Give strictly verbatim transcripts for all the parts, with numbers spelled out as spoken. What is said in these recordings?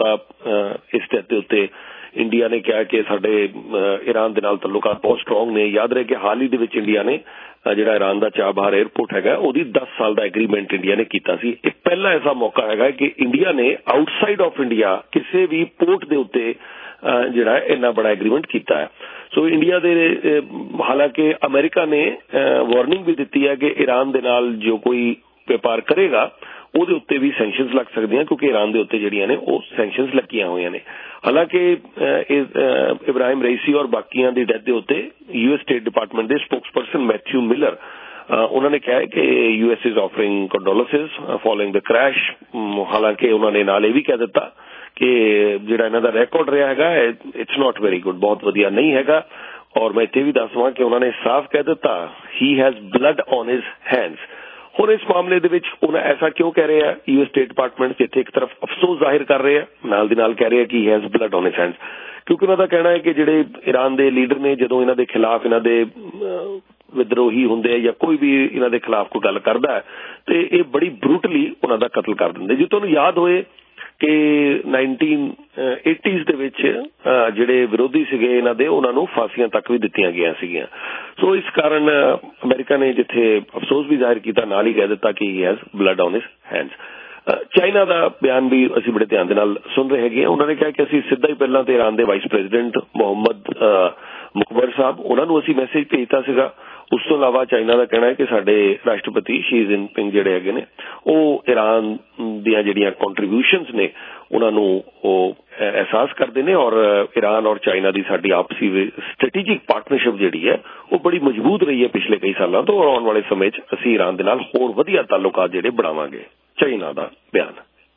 इस डेथ के उत्ते इंडिया ने कहा कि साडे ईरान दे नाल तल्लुकात बहुत स्ट्रोंग ने। याद रहे कि हाल ही दे विच इंडिया ने जिहड़ा ईरान दा चाबहार एयरपोर्ट हैगा ओहदी दस साल दा एग्रीमेंट इंडिया ने कीता सी। ये पहला ऐसा मौका हैगा कि इंडिया ने आउटसाइड ऑफ इंडिया किसी भी पोर्ट दे उत्ते जिहड़ा इन्ना बड़ा एग्रीमेंट कीता है। सो इंडिया दे हालांकि अमेरिका ने वार्निंग भी दी है कि ईरान दे नाल जो कोई व्यापार करेगा ਉਹਦੇ ਉੱਤੇ ਵੀ ਸੈਂਕਸ਼ਨਸ ਲੱਗ ਸਕਦੀਆਂ ਕਿਉਂਕਿ ਈਰਾਨ ਦੇ ਉੱਤੇ ਜਿਹੜੀਆਂ ਨੇ ਉਹ ਸੈਂਕਸ਼ਨਸ ਲੱਗੀਆਂ ਹੋਈਆਂ ਨੇ। ਹਾਲਾਂਕਿ ਇਬਰਾਹਿਮ ਰਈਸੀ ਔਰ ਬਾਕੀਆਂ ਦੀ ਡੈਥ ਦੇ ਉੱਤੇ ਯੂ ਐਸ ਸਟੇਟ ਡਿਪਾਰਟਮੈਂਟ ਦੇ ਸਪੋਕਸਪਰਸਨ ਮੈਥਿਊ ਮਿਲਰ ਉਹਨਾਂ ਨੇ ਕਿਹਾ ਕਿ U S is offering condolences following the crash. ਹਾਲਾਂਕਿ ਉਹਨਾਂ ਨੇ ਨਾਲ ਇਹ ਵੀ ਕਹਿ ਦਿੱਤਾ ਕਿ ਜਿਹੜਾ ਇਹਨਾਂ ਦਾ ਰੈਕੋਰਡ ਰਿਹਾ ਹੈਗਾ ਇਟਸ ਨਾਟ ਵੈਰੀ ਗੁੱਡ, ਬਹੁਤ ਵਧੀਆ ਨਹੀਂ ਹੈਗਾ। ਔਰ ਮੈਂ ਇੱਥੇ ਵੀ ਦੱਸਵਾਂ ਕਿ ਉਹਨਾਂ ਨੇ ਸਾਫ਼ ਕਹਿ ਦਿੱਤਾ he has blood on his hands. ਹੁਣ ਇਸ ਮਾਮਲੇ ਦੇ ਵਿੱਚ ਉਹਨਾਂ ਐਸਾ ਕਿਉਂ ਕਹਿ ਰਹੇ ਆ ਯੂ ਐਸ ਸਟੇਟ ਡਿਪਾਰਟਮੈਂਟ ਜਿੱਥੇ ਇੱਕ ਤਰਫ ਅਫਸੋਸ ਜ਼ਾਹਿਰ ਕਰ ਰਹੇ ਆ ਨਾਲ ਦੀ ਨਾਲ ਕਹਿ ਰਹੇ ਆ ਕਿ he has blood on his hands, ਕਿਉਂਕਿ ਉਹਨਾਂ ਦਾ ਕਹਿਣਾ ਹੈ ਕਿ ਜਿਹੜੇ ਈਰਾਨ ਦੇ ਲੀਡਰ ਨੇ ਜਦੋਂ ਇਹਨਾਂ ਦੇ ਖਿਲਾਫ ਇਹਨਾਂ ਦੇ ਵਿਦਰੋਹੀ ਹੁੰਦੇ ਆ ਜਾਂ ਕੋਈ ਵੀ ਇਹਨਾਂ ਦੇ ਖਿਲਾਫ ਕੋਈ ਗੱਲ ਕਰਦਾ ਹੈ ਤੇ ਇਹ ਬੜੀ ਬਰੂਟਲੀ ਉਹਨਾਂ ਦਾ ਕਤਲ ਕਰ ਦਿੰਦੇ। ਜੇ ਤੁਹਾਨੂੰ ਯਾਦ ਹੋਏ ਕਿ ਨਾਈਨਟੀਨ ਏਟੀਜ਼ ਦੇ ਵਿੱਚ ਜਿਹੜੇ ਵਿਰੋਧੀ ਸੀਗੇ ਇਹਨਾਂ ਦੇ ਉਹਨਾਂ ਨੂੰ ਫਾਂਸੀਆਂ ਤੱਕ ਵੀ ਦਿੱਤੀਆਂ ਗਈਆਂ ਸੀਗੀਆਂ। ਸੋ ਇਸ ਕਾਰਨ ਅਮਰੀਕਾ ਨੇ ਜਿੱਥੇ ਅਫਸੋਸ ਵੀ ਜ਼ਾਹਿਰ ਕੀਤਾ ਨਾਲ ਹੀ ਕਹਿ ਦਿੱਤਾ ਕਿ he has blood on his hands. China ਦਾ ਬਿਆਨ ਵੀ ਅਸੀਂ ਬੜੇ ਧਿਆਨ ਦੇ ਨਾਲ ਸੁਣ ਰਹੇ ਹੈਗੇ। ਉਹਨਾਂ ਨੇ ਕਿਹਾ ਕਿ ਅਸੀਂ ਸਿੱਧਾ ਹੀ ਪਹਿਲਾਂ ਤੇ ਈਰਾਨ ਦੇ ਵਾਈਸ ਪ੍ਰੈਜ਼ੀਡੈਂਟ ਮੁਹੰਮਦ ਮੁਕਬਰ ਸਾਹਿਬ ਉਹਨਾਂ ਨੂੰ ਅਸੀਂ ਮੈਸੇਜ ਭੇਜਤਾ ਸੀਗਾ। ਉਸ ਤੋਂ ਇਲਾਵਾ ਚਾਈਨਾ ਦਾ ਕਹਿਣਾ ਹੈ ਕਿ ਸਾਡੇ ਰਾਸ਼ਟਰਪਤੀ ਸ਼ੀ ਜਿਨਪਿੰਗ ਜਿਹੜੇ ਹੈਗੇ ਨੇ ਉਹ ਈਰਾਨ ਦੀਆਂ ਜਿਹੜੀਆਂ ਕੰਟਰੀਬਿਊਸ਼ਨਸ ਨੇ ਉਹਨਾਂ ਨੂੰ ਉਹ ਅਹਿਸਾਸ ਕਰਦੇ ਨੇ ਔਰ ਈਰਾਨ ਔਰ ਚਾਈਨਾ ਦੀ ਸਾਡੀ ਆਪਸੀ ਸਟ੍ਰੈਟੇਜਿਕ ਪਾਰਟਨਰਸ਼ਿਪ ਜਿਹੜੀ ਹੈ ਉਹ ਬੜੀ ਮਜ਼ਬੂਤ ਰਹੀ ਹੈ ਪਿਛਲੇ ਕਈ ਸਾਲਾਂ ਤੋਂ ਔਰ ਆਉਣ ਵਾਲੇ ਸਮੇਂ 'ਚ ਅਸੀਂ ਈਰਾਨ ਦੇ ਨਾਲ ਹੋਰ ਵਧੀਆ ਤਾਲੁਕਾਤ ਜਿਹੜੇ ਬਣਾਵਾਂਗੇ। ਚਾਈਨਾ ਦਾ ਬਿਆਨ।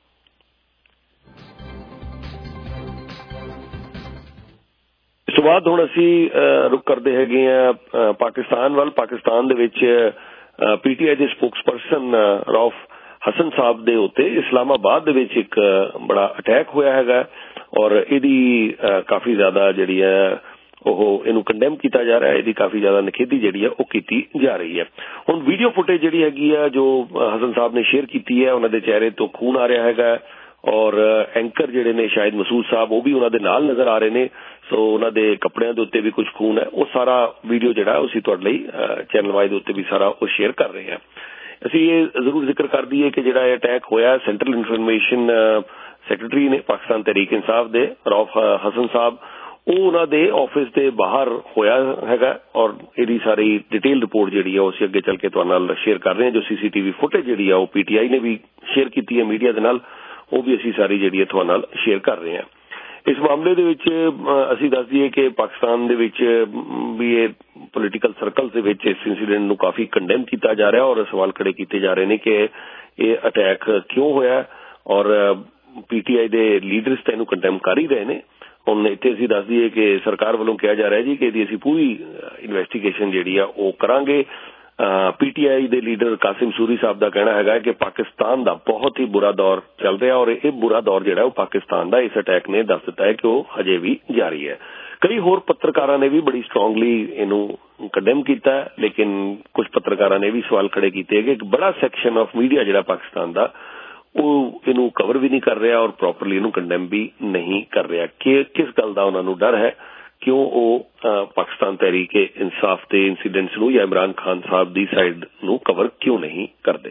ਇਸ ਤੋਂ ਬਾਅਦ ਹੁਣ ਅਸੀਂ ਰੁਕ ਕਰਦੇ ਹੈਗੇ ਆ ਪਾਕਿਸਤਾਨ ਵੱਲ। ਪਾਕਿਸਤਾਨ ਦੇ ਵਿੱਚ ਪੀਟੀਆਈ ਦੇ ਸਪੋਕਸਪਰਸਨ ਰੌਫ ਹਸਨ ਸਾਹਿਬ ਦੇ ਉੱਤੇ ਇਸਲਾਮਾਬਾਦ ਦੇ ਵਿੱਚ ਇੱਕ ਬੜਾ ਅਟੈਕ ਹੋਇਆ ਹੈਗਾ ਔਰ ਇਹਦੀ ਕਾਫੀ ਜ਼ਿਆਦਾ ਜਿਹੜੀ ਹੈ ਉਹ ਇਹਨੂੰ ਕੰਡੈਮ ਕੀਤਾ ਜਾ ਰਿਹਾ ਹੈ। ਇਹਦੀ ਕਾਫੀ ਜ਼ਿਆਦਾ ਨਿਖੇਧੀ ਜਿਹੜੀ ਹੈ ਉਹ ਕੀਤੀ ਜਾ ਰਹੀ ਹੈ। ਹੁਣ ਵੀਡੀਓ ਫੁਟੇਜ ਜਿਹੜੀ ਹੈਗੀ ਆ ਜੋ ਹਸਨ ਸਾਹਿਬ ਨੇ ਸ਼ੇਅਰ ਕੀਤੀ ਹੈ ਉਹਨਾਂ ਦੇ ਚਿਹਰੇ ਤੋਂ ਖੂਨ ਆ ਰਿਹਾ ਹੈਗਾ ਔਰ ਐਂਕਰ ਜਿਹੜੇ ਨੇ ਸ਼ਾਹਿਦ ਮਸੂਦ ਸਾਹਿਬ ਉਹ ਵੀ ਉਹਨਾਂ ਦੇ ਨਾਲ ਨਜ਼ਰ ਆ ਰਹੇ ਨੇ। ਸੋ ਉਹਨਾਂ ਦੇ ਕੱਪੜਿਆਂ ਦੇ ਉੱਤੇ ਵੀ ਕੁਝ ਖੂਨ ਹੈ। ਉਹ ਸਾਰਾ ਵੀਡੀਓ ਜਿਹੜਾ ਅਸੀਂ ਤੁਹਾਡੇ ਲਈ ਚੈਨਲ ਵਾਈਜ਼ ਦੇ ਉੱਤੇ ਵੀ ਸਾਰਾ ਉਹ ਸ਼ੇਅਰ ਕਰ ਰਹੇ ਹਾਂ। ਅਸੀਂ ਇਹ ਜ਼ਰੂਰ ਜ਼ਿਕਰ ਕਰ ਦਈਏ ਕਿ ਜਿਹੜਾ ਇਹ ਅਟੈਕ ਹੋਇਆ ਸੈਂਟਰਲ ਇਨਫੋਰਮੇਸ਼ਨ ਸੈਕਟਰੀ ਨੇ ਪਾਕਿਸਤਾਨ ਤਹਿਰੀਕ ਇਨਸਾਫ ਦੇ ਰੌਫ ਹਸਨ ਸਾਹਿਬ ਉਹ ਉਹਨਾਂ ਦੇ ਆਫਿਸ ਦੇ ਬਾਹਰ ਹੋਇਆ ਹੈਗਾ ਔਰ ਇਹਦੀ ਸਾਰੀ ਡਿਟੇਲ ਰਿਪੋਰਟ ਜਿਹੜੀ ਹੈ ਉਹ ਅਸੀਂ ਅੱਗੇ ਚੱਲ ਕੇ ਤੁਹਾਡੇ ਨਾਲ ਸ਼ੇਅਰ ਕਰ ਰਹੇ ਹਾਂ। ਜੋ ਸੀਸੀਟੀਵੀ ਫੁਟੇਜ ਜਿਹੜੀ ਆ ਉਹ ਪੀਟੀਆਈ ਨੇ ਵੀ ਸ਼ੇਅਰ ਕੀਤੀ ਹੈ ਮੀਡੀਆ ਦੇ ਨਾਲ, ਉਹ ਵੀ ਅਸੀਂ ਸਾਰੀ ਜਿਹੜੀ ਹੈ ਤੁਹਾਡੇ ਨਾਲ ਸ਼ੇਅਰ ਕਰ ਰਹੇ ਹਾਂ। ਇਸ ਮਾਮਲੇ ਦੇ ਵਿੱਚ ਅਸੀਂ ਦੱਸ ਦਈਏ ਕਿ ਪਾਕਿਸਤਾਨ ਦੇ ਵਿੱਚ ਵੀ ਇਹ ਪੋਲੀਟੀਕਲ ਸਰਕਲ ਦੇ ਵਿੱਚ ਇਸ ਇੰਸੀਡੈਂਟ ਨੂੰ ਕਾਫੀ ਕੰਡੈਮ ਕੀਤਾ ਜਾ ਰਿਹਾ ਔਰ ਸਵਾਲ ਖੜੇ ਕੀਤੇ ਜਾ ਰਹੇ ਨੇ ਕਿ ਇਹ ਅਟੈਕ ਕਿਉਂ ਹੋਇਆ ਔਰ ਪੀਟੀਆਈ ਦੇ ਲੀਡਰਸ ਤਾਂ ਇਹਨੂੰ ਕੰਡੈਮ ਕਰ ਹੀ ਰਹੇ ਨੇ। ਹੁਣ ਇੱਥੇ ਅਸੀਂ ਦੱਸ ਦਈਏ ਕਿ ਸਰਕਾਰ ਵੱਲੋਂ ਕਿਹਾ ਜਾ ਰਿਹਾ ਜੀ ਕਿ ਇਹਦੀ ਅਸੀਂ ਪੂਰੀ ਇਨਵੈਸਟੀਗੇਸ਼ਨ ਜਿਹੜੀ ਆ ਉਹ ਕਰਾਂਗੇ। ਪੀਟੀਆਈ ਦੇ ਲੀਡਰ ਕਾਸਿਮ ਸੂਰੀ ਸਾਹਿਬ ਦਾ ਕਹਿਣਾ ਹੈਗਾ ਕਿ ਪਾਕਿਸਤਾਨ ਦਾ ਬਹੁਤ ਹੀ ਬੁਰਾ ਦੌਰ ਚੱਲ ਰਿਹਾ ਔਰ ਇਹ ਬੁਰਾ ਦੌਰ ਜਿਹੜਾ ਉਹ ਪਾਕਿਸਤਾਨ ਦਾ ਇਸ ਅਟੈਕ ਨੇ ਦੱਸ ਦਿੱਤਾ ਹੈ ਕਿ ਉਹ ਹਜੇ ਵੀ ਜਾਰੀ ਹੈ। ਕਈ ਹੋਰ ਪੱਤਰਕਾਰਾਂ ਨੇ ਵੀ ਬੜੀ ਸਟਰੋਂਗਲੀ ਇਹਨੂੰ ਕੰਡੈਮ ਕੀਤਾ ਲੇਕਿਨ ਕੁਝ ਪੱਤਰਕਾਰਾਂ ਨੇ ਵੀ ਸਵਾਲ ਖੜੇ ਕੀਤੇ ਕਿ ਇੱਕ ਬੜਾ ਸੈਕਸ਼ਨ ਆਫ ਮੀਡੀਆ ਜਿਹੜਾ ਪਾਕਿਸਤਾਨ ਦਾ ਉਹ ਇਹਨੂੰ ਕਵਰ ਵੀ ਨਹੀਂ ਕਰ ਰਿਹਾ ਔਰ ਪ੍ਰੋਪਰਲੀ ਇਹਨੂੰ ਕੰਡੈਮ ਵੀ ਨਹੀਂ ਕਰ ਰਿਹਾ। ਕਿ ਕਿਸ ਗੱਲ ਦਾ ਉਹਨਾਂ ਨੂੰ ਡਰ ਹੈ ਕਿਉਂ ਉਹ ਪਾਕਿਸਤਾਨ ਤਹਿਰੀਕ ਇਨਸਾਫ ਦੇ ਇੰਸੀਡੈਂਟਸ ਨੂੰ ਜਾਂ ਇਮਰਾਨ ਖਾਨ ਸਾਹਿਬ ਦੀ ਸਾਈਡ ਨੂੰ ਕਵਰ ਕਿਉਂ ਨਹੀਂ ਕਰਦੇ।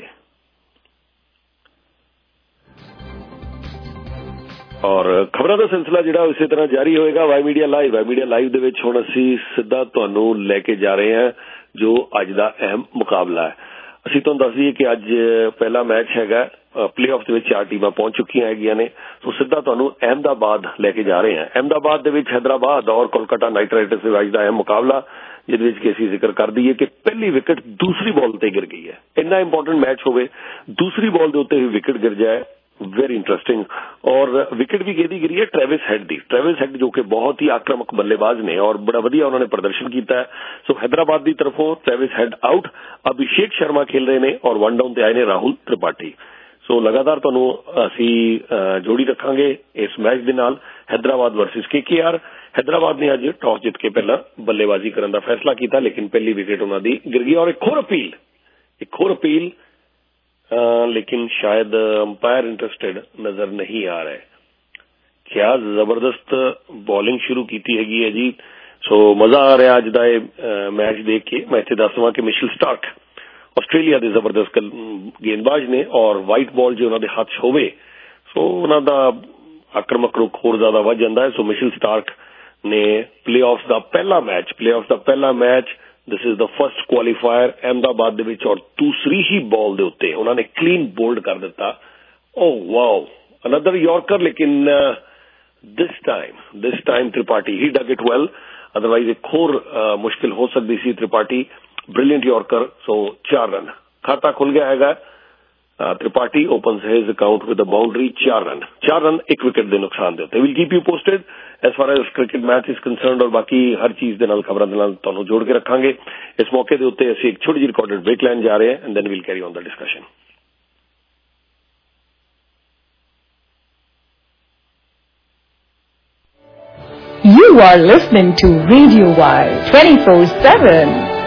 ਔਰ ਖਬਰਾਂ ਦਾ ਸਿਲਸਿਲਾ ਜਿਹੜਾ ਇਸੇ ਤਰ੍ਹਾਂ ਜਾਰੀ ਹੋਏਗਾ। Y media live Y media live ਦੇ ਵਿੱਚ ਹੁਣ ਅਸੀਂ ਸਿੱਧਾ ਤੁਹਾਨੂੰ ਲੈ ਕੇ ਜਾ ਰਹੇ ਹਾਂ ਜੋ ਅੱਜ ਦਾ ਅਹਿਮ ਮੁਕਾਬਲਾ ਹੈ। ਅਸੀਂ ਤੁਹਾਨੂੰ ਦੱਸ ਦਈਏ ਕਿ ਅੱਜ ਪਹਿਲਾ ਮੈਚ ਹੈਗਾ ਪਲੇ ਆਫ ਦੇ ਵਿੱਚ ਚਾਰ ਟੀਮਾਂ ਪਹੁੰਚ ਚੁੱਕੀਆਂ ਹੈਗੀਆਂ ਨੇ। ਸੋ ਸਿੱਧਾ ਤੁਹਾਨੂੰ ਅਹਿਮਦਾਬਾਦ ਲੈ ਕੇ ਜਾ ਰਹੇ ਹਾਂ। ਅਹਿਮਦਾਬਾਦ ਦੇ ਵਿੱਚ ਹੈਦਰਾਬਾਦ ਔਰ ਕੋਲਕਾਤਾ ਨਾਈਟ ਰਾਈਡਰਸ ਦੇ ਅੱਜ ਦਾ ਅਹਿਮ ਮੁਕਾਬਲਾ ਜਿਹਦੇ ਵਿੱਚ ਕਿ ਅਸੀਂ ਜ਼ਿਕਰ ਕਰ ਦਈਏ ਕਿ ਪਹਿਲੀ ਵਿਕਟ ਦੂਸਰੀ ਬਾਲ ਤੇ ਗਿਰ ਗਈ ਹੈ। ਇੰਨਾ ਇੰਪੋਰਟੈਂਟ ਮੈਚ ਹੋਵੇ ਦੂਸਰੀ ਬਾਲ ਦੇ ਉੱਤੇ ਵੀ ਵਿਕਟ ਗਿਰ ਜਾਏ ਵੈਰੀ ਇੰਟਰਸਟਿੰਗ। ਔਰ ਵਿਕਟ ਵੀ ਕਿਹਦੀ ਗਿਰੀ ਹੈ ਟ੍ਰੈਵਿਸ ਹੈਡ ਦੀ। ਟ੍ਰੈਵਿਸ ਹੈਡ ਜੋ ਕਿ ਬਹੁਤ ਹੀ ਆਕਰਮਕ ਬੱਲੇਬਾਜ਼ ਨੇ ਔਰ ਬੜਾ ਵਧੀਆ ਉਹਨਾਂ ਨੇ ਪ੍ਰਦਰਸ਼ਨ ਕੀਤਾ ਹੈ। ਸੋ ਹੈਦਰਾਬਾਦ ਦੀ ਤਰਫੋਂ Travis Head out, Abhishek Sharma ਖੇਲ ਰਹੇ ਨੇ ਔਰ ਵਨ ਡਾਊਨ ਤੇ ਆਏ ਨੇ ਰਾਹੁਲ ਤ੍ਰਿਪਾਠੀ। ਸੋ ਲਗਾਤਾਰ ਤੁਹਾਨੂੰ ਅਸੀਂ ਜੋੜੀ ਰੱਖਾਂਗੇ ਇਸ ਮੈਚ ਦੇ ਨਾਲ Hyderabad versus K K R. Hyderabad ਨੇ ਅੱਜ ਟਾਸ ਜਿੱਤ ਕੇ ਪਹਿਲਾਂ ਬੱਲੇਬਾਜ਼ੀ ਕਰਨ ਦਾ ਫੈਸਲਾ ਕੀਤਾ ਲੇਕਿਨ ਪਹਿਲੀ ਵਿਕਟ ਉਹਨਾਂ ਦੀ ਗਿਰ ਗਈ। ਔਰ ਇੱਕ ਹੋਰ ਅਪੀਲ ਇੱਕ ਹੋਰ ਅਪੀਲ लेकिन शायद अंपायर इंटरेस्टेड नजर नहीं आ रहे। क्या जबरदस्त बॉलिंग शुरू की हैगी है जी। सो मजा आ रहा अज का मैच देख के। मैं इतने दस दवा कि मिशेल स्टार्क आस्ट्रेलिया के जबरदस्त गेंदबाज ने और वाइट बॉल जो उन्होंने हथ होवे सो उन्होंने आक्रमक रुख होर ज्यादा वध जाता है। सो मिशेल स्टार्क ने प्ले ऑफ का पहला मैच प्ले ऑफ का पहला match this is the first qualifier Ahmedabad दे विच और दूसरी ही बॉल दे उत्ते उन्होंने क्लीन बोल्ड कर दिता। ओ वाओ अनदर यॉर्कर, लेकिन this time this time Tripathi he dug it well, otherwise एक होर uh, मुश्किल हो सकती सी। Tripathi brilliant yorker. सो चार रन खाता खुल गया है। Tripathi open his account with a boundary चार रन चार रन एक विकेट के नुकसान दे। Will keep you posted as far as cricket match is concerned और बाकी हर चीज के नाल खबरों के नाल तुहानू जोड़ के रखांगे। इस मौके के उत्ते असीं एक छोटी जी रिकॉर्डेड ब्रेक लैन जा रहे हैं and then will carry on the discussion. You are listening to Radio Y twenty-four seven.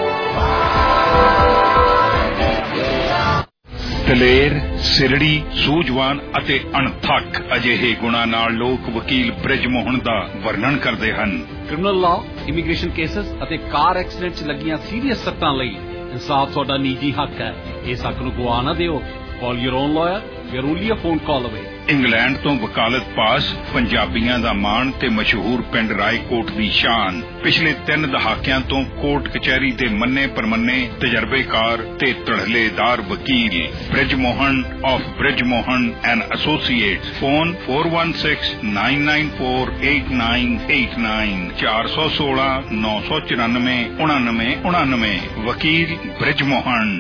ਦਲੇਰ, ਸਿਰੜੀ, ਸੂਝਵਾਨ ਅਤੇ ਅਣਥੱਕ ਅਜਿਹੇ ਗੁਣਾਂ ਨਾਲ ਲੋਕ ਵਕੀਲ ਬ੍ਰਿਜ ਮੋਹਨ ਦਾ ਵਰਣਨ ਕਰਦੇ ਹਨ। ਕ੍ਰਿਮੀਨਲ ਲਾਅ, ਇਮੀਗ੍ਰੇਸ਼ਨ ਕੇਸਸ ਅਤੇ ਕਾਰ ਐਕਸੀਡੈਂਟ 'ਚ ਲੱਗੀਆਂ ਸੀਰੀਅਸ ਸੱਟਾਂ ਲਈ ਇਨਸਾਫ ਤੁਹਾਡਾ ਨਿੱਜੀ ਹੱਕ ਹੈ। ਇਸ ਹੱਕ ਨੂੰ ਗਵਾ ਨਾ ਦਿਓ। Call your own lawyer. We are only a phone call away. England ਤੋਂ ਵਕਾਲਤ ਪਾਸ, ਪੰਜਾਬੀਆਂ ਦਾ ਮਾਣ ਤੇ ਮਸ਼ਹੂਰ ਪਿੰਡ ਰਾਏਕੋਟ ਦੀ ਸ਼ਾਨ। ਪਿਛਲੇ ਤਿੰਨ ਦਹਾਕਿਆਂ ਤੋਂ ਕੋਰਟ ਕਚਹਿਰੀ ਦੇ ਮੰਨੇ ਪਰਮੰਨੇ ਤਜਰਬੇਕਾਰ ਤੇ ਧੜਲੇਦਾਰ ਵਕੀਲ Brij Mohan of Brij Mohan and associates. Phone four one six nine nine four eight nine eight nine ਚਾਰ ਸੌ ਸੋਲਾਂ ਨੌ ਸੌ ਚੁਰਾਨਵੇਂ ਉਣਾਨਵੇਂ ਉਣਾਨਵੇਂ ਵਕੀਲ ਬ੍ਰਿਜ ਮੋਹਨ।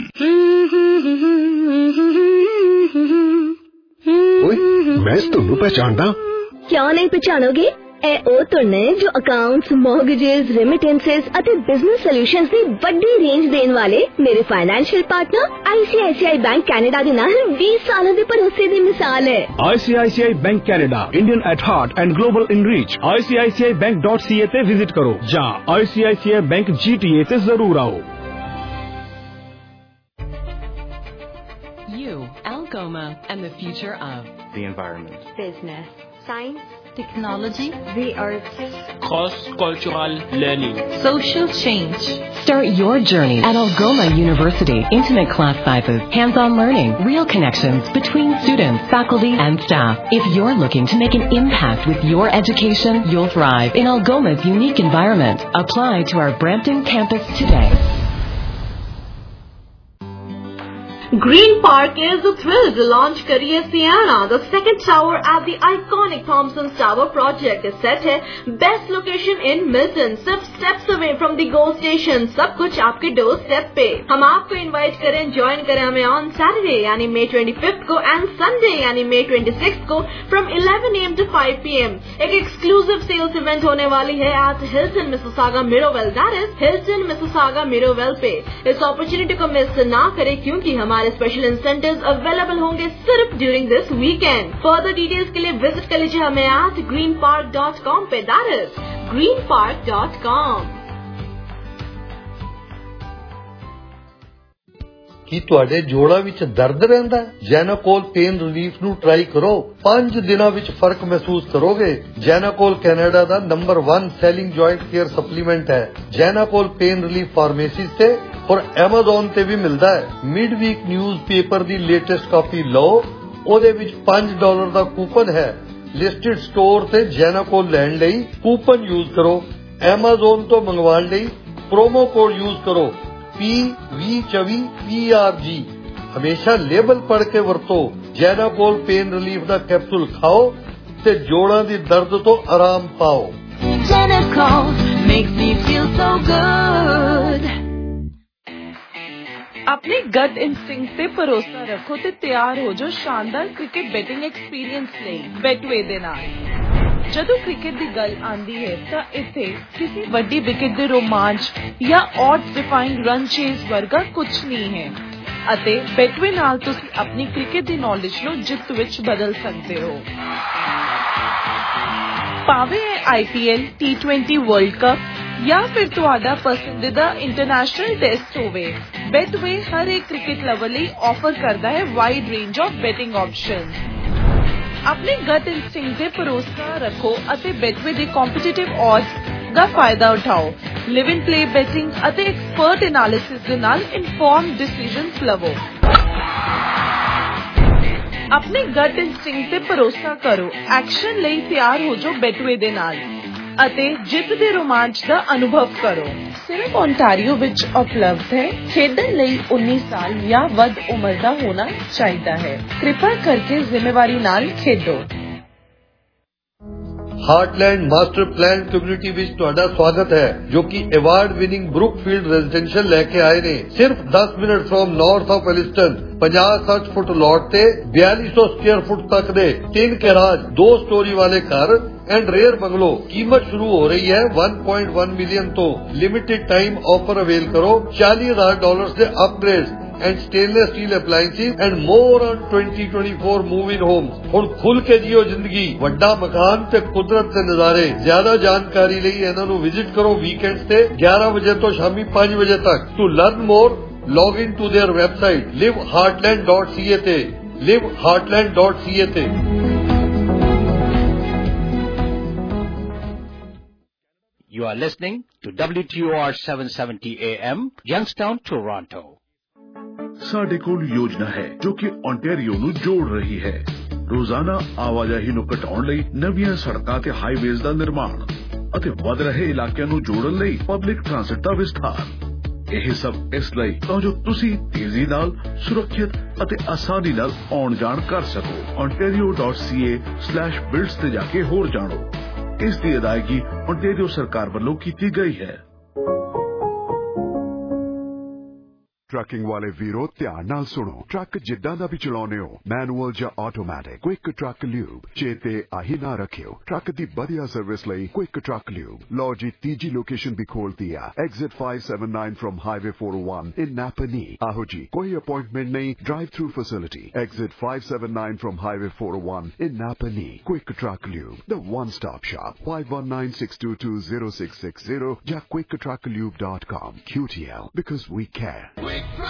ਓਏ ਮੈਂ ਤੁਹਾਨੂੰ ਪਛਾਣਦਾ। ਕਿਉਂ ਨਹੀਂ ਪਛਾਣੋਗੇ? ਇਹ ਉਹ ਧੁਨ ਨੇ ਜੋ ਅਕਾਊਂਟਸ, ਮੌਰਗੇजेस, ਰੈਮਿਟੈਂਸਸ ਅਤੇ ਬਿਜ਼ਨਸ ਸੋਲੂਸ਼ਨਸ ਦੀ ਵੱਡੀ ਰੇਂਜ ਦੇਣ ਵਾਲੇ ਮੇਰੇ financial partner ICICI bank Canada ਦੇ ਨਾਲ ਵੀਹ ਸਾਲਾਂ ਦੇ ਭਰੋਸੇ ਦੀ ਮਿਸਾਲ ਹੈ। ICICI bank Canada, Indian at heart and global in reach. I C I C I bank dot c a ਤੇ ਵਿਜ਼ਿਟ ਕਰੋ ਜਾਂ ਆਈ C I C I Bank G T A ਤੇ ਜ਼ਰੂਰ ਆਓ। You, Algoma, and the future of the environment, business, science, technology, the arts, cross-cultural learning, social change. Start your journey at Algoma University. Intimate class sizes, hands-on learning, real connections between students, faculty, and staff. If you're looking to make an impact with your education, you'll thrive in Algoma's unique environment. Apply to our Brampton campus today. Green Park is thrilled to launch Career Sienna. The second tower at the iconic Thompson's Tower project is set है best location in Milton, सिर्फ steps away from the GO station. सब कुछ आपके door step पे। हम आपको invite करें, join करें हमें ऑन सैटरडे यानी May twenty-fifth को एंड संडे यानी May twenty-sixth को from eleven a m to five p m एक एक्सक्लूसिव सेल्स इवेंट होने वाली है at Hilton Mississauga Mirrowell, that is Hilton Mississauga Mirrowell पे। इस अपॉर्चुनिटी को मिस ना करें क्योंकि हमारे स्पेशल इंसेंटिव्स अवेलेबल होंगे सिर्फ during this weekend. Further details के लिए विजिट कर लीजिए हमें at green park dot com पे, that is green park dot com। ਕੀ ਤੁਹਾਡੇ ਜੋੜਾਂ ਵਿੱਚ ਦਰਦ ਰਹਿੰਦਾ ਹੈ? ਜੈਨਾਕੋਲ ਪੇਨ ਰਿਲੀਫ ਨੂੰ ਟਰਾਈ ਕਰੋ। ਪੰਜ ਦਿਨਾਂ ਵਿੱਚ ਫਰਕ ਮਹਿਸੂਸ ਕਰੋਗੇ। ਜੈਨਾਕੋਲ ਕੈਨੇਡਾ ਦਾ number one selling joint care supplement ਹੈ। ਜੈਨਾਕੋਲ ਪੇਨ ਰਿਲੀਫ ਫਾਰਮੇਸੀਜ਼ ਤੇ ਔਰ Amazon ਤੇ ਵੀ ਮਿਲਦਾ ਹੈ। ਮਿਡ ਵੀਕ ਨਿਊਜ਼ ਪੇਪਰ ਦੀ ਲੇਟੈਸਟ ਕਾਪੀ ਲਓ, ਉਹਦੇ ਵਿੱਚ ਪੰਜ ਡਾਲਰ ਦਾ ਕੂਪਨ ਹੈ। ਲਿਸਟਡ ਸਟੋਰ ਤੇ ਜੈਨਾਕੋਲ ਲੈਣ ਲਈ ਕੂਪਨ ਯੂਜ਼ ਕਰੋ। Amazon ਤੋਂ ਮੰਗਵਾਉਣ ਲਈ ਪ੍ਰੋਮੋ ਕੋਡ ਯੂਜ਼ ਕਰੋ P V twenty P R G। ਹਮੇਸ਼ਾ ਲੇਬਲ ਪੜ੍ਹ ਕੇ ਵਰਤੋ। ਜੈਨਾਕੋਲ ਪੇਨ ਰਿਲੀਫ ਦਾ ਕੈਪਸੂਲ ਖਾਓ ਤੇ ਜੋੜਾਂ ਦੀ ਦਰਦ ਤੋਂ ਆਰਾਮ ਪਾਓ। Jenacol makes me feel so good. अपने गट इंस्टिंक्ट ਤੇ ਭਰੋਸਾ ਰੱਖੋ ਤੇ ਤਿਆਰ ਹੋ ਜਾਓ ਸ਼ਾਨਦਾਰ ਕ੍ਰਿਕਟ ਬੈਟਿੰਗ ਐਕਸਪੀਰੀਅੰਸ ਲਈ ਬੈਟਵੇ ਦੇ ਨਾਲ। ਜਦੋਂ ਕ੍ਰਿਕਟ ਦੀ ਗੱਲ ਆਂਦੀ ਹੈ ਤਾਂ ਇੱਥੇ ਕਿਸੇ ਵੱਡੀ ਵਿਕਟ ਦੇ ਰੋਮਾਂਚ ਜਾਂ odds defying ਰਨ ਚੇਜ਼ ਵਰਗਾ ਕੁਝ ਨਹੀਂ ਹੈ ਅਤੇ ਬੈਟਵੇ ਨਾਲ ਤੁਸੀਂ ਆਪਣੀ ਕ੍ਰਿਕਟ ਦੀ ਨੌਲੇਜ ਨੂੰ ਜਿੱਤ ਵਿੱਚ ਬਦਲ ਸਕਦੇ ਹੋ। ਭਾਵੇਂ ਇਹ I P L, T twenty World Cup ਜਾਂ ਫਿਰ ਤੁਹਾਡਾ ਪਸੰਦੀਦਾ ਇੰਟਰਨੈਸ਼ਨਲ ਟੈਸਟ ਹੋਵੇ, ਬੈਟਵੇ ਹਰ ਇੱਕ ਕ੍ਰਿਕਟ ਲਵਰ ਲਈ ਆਫਰ ਕਰਦਾ ਹੈ wide range of betting options. ਆਪਣੇ ਗਟ ਇਨਸਟਿੰਕਟ ਤੇ ਭਰੋਸਾ ਰੱਖੋ ਅਤੇ ਬੈਟਵੇ ਦੇ ਕੰਪੀਟੀਟਿਵ odds ਦਾ ਫਾਇਦਾ ਉਠਾਓ। ਲਿਵ ਇਨ ਪਲੇ ਬੈਟਿੰਗ ਅਤੇ ਐਕਸਪਰਟ ਐਨਾਲਿਸਿਸ ਦੇ ਨਾਲ ਇਨਫੋਰਮਡ ਡਿਸੀਜਨਸ ਲਵੋ। ਆਪਣੇ ਗਟ ਇਨਸਟਿੰਕਟ ਤੇ ਭਰੋਸਾ ਕਰੋ। ਐਕਸ਼ਨ ਲਈ ਤਿਆਰ ਹੋ ਜਾਓ ਬੈਟਵੇ ਦੇ ਨਾਲ ਅਤੇ ਜਿੱਤ ਦੇ ਰੋਮਾਂਚ ਦਾ ਅਨੁਭਵ ਕਰੋ। ਸਿਰਫ ਓਨਟਾਰੀਓ ਵਿੱਚ ਉਪਲਬਧ ਹੈ। ਖੇਡਣ ਲਈ ਉੱਨੀ ਸਾਲ ਜਾਂ ਵੱਧ ਉਮਰ ਦਾ ਹੋਣਾ ਚਾਹੀਦਾ ਹੈ। ਕਿਰਪਾ ਕਰਕੇ ਜ਼ਿੰਮੇਵਾਰੀ ਨਾਲ ਖੇਡੋ। ਹਾਰਟਲੈਂਡ ਮਾਸਟਰ ਪਲਾਨ ਕਮਿਊਨਿਟੀ ਵਿੱਚ ਤੁਹਾਡਾ ਸਵਾਗਤ ਹੈ, ਜੋ ਕਿ ਅਵਾਰਡ ਵਿਨਿੰਗ ਬਰੁਕਫੀਲਡ ਰੈਜ਼ੀਡੈਂਸ਼ੀਅਲ ਲੈ ਕੇ ਆਏ ਨੇ। ਸਿਰਫ ਦਸ minute from north of Alliston, ਪੰਜਾਹ ਸੱਠ ਫੁੱਟ ਲੋਟ ਤੇ ਬਿਆਲੀ ਸੌ ਸਕੁਅਰ ਫੁੱਟ ਤੱਕ ਦੇ ਤਿੰਨ ਗੈਰਾਜ, ਦੋ ਸਟੋਰੀ ਵਾਲੇ ਘਰ ਐਂਡ ਰੇਅਰ ਬੰਗਲੋ। ਕੀਮਤ ਸ਼ੁਰੂ ਹੋ ਰਹੀ ਹੈ one point one ਮਿਲੀਅਨ ਤੋਂ। ਲਿਮਿਟਿਡ ਟਾਈਮ ਆਫਰ ਅਵੇਲ ਕਰੋ। ਚਾਲੀ ਹਜ਼ਾਰ ਡਾਲਰ ਦੇ upgrade and stainless steel appliances and more on twenty twenty-four move-in homes। ਹੁਣ ਖੁੱਲ ਕੇ ਜੀਓ ਜ਼ਿੰਦਗੀ। ਵੱਡਾ ਮਕਾਨ ਤੇ ਕੁਦਰਤ ਦੇ ਨਜ਼ਾਰੇ। ਜ਼ਿਆਦਾ ਜਾਣਕਾਰੀ ਲਈ ਇਹਨਾਂ ਨੂੰ ਵਿਜ਼ਿਟ ਕਰੋ ਵੀਕਐਂਡਸ ਤੇ ਗਿਆਰਾਂ ਵਜੇ ਤੋਂ ਸ਼ਾਮੀ ਪੰਜ ਵਜੇ ਤੱਕ। To learn more log in to their website live heartland dot c a ਤੇ live heartland dot c a ਤੇ। You are listening to W T O R seven seventy A M Youngstown, Toronto। ਸਾਡੇ ਕੋਲ ਯੋਜਨਾ ਹੈ ਜੋ ਕਿ Ontario ਨੂੰ ਜੋੜ ਰਹੀ ਹੈ। ਰੋਜ਼ਾਨਾ ਆਵਾਜਾਈ ਨੂੰ ਘਟਾਉਣ ਲਈ ਨਵੀਆਂ ਸੜਕਾਂ ਤੇ ਹਾਈਵੇਜ਼ ਦਾ ਨਿਰਮਾਣ ਅਤੇ ਵਧ ਰਹੇ ਇਲਾਕਿਆਂ ਨੂੰ ਜੋੜਨ ਲਈ ਪਬਲਿਕ ਟ੍ਰਾਂਸਪੋਰਟ ਦਾ ਵਿਸਥਾਰ। ਇਹ ਸਭ ਇਸ ਲਈ ਤਾਂ ਜੋ ਤੁਸੀਂ ਤੇਜ਼ੀ ਨਾਲ, ਸੁਰੱਖਿਅਤ ਅਤੇ ਆਸਾਨੀ ਨਾਲ ਆਉਣ ਜਾਣ ਕਰ ਸਕੋ। ontario dot c a slash builds ਤੇ ਜਾ ਕੇ ਹੋਰ ਜਾਣੋ। ਇਸ ਦੀ ਅਦਾਇਗੀ ਓਨਟਾਰੀਓ ਸਰਕਾਰ ਵੱਲੋਂ ਕੀਤੀ ਗਈ ਹੈ। ਟਰੱਕਿੰਗ ਵਾਲੇ ਵੀਰੋ ਧਿਆਨ ਨਾਲ ਸੁਣੋ। ਟਰੱਕ ਜਿੱਦਾਂ ਦਾ ਵੀ ਚਲਾਉਂਦੇ ਹੋ, ਮੈਨੂਅਲ ਜਾਂ ਆਟੋਮੈਟਿਕ, ਕੁਇਕ ਟਰੱਕ ਲਿਊਬ ਚੇਤੇ ਆਹੀ ਨਾ ਰੱਖਿਓ। ਟਰੱਕ ਦੀ ਵਧੀਆ ਸਰਵਿਸ ਲਈ ਕੁਇਕ ਟਰੱਕ ਲਿਊਬ। ਲਓ ਜੀ, ਤੀਜੀ ਲੋਕੇਸ਼ਨ ਵੀ ਖੋਲਤੀ ਆ। Exit five seventy-nine from highway four oh one in Napanee. ਆਹੋ ਜੀ, ਕੋਈ ਅਪਾਇੰਟਮੈਂਟ ਨਹੀਂ, drive through facility. Exit five seventy-nine from highway four oh one in Napanee. Quick truck lube, the one stop shop। five one nine six two two zero six six zero ਜਾਂ quick truck lube dot com। Q T L, because we care।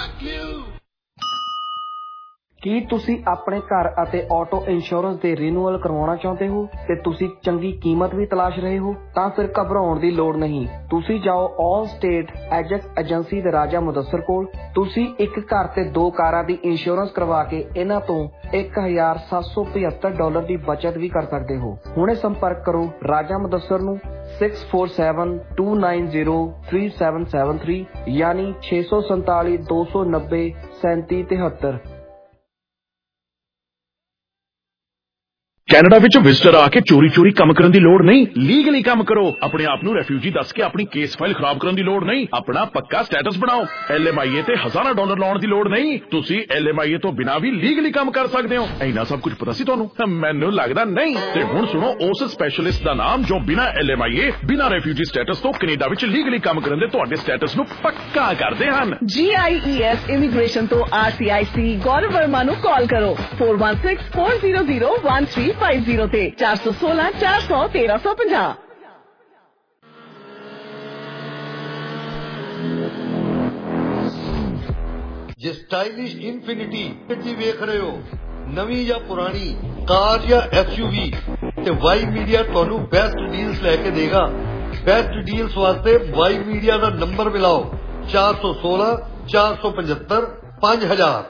ਕੀ ਤੁਸੀਂ ਆਪਣੇ ਘਰ ਅਤੇ auto insurance ਦੇ renewal ਕਰਵਾਉਣਾ ਚਾਹੁੰਦੇ ਹੋ ਤੇ ਤੁਸੀਂ ਚੰਗੀ ਕੀਮਤ ਵੀ ਤਲਾਸ਼ ਰਹੇ ਹੋ? ਤਾਂ ਫਿਰ ਘਬਰਾਉਣ ਦੀ ਲੋੜ ਨਹੀਂ। ਤੁਸੀਂ ਜਾਓ ਆਲ ਸਟੇਟ ਐਜੈਕਸ ਏਜੰਸੀ ਦੇ ਰਾਜਾ ਮੁਦੱਸਰ ਕੋਲ। ਤੁਸੀਂ ਇੱਕ ਘਰ ਤੇ ਦੋ ਕਾਰਾਂ ਦੀ ਇੰਸ਼ੋਰੈਂਸ ਕਰਵਾ ਕੇ ਇਹਨਾਂ ਤੋਂ ਇੱਕ ਹਜ਼ਾਰ ਸੱਤ ਸੌ ਪਝੱਤਰ ਡਾਲਰ ਦੀ ਬਚਤ ਵੀ ਕਰ ਸਕਦੇ ਹੋ। ਹੁਣੇ ਸੰਪਰਕ ਕਰੋ ਰਾਜਾ ਮੁਦੱਸਰ ਨੂੰ six four seven two nine zero three seven seven three ਯਾਨੀ ਛੇ ਸੌ ਸੰਤਾਲੀ ਦੋ ਸੌ ਨੱਬੇ ਸੈਂਤੀ ਤਿਹੱਤਰ। ਕੈਨੇਡਾ ਵਿੱਚ ਵਿਜ਼ਟਰ ਆ ਕੇ ਚੋਰੀ ਚੋਰੀ ਕੰਮ ਕਰਨ ਦੀ ਲੋੜ ਨਹੀਂ। ਲੀਗਲੀ ਕੰਮ ਕਰੋ। ਆਪਣੇ ਆਪ ਨੂੰ ਰੈਫਿਊਜੀ ਦੱਸ ਕੇ ਆਪਣੀ ਕੇਸ ਫਾਈਲ ਖਰਾਬ ਕਰਨ ਦੀ ਲੋੜ ਨਹੀਂ। ਆਪਣਾ ਪੱਕਾ ਸਟੇਟਸ ਬਣਾਓ। ਐਲ ਐਮ ਆਈ ਏ ਤੇ ਹਜ਼ਾਰਾਂ ਡਾਲਰ ਲਾਉਣ ਦੀ ਲੋੜ ਨਹੀਂ। ਤੁਸੀਂ ਐਲ ਐਮ ਆਈ ਏ ਤੋਂ ਬਿਨਾਂ ਵੀ ਲੀਗਲੀ ਕੰਮ ਕਰ ਸਕਦੇ ਹੋ। ਇੰਨਾ ਸਭ ਕੁਝ ਪਤਾ ਸੀ ਤੁਹਾਨੂੰ? ਮੈਨੂੰ ਲੱਗਦਾ ਨਹੀਂ। ਤੇ ਹੁਣ ਸੁਣੋ ਉਸ ਸਪੈਸ਼ਲਿਸਟ ਦਾ ਨਾਮ ਜੋ ਬਿਨਾਂ ਐਲ ਐਮ ਆਈ ਏ, ਬਿਨਾਂ ਰੈਫਿਊਜੀ ਸਟੇਟਸ ਤੋਂ ਕੈਨੇਡਾ ਵਿੱਚ ਲੀਗਲੀ ਕੰਮ ਕਰਨ ਦੇ ਤੁਹਾਡੇ ਸਟੇਟਸ ਨੂੰ ਪੱਕਾ ਕਰਦੇ ਹਨ। G I E S immigration ਤੋਂ R C I C Gaurav Verma ਨੂੰ ਕਾਲ ਕਰੋ four one six four zero zero one three five zero ਤੇ ਚਾਰ ਸੌ ਸੋਲਾਂ ਚਾਰ ਸੌ ਤੇਰਾਂ ਸੌ ਪੰਜਾਹ। ਜੇ ਸਟਾਈਲਿਸ਼ ਇਨਫਿਨਿਟੀ ਗੱਡੀ ਵੇਖ ਰਹੇ ਹੋ, ਨਵੀਂ ਜਾਂ ਪੁਰਾਣੀ ਕਾਰ ਜਾਂ ਐਸ ਯੂ ਵੀ, ਤੇ ਵਾਈ ਮੀਡੀਆ ਤੁਹਾਨੂੰ ਬੈਸਟ ਡੀਲਸ ਲੈ ਕੇ ਦੇਗਾ। ਬੈਸਟ ਡੀਲਸ ਵਾਸਤੇ ਵਾਈ ਮੀਡੀਆ ਦਾ ਨੰਬਰ ਮਿਲਾਓ ਚਾਰ ਸੌ ਸੋਲਾਂ ਚਾਰ ਸੌ ਪਝੱਤਰ ਪੰਜ ਹਜ਼ਾਰ।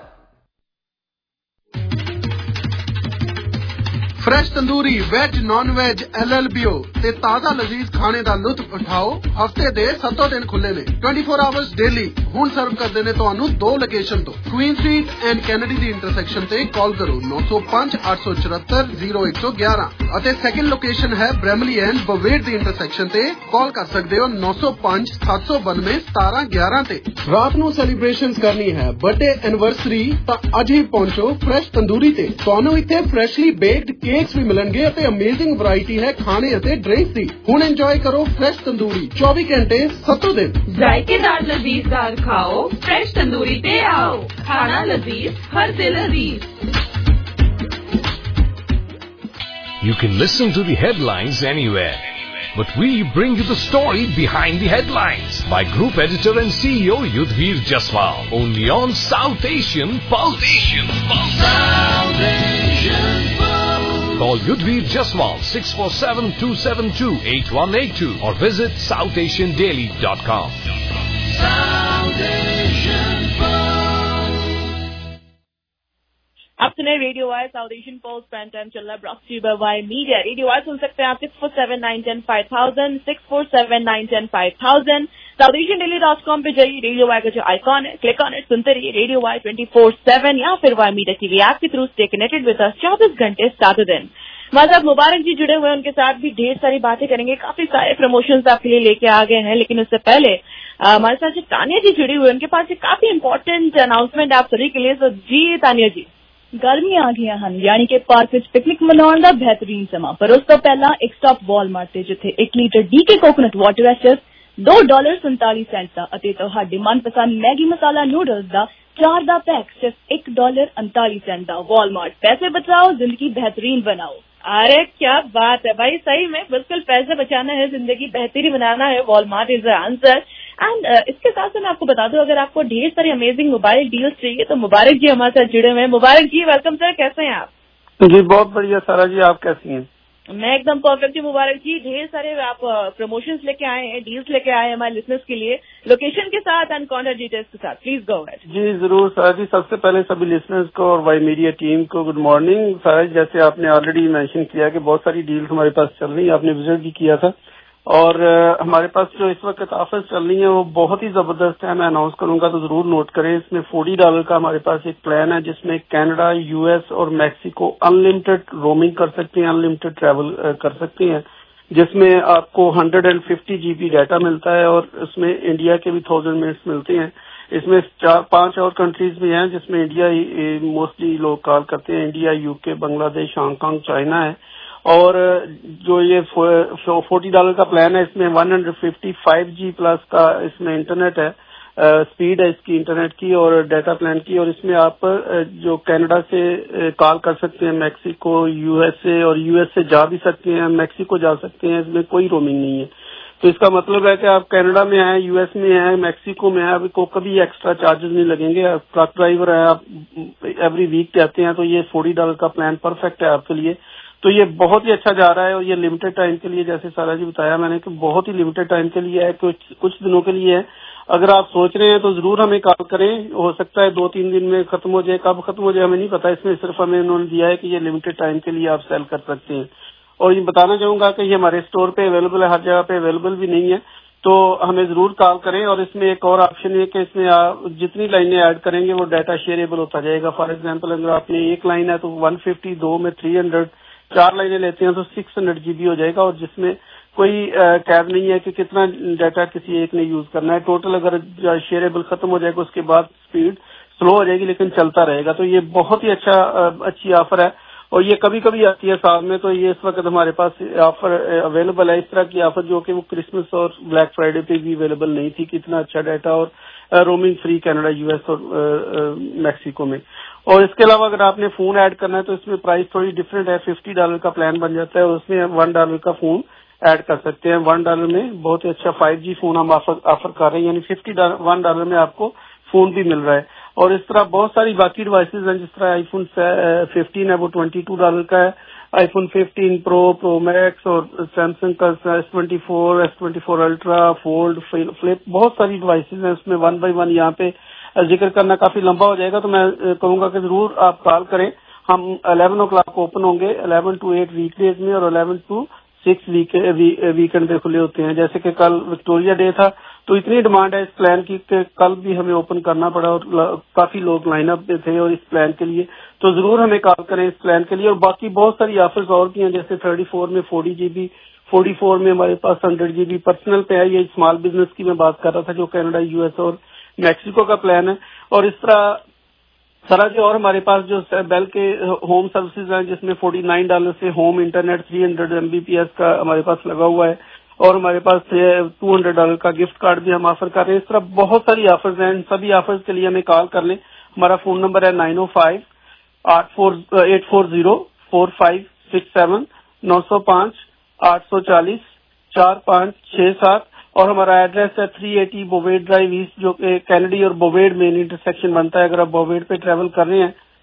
Fresh tandoori veg non veg L L B O ਤੇ ਤਾਜ਼ਾ ਲਜ਼ੀਜ਼ ਖਾਣੇ ਦਾ ਲੁਤਫ ਉਠਾਓ। ਹਫਤੇ ਦੇ ਸੱਤੋਂ ਦਿਨ ਖੁੱਲੇ ਨੇ, twenty-four ਆਵਰਸ ਡੇਲੀ। ਹੁਣ ਸਰਵ ਕਰਦੇ ਨੇ ਤੁਹਾਨੂੰ ਦੋ ਲੋਕੇਸ਼ਨ ਤੋਂ, ਕੁਈਨ ਸਟਰੀਟ ਐਂਡ ਕੈਨੇਡੀ ਦੀ ਇੰਟਰਸੈਕਸ਼ਨ ਤੇ। ਕਾਲ ਕਰੋ ਨੌ ਸੌ ਪੰਜ ਅੱਠ ਸੌ ਚੁਹੱਤਰ ਜ਼ੀਰੋ ਇੱਕ ਸੌ ਗਿਆਰਾਂ ਅਤੇ ਸੈਕਿੰਡ ਲੋਕੇਸ਼ਨ ਹੈ ਬ੍ਰੈਮਲੀ ਐਂਡ ਬਵੇਟ ਦੀ ਇੰਟਰਸੈਕਸ਼ਨ ਤੇ। ਕਾਲ ਕਰ ਸਕਦੇ ਹੋ ਨੌ ਸੌ ਪੰਜ ਸੱਤ ਸੌ ਬਾਨਵੇਂ ਸਤਾਰਾਂ ਗਿਆਰਾਂ ਤੇ। ਰਾਤ ਨੂੰ ਸੈਲੀਬ੍ਰੇਸ਼ਨ ਕਰਨੀ ਹੈ, ਬਰਥਡੇ ਐਨਵਰਸਰੀ, ਤਾਂ ਅੱਜ ਹੀ ਪਹੁੰਚੋ ਫਰੈਸ਼ ਤੰਦੂਰੀ ਤੇ। ਤੁਹਾਨੂੰ ਇੱਥੇ ਫਰੈਸ਼ਲੀ ਬੇਕਡ ਕੇਕਸ ਵੀ ਮਿਲਣਗੇ ਅਤੇ ਅਮੇਜ਼ਿੰਗ ਵੈਰਾਈਟੀ ਹੈ ਖਾਣੇ ਅਤੇ ਡਰਿੰਕਸ ਦੀ। ਹੁਣ ਇੰਜੋਏ ਕਰੋ ਫਰੈਸ਼ ਤੰਦੂਰੀ ਚੌਵੀ ਘੰਟੇ ਸੱਤੋਂ ਦਿਨ। ਜ਼ਾਇਕੇਦਾਰ ਲਜ਼ੀਜ਼ਦਾਰ ਖਾਓ, ਫਰੈਸ਼ ਤੰਦੂਰੀ ਤੇ ਆਓ। ਖਾਣਾ ਲਜ਼ੀਜ਼, ਹਰ ਦਿਲ ਅਜ਼ੀਜ਼। You can listen to the headlines anywhere, but we bring you the story behind the headlines by Group Editor and C E O Yudhvir Jaswal, only on South Asian Pulse. South Asian Pulse. South Asian Pulse. Call Yudhvir Jaswal six four seven, two seven two, eight one eight two or visit south asian daily dot com. South Asian आप सुने radio Y South Asian Post pan time चल रहा है brought you by Y media. Radio Y सुन सकते हैं आप six four seven nine ten five thousand six four seven nine ten five thousand South Asian daily dot com पे जाइए, radio Y का जो आइकॉन है क्लिक ऑन इट, सुनते रहिए radio Y twenty four seven या फिर वाई मीडिया टीवी ऐप के through stay connected with us चौबीस घंटे सात दिन। हमारे साथ मुबारक जी जुड़े हुए हैं, उनके साथ भी ढेर सारी बातें करेंगे, काफी सारे प्रमोशंस आपके लिए लेके आ गए हैं। लेकिन उससे पहले हमारे साथ जो तानिया जी जुड़ी हुई है उनके पास एक काफी इंपॉर्टेंट अनाउंसमेंट आप सभी के लिए। तो जी तानिया जी। गर्मी आ गई ਹਨ यानी कि पार्क ਵਿੱਚ पिकनिक मनाਉਣ ਦਾ बेहतरीन समा, पर ਉਸ ਤੋਂ ਪਹਿਲਾਂ ਇੱਕ ਸਟਾਪ ਵਾਲਮਾਰਟ ਤੇ ਜਿੱਥੇ ਇੱਕ ਲੀਟਰ ਡੀਕੇ ਕੋਕੋਨਟ ਵਾਟਰ ਹੈ ਸਿਰਫ ਦੋ ਡਾਲਰ ਸੰਤਾਲੀ ਸੈਂਟ ਦਾ ਅਤੇ ਤੁਹਾਡੇ ਮਨਪਸੰਦ ਮੈਗੀ ਮਸਾਲਾ ਨੂਡਲਸ ਦਾ ਚਾਰ ਦਾ ਪੈਕ सिर्फ एक डॉलर उनतालीस सेंट दा। वॉलमार्ट, पैसे बचाओ जिंदगी बेहतरीन बनाओ। अरे क्या बात है भाई, सही में बिल्कुल पैसे बचाना है, जिंदगी बेहतरीन बनाना है, Walmart is the answer. And इसके साथ साथ मैं आपको बता दूं, अगर आपको ढेर सारी अमेजिंग मोबाइल डील्स चाहिए तो मुबारक जी हमारे साथ जुड़े हुए हैं। मुबारक जी वेलकम सर, कैसे हैं आप? जी बहुत बढ़िया सारा जी, आप कैसी हैं? मैं एकदम परफेक्ट जी। मुबारक जी ढेर सारे आप प्रमोशंस लेके आए हैं, डील्स लेके आए हैं हमारे लिसनर्स के लिए, लोकेशन के साथ एंड कॉन्टैक्ट डिटेल्स के साथ, प्लीज गो अहेड। जी जरूर सारा जी, सबसे पहले सभी लिसनर्स को और वाई मीडिया टीम को गुड मॉर्निंग। सारा जी जैसे आपने ऑलरेडी मेंशन किया कि बहुत सारी डील्स हमारे पास चल रही है, आपने विजिट भी किया था, और हमारे पास जो इस वक्त ऑफर्स चल रही है वो बहुत ही जबरदस्त है। मैं अनाउंस करूंगा तो जरूर नोट करें। इसमें चालीस डॉलर का हमारे पास एक प्लान है जिसमें कनाडा, यूएस और मैक्सिको अनलिमिटेड रोमिंग कर सकते हैं, अनलिमिटेड ट्रैवल कर सकते हैं, जिसमें आपको एक सौ पचास जीबी डाटा मिलता है और उसमें इंडिया के भी थाउजेंड मिनट्स मिलते हैं। इसमें चार पांच और कंट्रीज भी हैं जिसमें इंडिया मोस्टली लोग कॉल करते हैं, India, UK, Bangladesh, Hong Kong, China है। और जो ये चालीस डॉलर का प्लान है इसमें एक सौ पचपन जी प्लस का इसमें इंटरनेट है, स्पीड है इसकी इंटरनेट की और डाटा प्लान की, और इसमें आप जो कनाडा से कॉल कर सकते हैं, मैक्सिको, यूएसए और यूएस से जा भी सकते हैं, मैक्सिको जा सकते हैं, इसमें कोई रोमिंग नहीं है। तो इसका मतलब है कि आप कनाडा में हैं, यूएस में हैं, मैक्सिको में हैं, आपको कभी एक्स्ट्रा चार्जेस नहीं लगेंगे। आप ट्रक ड्राइवर हैं, आप एवरी वीक जाते हैं, तो ये चालीस डॉलर का प्लान परफेक्ट है आपके लिए। तो ये बहुत ही अच्छा जा रहा है और ये लिमिटेड टाइम के लिए, जैसे सारा जी बताया मैंने कि बहुत ही लिमिटेड टाइम के लिए है, कुछ कुछ दिनों के लिए है। अगर आप सोच रहे हैं तो जरूर हमें कॉल करें, हो सकता है दो तीन दिन में खत्म हो जाए, कब खत्म हो जाए हमें नहीं पता। इसमें सिर्फ हमें उन्होंने दिया है कि ये लिमिटेड टाइम के लिए आप सेल कर सकते हैं। और ये बताना चाहूंगा कि ये हमारे स्टोर पे अवेलेबल है, हर जगह पे अवेलेबल भी नहीं है, तो हमें जरूर कॉल करें। और इसमें एक और ऑप्शन है कि इसमें आप जितनी लाइनें ऐड करेंगे वो डाटा शेयरेबल होता जाएगा। फॉर एग्जाम्पल अगर आपने एक लाइन है तो वन फिफ्टी, दो में थ्री हंड्रेड, चार लाइनें लेते हैं तो सिक्स हंड्रेड जीबी हो जाएगा, और जिसमें कोई कैद नहीं है कि कितना डाटा किसी एक ने यूज करना है। टोटल अगर शेयरेबल खत्म हो जाएगा उसके बाद स्पीड स्लो हो जाएगी लेकिन चलता रहेगा। तो ये बहुत ही अच्छा अच्छी ऑफर है और ये कभी कभी आती है साल में, तो ये इस वक्त हमारे पास ऑफर अवेलेबल है। इस तरह की ऑफर जो कि वो क्रिसमस और ब्लैक फ्राइडे पे भी अवेलेबल नहीं थी, कितना अच्छा डाटा और रोमिंग फ्री कनाडा, यूएस और मैक्सिको में। और इसके अलावा अगर आपने फोन ऐड करना है तो इसमें प्राइस थोड़ी डिफरेंट है, पचास डॉलर का प्लान बन जाता है और उसमें वन डॉलर का फोन ऐड कर सकते हैं। वन डॉलर में बहुत ही अच्छा फाइव जी फोन हम ऑफर ऑफर कर रहे हैं, यानी फिफ्टी डॉलर वन डॉलर में आपको फोन भी मिल रहा है। और इस तरह बहुत सारी बाकी डिवाइसेज हैं, जिस तरह आईफोन फिफ्टीन है वो ट्वेंटी टू डॉलर का है, iPhone fifteen pro, pro max और सैमसंग का S twenty four, S twenty four ultra, fold, flip, बहुत सारी डिवाइसेज हैं। उसमें वन बाई वन यहाँ पे जिक्र करना काफी लंबा हो जाएगा, तो मैं कहूंगा कि जरूर आप कॉल करें। हम इलेवन ओ क्लॉक ओपन होंगे, इलेवन टू एट वीकडेज में और eleven to six week weekend पे खुले होते हैं। जैसे कि कल विक्टोरिया डे था तो इतनी डिमांड है इस प्लान की कि कल भी हमें ओपन करना पड़ा और काफी लोग लाइनअप पे थे और इस प्लान के लिए, तो जरूर हमें कॉल करें इस प्लान के लिए। और बाकी बहुत सारी ऑफर्स और भी हैं, जैसे थर्टी फोर में फोर्टी जीबी, फोर्टी फोर में हमारे पास हंड्रेड जीबी पर्सनल पे है। ये स्मॉल बिजनेस की मैं बात कर रहा था जो कनाडा, यूएस और मैक्सिको का प्लान है। और इस तरह सारा जो और हमारे पास जो बेल के होम सर्विसेज हैं जिसमें फोर्टी नाइन डॉलर से home internet three hundred Mbps का हमारे पास लगा हुआ है और हमारे पास टू हंड्रेड डॉलर का गिफ्ट कार्ड भी हम ऑफर कर रहे हैं। इस तरह बहुत सारी ऑफर्स हैं, इन सभी ऑफर्स के लिए हमें कॉल कर लें। हमारा फोन नंबर है नाइन ओ फाइव आठ four eight four zero four five six seven, नौ सौ पांच आठ सौ चालीस चार पांच छह सात, और हमारा एड्रेस है three eighty Bovaird drive east, जो कि कैनेडी और बोवेड मेन इंटरसेक्शन बनता है। अगर आप बोवेड पे ट्रेवल कर रहे हैं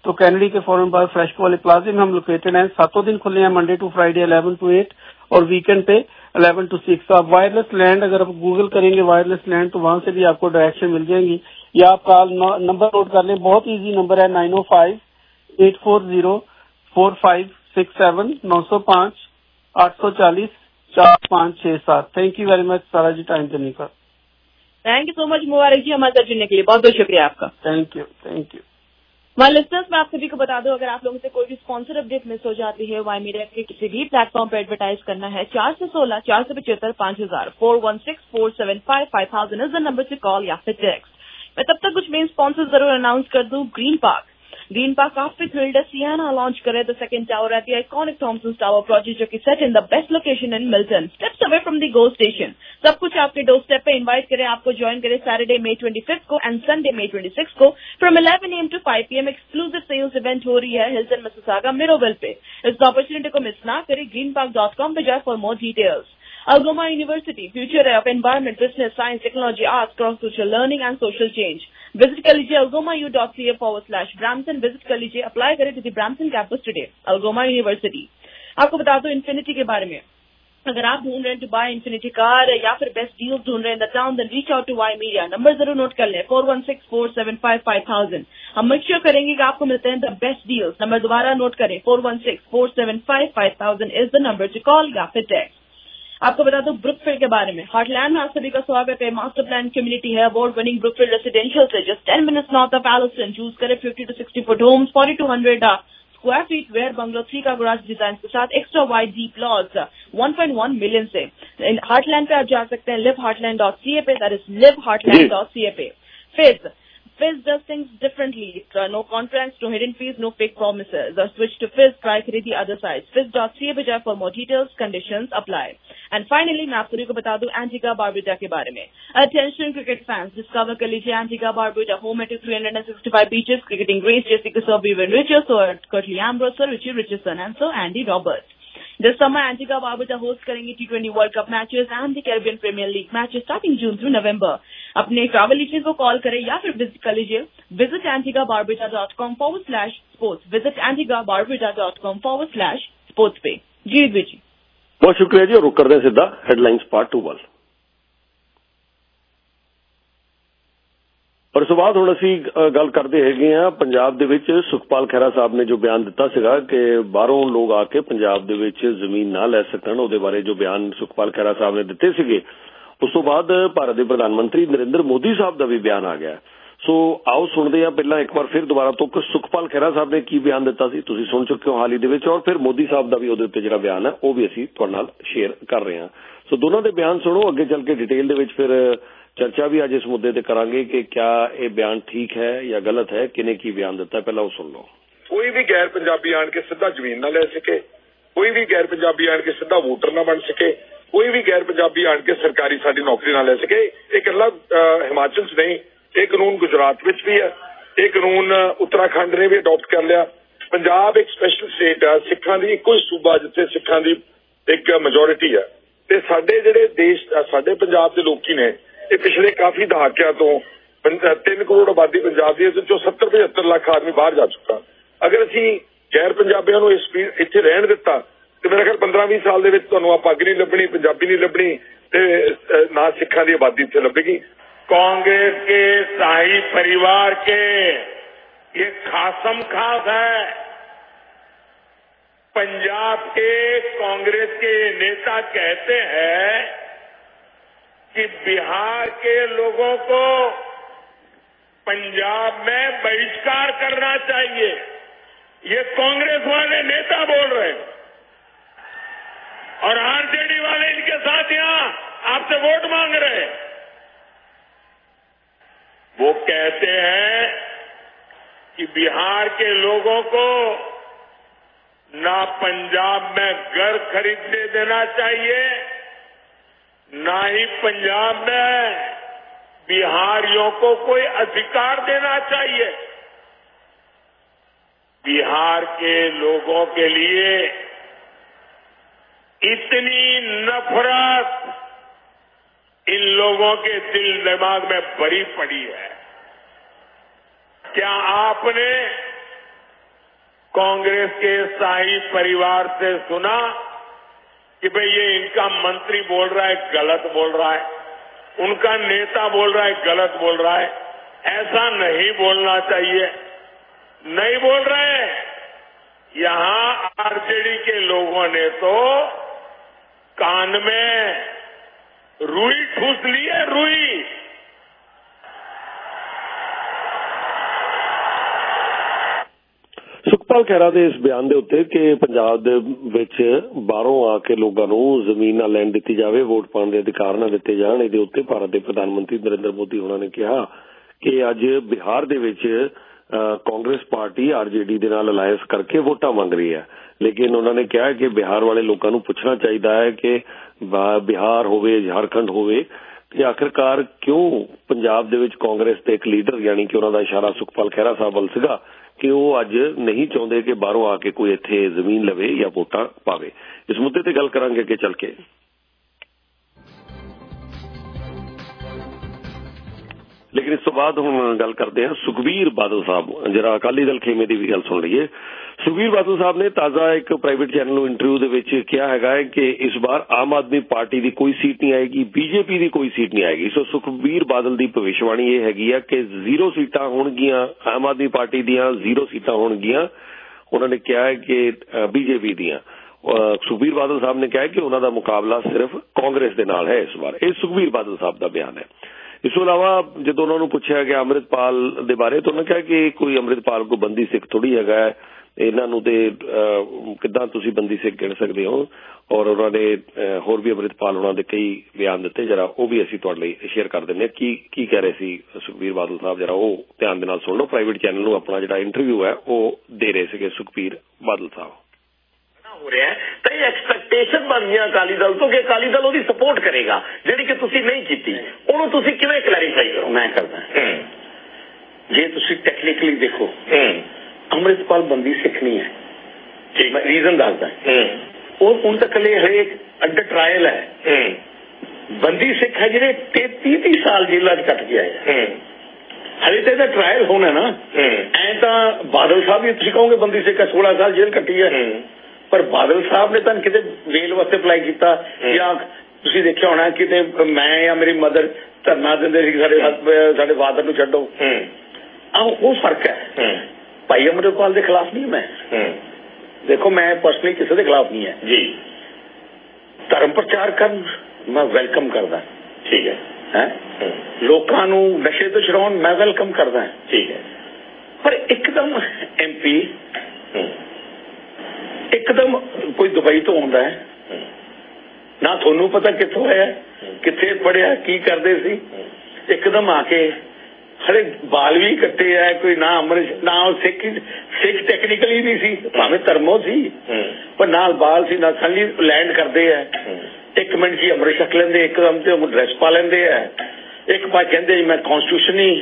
तो कैनेडी के फौरन बाहर फ्रेशको वाले प्लाजे में हम लोकेटेड हैं। सातों दिन खुले हैं, Monday to Friday eleven to eight और वीकेंड पे इलेवन टू सिक्स। तो आप वायरलेस लैंड अगर आप गूगल करेंगे वायरलेस लैंड तो वहां से भी आपको डायरेक्शन मिल जाएंगी, या आप कॉल नंबर नोट कर लें, बहुत इजी नंबर है नाइन ओ five eight four zero four five six seven, नौ सौ पांच आठ सौ चालीस चार पाँच छह सात। थैंक यू वेरी मच सारा जी टाइम देने का। Thank you so much Mubarak ji हमारे साथ जुड़ने के लिए, बहुत बहुत शुक्रिया आपका। Thank you thank you. Y listeners, मैं आप सभी को बता दूं, अगर आप लोगों से कोई भी स्पॉन्सर अपडेट मिस हो जाती है, वाई मीडिया के किसी भी प्लेटफॉर्म पर एडवर्टाइज करना है, चार सौ सोलह चार सौ पचहत्तर पांच हजार four one six four seven five five thousand is the number to call या फिर टेक्स्ट। मैं तब तक कुछ मेन स्पॉन्सर जरूर अनाउंस कर दूं। ग्रीन पार्क ग्रीन पार्क काफी थ्रिल्ड है, सियाना लॉन्च करे the second tower at the iconic Thomsons tower project, जो कि set in the best location in Milton, steps away from the GO station. सब कुछ आपके डोर स्टेप पे। Invite करें आपको, ज्वाइन करें सैटरडे मई ट्वेंटी फिफ्थ को and Sunday May twenty six को from eleven A M to five P M. Exclusive sales event हो रही है हिल्टन मिसिसागा मिरोविल पे। इस अपॉर्चुनिटी को मिस ना करें। ग्रीन पार्क डॉट कॉम पे जाए for more details. Algoma University, future of environment, business, science, technology, arts, cross-social learning and social change. Visit कर लीजिए algoma.u.ca forward slash Brampton. Visit कर लीजिए, apply करें to the Brampton campus today. Algoma University. आपको बता दो Infinity के बारे में। अगर आप ढूंढ रहे हैं to buy Infinity car या फिर बेस्ट डील्स ढूंढ रहे हैं in the town, then reach out to Y Media. Number जरूर नोट कर लें, four one six four seven five five thousand. हम मेक श्योर करेंगे कि आपको मिलते हैं द बेस्ट डील्स। नंबर दोबारा नोट करें, four one six four seven five five thousand is the number to call या फिर टेक्स्ट। आपको बता दो ब्रुकफील्ड के बारे में। हार्टलैंड में आप सभी का स्वागत है। मास्टर प्लान कम्युनिटी है, अवार्ड विनिंग ब्रुकफील्ड रेसिडेंशियल से just ten minutes north of Alliston. Choose करें fifty two sixty foot homes, forty two hundred square feet where bungalow, three का गराज डिजाइन के साथ extra wide D plots one point one million से। Heartland पे आप जा सकते हैं live Heartland dot C A पे, that is live Heartland dot C A पे। फिर Fizz does things differently. Uh, no contracts, no hidden fees, no fake promises. The switch to Fizz, try the other side. Fizz dot c a पे जाए for more details, conditions apply. And finally, मैं आप सभी को बता दूं Antigua Barbuda के बारे में। Attention cricket fans, discover कर लीजिए Antigua Barbuda, home to three hundred sixty-five beaches, cricketing greats Jessica Serby, Evan Richards, so Curtly Ambrose, Sir Richie Richardson, and so Andy Roberts. This summer, Antigua Barbuda host करेंगे T twenty World Cup matches and the Caribbean Premier League matches starting June through November. अपने travel agent को call करें या फिर visit कर लीजिए visit Antigua Barbuda dot com forward slash sports. Visit Antigua Barbuda dot com forward slash sports पे। जी जी बहुत शुक्रिया जी। और रुक करते हैं सीधा हेडलाइंस पार्ट टू वाल। ਪਰ ਸਵਾਦ ਹੁਣ ਅਸੀਂ ਗੱਲ ਕਰਦੇ ਹੈਗੇ ਆ ਪੰਜਾਬ ਦੇ ਵਿੱਚ ਸੁਖਪਾਲ ਖਹਿਰਾ ਸਾਹਿਬ ਨੇ ਜੋ ਬਿਆਨ ਦਿੱਤਾ ਸੀਗਾ ਕਿ ਬਾਹਰੋਂ ਲੋਕ ਆ ਕੇ ਪੰਜਾਬ ਦੇ ਵਿੱਚ ਜ਼ਮੀਨ ਨਾ ਲੈ ਸਕਣ, ਉਹਦੇ ਬਾਰੇ ਜੋ ਬਿਆਨ ਸੁਖਪਾਲ ਖਹਿਰਾ ਸਾਹਿਬ ਨੇ ਦਿੱਤੇ ਸੀਗੇ, ਉਸ ਤੋਂ ਬਾਅਦ ਭਾਰਤ ਦੇ ਪ੍ਰਧਾਨ ਮੰਤਰੀ ਨਰਿੰਦਰ ਮੋਦੀ ਸਾਹਿਬ ਦਾ ਵੀ ਬਿਆਨ ਆ ਗਿਆ। ਸੋ ਆਓ ਸੁਣਦੇ ਹਾਂ ਪਹਿਲਾਂ ਇੱਕ ਵਾਰ ਫਿਰ ਦੁਬਾਰਾ ਤੋਂ ਕਿ ਸੁਖਪਾਲ ਖਹਿਰਾ ਸਾਹਿਬ ਨੇ ਕੀ ਬਿਆਨ ਦਿੱਤਾ ਸੀ। ਤੁਸੀਂ ਸੁਣ ਚੁੱਕੇ ਹੋ ਹਾਲ ਹੀ ਦੇ ਵਿੱਚ, ਔਰ ਫਿਰ ਮੋਦੀ ਸਾਹਿਬ ਦਾ ਵੀ ਉਹਦੇ ਉੱਤੇ ਜਿਹੜਾ ਬਿਆਨ ਹੈ ਉਹ ਵੀ ਅਸੀਂ ਤੁਹਾਡੇ ਨਾਲ ਸ਼ੇਅਰ ਕਰ ਰਹੇ ਹਾਂ। ਸੋ ਦੋਨਾਂ ਦੇ ਬਿਆਨ ਸੁਣੋ, ਅੱਗੇ ਚੱਲ ਕੇ ਡਿਟੇਲ ਦੇ ਵਿੱਚ ਫਿਰ चर्चा भी आज इस मुद्दे पे करांगे कि क्या ये बयान ठीक है या गलत है, किने की बयान देता है, पहला वो सुन लो। कोई भी गैर पंजाबी आन के सीधा जमीन ना ले सके, कोई भी गैर पंजाबी आन के सीधा वोटर ना बन सके, कोई भी गैर पंजाबी आन के सरकारी साडी नौकरी ना ले सके। एक अल्लाह हिमाचल च नहीं, ये कानून गुजरात विच भी है, ये कानून उत्तराखंड ने भी अडॉप्ट कर लिया। पंजाब एक स्पैशल स्टेट है, सिखां दी इक्को ही सूबा जिथे सिखां दी एक मेजोरिटी है, ते साडे जिहड़े देश साडे पंजाब दे लोकी ने ਇਹ ਪਿਛਲੇ ਕਾਫੀ ਦਹਾਕਿਆਂ ਤੋਂ ਤਿੰਨ ਕਰੋੜ ਆਬਾਦੀ ਪੰਜਾਬ ਦੀ, ਇਸ ਵਿੱਚੋਂ ਸੱਤਰ ਪਝੱਤਰ ਲੱਖ ਆਦਮੀ ਬਾਹਰ ਜਾ ਚੁੱਕਾ। ਅਗਰ ਅਸੀਂ ਗੈਰ ਪੰਜਾਬੀਆਂ ਨੂੰ ਇਸ ਇੱਥੇ ਰਹਿਣ ਦਿੱਤਾ ਤੇ ਮੇਰਾ ਖਿਆਲ ਪੰਦਰਾਂ ਵੀਹ ਸਾਲ ਦੇ ਵਿੱਚ ਤੁਹਾਨੂੰ ਆ ਪੱਗ ਨਹੀਂ ਲੱਭਣੀ, ਪੰਜਾਬੀ ਨਹੀਂ ਲੱਭਣੀ ਤੇ ਨਾ ਸਿੱਖਾਂ ਦੀ ਆਬਾਦੀ ਇੱਥੇ ਲੱਭੇਗੀ। कांग्रेस के शाही परिवार के ये खासम खास है। पंजाब के कांग्रेस के नेता कहते हैं कि बिहार के लोगों को पंजाब में बहिष्कार करना चाहिए। ये कांग्रेस वाले नेता बोल रहे हैं और आरजेडी वाले इनके साथ यहां आपसे वोट मांग रहे हैं। वो कहते हैं कि बिहार के लोगों को ना पंजाब में घर खरीदने देना चाहिए, ना ही पंजाब में बिहारियों को कोई अधिकार देना चाहिए। बिहार के लोगों के लिए इतनी नफरत इन लोगों के दिल दिमाग में भरी पड़ी है। क्या आपने कांग्रेस के शाही परिवार से सुना कि भाई ये इनका मंत्री बोल रहा है गलत बोल रहा है, उनका नेता बोल रहा है गलत बोल रहा है। ऐसा नहीं बोलना चाहिए, नहीं बोल रहे। यहां आरजेडी के लोगों ने तो कान में रुई ठूस ली है, रुई। ਸੁਖਪਾਲ ਖਹਿਰਾ ਦੇ ਇਸ ਬਿਆਨ ਦੇ ਉੱਤੇ ਕਿ ਪੰਜਾਬ ਦੇ ਵਿੱਚ ਬਾਹਰੋਂ ਆ ਕੇ ਲੋਕਾਂ ਨੂੰ ਜ਼ਮੀਨ ਨਾ ਲੈਣ ਦਿੱਤੀ ਜਾਵੇ, ਵੋਟ ਪਾਉਣ ਦੇ ਅਧਿਕਾਰ ਨਾ ਦਿੱਤੇ ਜਾਣ, ਇਹਦੇ ਉੱਤੇ ਭਾਰਤ ਦੇ ਪ੍ਰਧਾਨ ਮੰਤਰੀ ਨਰਿੰਦਰ ਮੋਦੀ ਹੋਣਾ ਨੇ ਕਿਹਾ ਕਿ ਅੱਜ ਬਿਹਾਰ ਦੇ ਵਿੱਚ ਕਾਂਗਰਸ ਪਾਰਟੀ ਆਰਜੇਡੀ ਦੇ ਨਾਲ ਅਲਾਇੰਸ ਕਰਕੇ ਵੋਟਾਂ ਮੰਗ ਰਹੀ ਹੈ। ਲੇਕਿਨ ਉਹਨਾਂ ਨੇ ਕਿਹਾ ਕਿ ਬਿਹਾਰ ਵਾਲੇ ਲੋਕਾਂ ਨੂੰ ਪੁੱਛਣਾ ਚਾਹੀਦਾ ਹੈ ਕਿ ਬਿਹਾਰ ਹੋਵੇ, ਝਾਰਖੰਡ ਹੋਵੇ, ਕਿ ਆਖਿਰਕਾਰ ਕਿਉਂ ਪੰਜਾਬ ਦੇ ਵਿੱਚ ਕਾਂਗਰਸ ਦੇ ਇੱਕ ਲੀਡਰ, ਯਾਨੀ ਕਿ ਉਹਨਾਂ ਦਾ ਇਸ਼ਾਰਾ ਸੁਖਪਾਲ ਖਹਿਰਾ ਸਾਹਿਬ ਵੱਲ ਸੀਗਾ, ਕਿ ਉਹ ਅੱਜ ਨਹੀਂ ਚਾਹੁੰਦੇ ਕਿ ਬਾਹਰੋਂ ਆ ਕੇ ਕੋਈ ਇੱਥੇ ਜ਼ਮੀਨ ਲਵੇ ਜਾਂ ਵੋਟਾਂ ਪਾਵੇ। ਇਸ ਮੁੱਦੇ ਤੇ ਗੱਲ ਕਰਾਂਗੇ ਅੱਗੇ ਚੱਲ ਕੇ। ਲੇਕਿਨ ਇਸ ਤੋਂ ਬਾਅਦ ਹੁਣ ਗੱਲ ਕਰਦੇ ਹਾਂ ਸੁਖਬੀਰ ਬਾਦਲ ਸਾਹਿਬ, ਜਰਾ ਅਕਾਲੀ ਦਲ ਖੇਮੇ ਦੀ ਵੀ ਗੱਲ ਸੁਣ ਲਈਏ। ਸੁਖਬੀਰ ਬਾਦਲ ਸਾਹਿਬ ਨੇ ਤਾਜ਼ਾ ਇੱਕ ਪ੍ਰਾਈਵੇਟ ਚੈਨਲ ਨੂੰ ਇੰਟਰਵਿਊ ਦੇ ਵਿੱਚ ਕਿਹਾ ਹੈਗਾ ਹੈ ਕਿ ਇਸ ਵਾਰ ਆਮ ਆਦਮੀ ਪਾਰਟੀ ਦੀ ਕੋਈ ਸੀਟ ਨਹੀਂ ਆਏਗੀ, ਬੀਜੇਪੀ ਦੀ ਕੋਈ ਸੀਟ ਨਹੀਂ ਆਏਗੀ। ਸੋ ਸੁਖਬੀਰ ਬਾਦਲ ਦੀ ਭਵਿੱਖਬਾਣੀ ਇਹ ਹੈਗੀ ਆ ਕਿ ਜ਼ੀਰੋ ਸੀਟਾਂ ਹੋਣਗੀਆਂ ਆਮ ਆਦਮੀ ਪਾਰਟੀ ਦੀਆਂ, ਜ਼ੀਰੋ ਸੀਟਾਂ ਹੋਣਗੀਆਂ ਉਹਨਾਂ ਨੇ ਕਿਹਾ ਹੈ ਕਿ ਬੀਜੇਪੀ ਦੀਆਂ। ਸੁਖਬੀਰ ਬਾਦਲ ਸਾਹਿਬ ਨੇ ਕਿਹਾ ਕਿ ਉਹਨਾਂ ਦਾ ਮੁਕਾਬਲਾ ਸਿਰਫ ਕਾਂਗਰਸ ਦੇ ਨਾਲ ਹੈ ਇਸ ਵਾਰ। ਇਹ ਸੁਖਬੀਰ ਬਾਦਲ ਸਾਹਿਬ ਦਾ ਬਿਆਨ ਹੈ। ਇਸ ਤੋਂ ਇਲਾਵਾ ਜਦੋਂ ਉਹਨਾਂ ਨੂੰ ਪੁੱਛਿਆ ਗਿਆ ਅੰਮ੍ਰਿਤਪਾਲ ਦੇ ਬਾਰੇ ਤਾਂ ਉਹਨਾਂ ਕਿਹਾ ਕਿ ਕੋਈ ਅੰਮ੍ਰਿਤਪਾਲ ਕੋਈ ਬੰਦੀ ਸਿੱਖ ਥੋੜੀ ਹੈਗਾ, ਇਹਨਾਂ ਨੂੰ ਤੇ ਕਿੱਦਾਂ ਤੁਸੀਂ ਬੰਦੀ ਸਿੱਖ ਗਿਣ ਸਕਦੇ ਹੋ। ਔਰ ਉਹਨਾਂ ਨੇ ਹੋਰ ਵੀ ਅੰਮ੍ਰਿਤਪਾਲ ਉਹਨਾਂ ਦੇ ਕਈ ਬਿਆਨ ਦਿੱਤੇ, ਜਰਾ ਉਹ ਵੀ ਅਸੀਂ ਤੁਹਾਡੇ ਲਈ ਸ਼ੇਅਰ ਕਰ ਦਿੰਦੇ ਹਾਂ। ਕੀ ਕੀ ਕਹਿ ਰਹੇ ਸੀ ਸੁਖਬੀਰ ਬਾਦਲ ਸਾਹਿਬ, ਜਰਾ ਉਹ ਧਿਆਨ ਦੇ ਨਾਲ ਸੁਣ ਲਓ। ਪ੍ਰਾਈਵੇਟ ਚੈਨਲ ਨੂੰ ਆਪਣਾ ਜਿਹੜਾ ਇੰਟਰਵਿਊ ਹੈ ਉਹ ਦੇ ਰਹੇ ਸੀਗੇ ਸੁਖਬੀਰ ਬਾਦਲ ਸਾਹਿਬ। ਹੋ ਰਿਹਾ ਤਾਂ ਇਹ ਐਕਸਪੈਕਟੇਸ਼ਨ ਬਣ ਗਈਆਂ ਅਕਾਲੀ ਦਲ ਤੋਂ ਕਿ ਅਕਾਲੀ ਦਲ ਉਹਦੀ ਸਪੋਰਟ ਕਰੇਗਾ, ਜਿਹੜੀ ਕਿ ਤੁਸੀਂ ਨਹੀਂ ਕੀਤੀ। ਉਹਨੂੰ ਤੁਸੀਂ ਕਿਵੇਂ ਕਲੈਰੀਫਾਈ ਕਰੋ? ਮੈਂ ਕਰਦਾ, ਜੇ ਤੁਸੀਂ ਟੈਕਨੀਕਲੀ ਦੇਖੋ ਅੰਮ੍ਰਿਤਪਾਲ ਬੰਦੀ ਸਿੱਖ ਨਹੀਂ ਹੈ, ਮੈਂ ਰੀਜ਼ਨ ਦੱਸਦਾ। ਉਹ ਹੁਣ ਤੱਕ ਲੈ ਹਰੇਕ ਅੰਡਰ ਟਰਾਇਲ ਹੈ। ਬੰਦੀ ਸਿੱਖ ਹੈ ਜਿਹੜੇ ਤੀਹ ਤੀਹ ਸਾਲ ਜੇਲ੍ਹਾਂ 'ਚ ਕੱਟ ਕੇ ਆਏ, ਹਲੇ ਤਾਂ ਇਹਦਾ ਟਰਾਇਲ ਹੋਣਾ ਨਾ। ਐ ਤਾਂ ਬਾਦਲ ਸਾਹਿਬ ਵੀ ਤੁਸੀਂ ਕਹੋਗੇ ਬੰਦੀ ਸਿੱਖ ਹੈ, ਸੋਲਾਂ ਸਾਲ ਜੇਲ੍ਹ ਕੱਟੀ ਹੈ, ਪਰ ਬਾਦਲ ਸਾਹਿਬ ਨੇ ਤਾਂ ਕਿਤੇ ਵੇਲ ਵਾਸਤੇ ਅਪਲਾਈ ਕੀਤਾ ਜਾਂ ਤੁਸੀਂ ਦੇਖਿਆ ਹੋਣਾ ਕਿਤੇ ਮੈਂ ਜਾਂ ਮੇਰੀ ਮਦਰ ਧਰਨਾ ਦਿੰਦੇ ਸੀ ਸਾਡੇ ਸਾਡੇ ਫਾਦਰ ਨੂੰ ਛੱਡੋ। ਆਹ ਉਹ ਫਰਕ ਹੈ। ਭਾਈ ਅਮਰਿਤਪਾਲ ਦੇ ਖਿਲਾਫ ਨਹੀਂ ਮੈਂ, ਦੇਖੋ ਮੈਂ ਪਰਸਨਲੀ ਕਿਸੇ ਦੇ ਖਿਲਾਫ ਨਹੀਂ ਹੈ ਜੀ। ਧਰਮ ਪ੍ਰਚਾਰ ਕਰਨ ਮੈਂ ਵੈਲਕਮ ਕਰਦਾ, ਠੀਕ ਹੈ ਹੈ ਲੋਕਾਂ ਨੂੰ ਨਸ਼ੇ ਤੋਂ ਛੁਡਾਉਣ ਮੈਂ ਵੈਲਕਮ ਕਰਦਾ, ਠੀਕ ਹੈ। ਪਰ ਇੱਕਦਮ ਐਮਪੀ ਇੱਕਦਮ ਕੋਈ ਦੁਬਈ ਤੋਂ ਆਉਂਦਾ ਹੈ, ਨਾ ਤੁਹਾਨੂੰ ਪਤਾ ਕਿੱਥੋਂ ਆਇਆ, ਕਿੱਥੇ ਪੜਿਆ, ਕੀ ਕਰਦੇ ਸੀ, ਇੱਕਦਮ ਆ ਕੇ ਹਲੇ ਬਾਲ ਵੀ ਕੱਟੇ ਆ, ਕੋਈ ਨਾ ਅੰਮ੍ਰਿਤ ਨਾ ਸਿੱਖ ਸਿੱਖ ਟੈਕਨੀਕਲੀ ਨਹੀਂ ਸੀ, ਭਾਵੇਂ ਧਰਮੋਂ ਸੀ, ਪਰ ਨਾਲ ਬਾਲ ਸੀ, ਨਾ ਸੰਗੀ ਲੈਂਡ ਕਰਦੇ ਆ, ਇੱਕ ਮਿੰਟ ਜੀ ਅੰਮ੍ਰਿਤ ਛਕ ਲੈਂਦੇ, ਇੱਕਦਮ ਤੇ ਡਰੈਸ ਪਾ ਲੈਂਦੇ ਆ, ਇੱਕ ਪਾਸੇ ਕਹਿੰਦੇ ਮੈਂ ਕੌਨਸਟੀਟਿਊਸ਼ਨ ਹੀ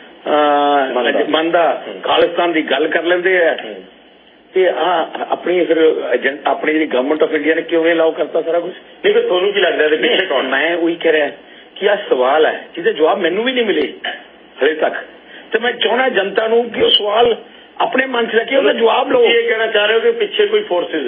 ਮੰਨਦਾ, ਖਾਲਿਸਤਾਨ ਦੀ ਗੱਲ ਕਰ ਲੈਂਦੇ ਆ। ਤੇ ਆ ਆਪਣੀ ਫਿਰ ਆਪਣੀ ਜਿਹੜੀ ਗਵਰਨਮੈਂਟ ਆਫ ਇੰਡੀਆ ਨੇ ਕਿਉਂ ਅਲਾਉ ਕਰਤਾ ਸਾਰਾ ਕੁਝ? ਨਹੀਂ ਫਿਰ ਤੁਹਾਨੂੰ ਕੀ ਲੱਗਦਾ? ਮੈਂ ਉਹੀ ਕਹਿ ਰਿਹਾ ਕਿ ਆਹ ਸਵਾਲ ਹੈ ਜਿਹਦੇ ਜਵਾਬ ਮੈਨੂੰ ਵੀ ਨਹੀਂ ਮਿਲੇ ਹਲੇ ਤੱਕ, ਤੇ ਮੈਂ ਚਾਹੁੰਦਾ ਜਨਤਾ ਨੂੰ ਕਿ ਉਹ ਸਵਾਲ ਆਪਣੇ ਮਨ 'ਚ ਰੱਖੇ, ਉਹਦਾ ਜਵਾਬ ਲਓ। ਇਹ ਕਹਿਣਾ ਚਾਹ ਰਹੇ ਹੋ ਕਿ ਪਿੱਛੇ ਕੋਈ ਫੋਰਸਿਸ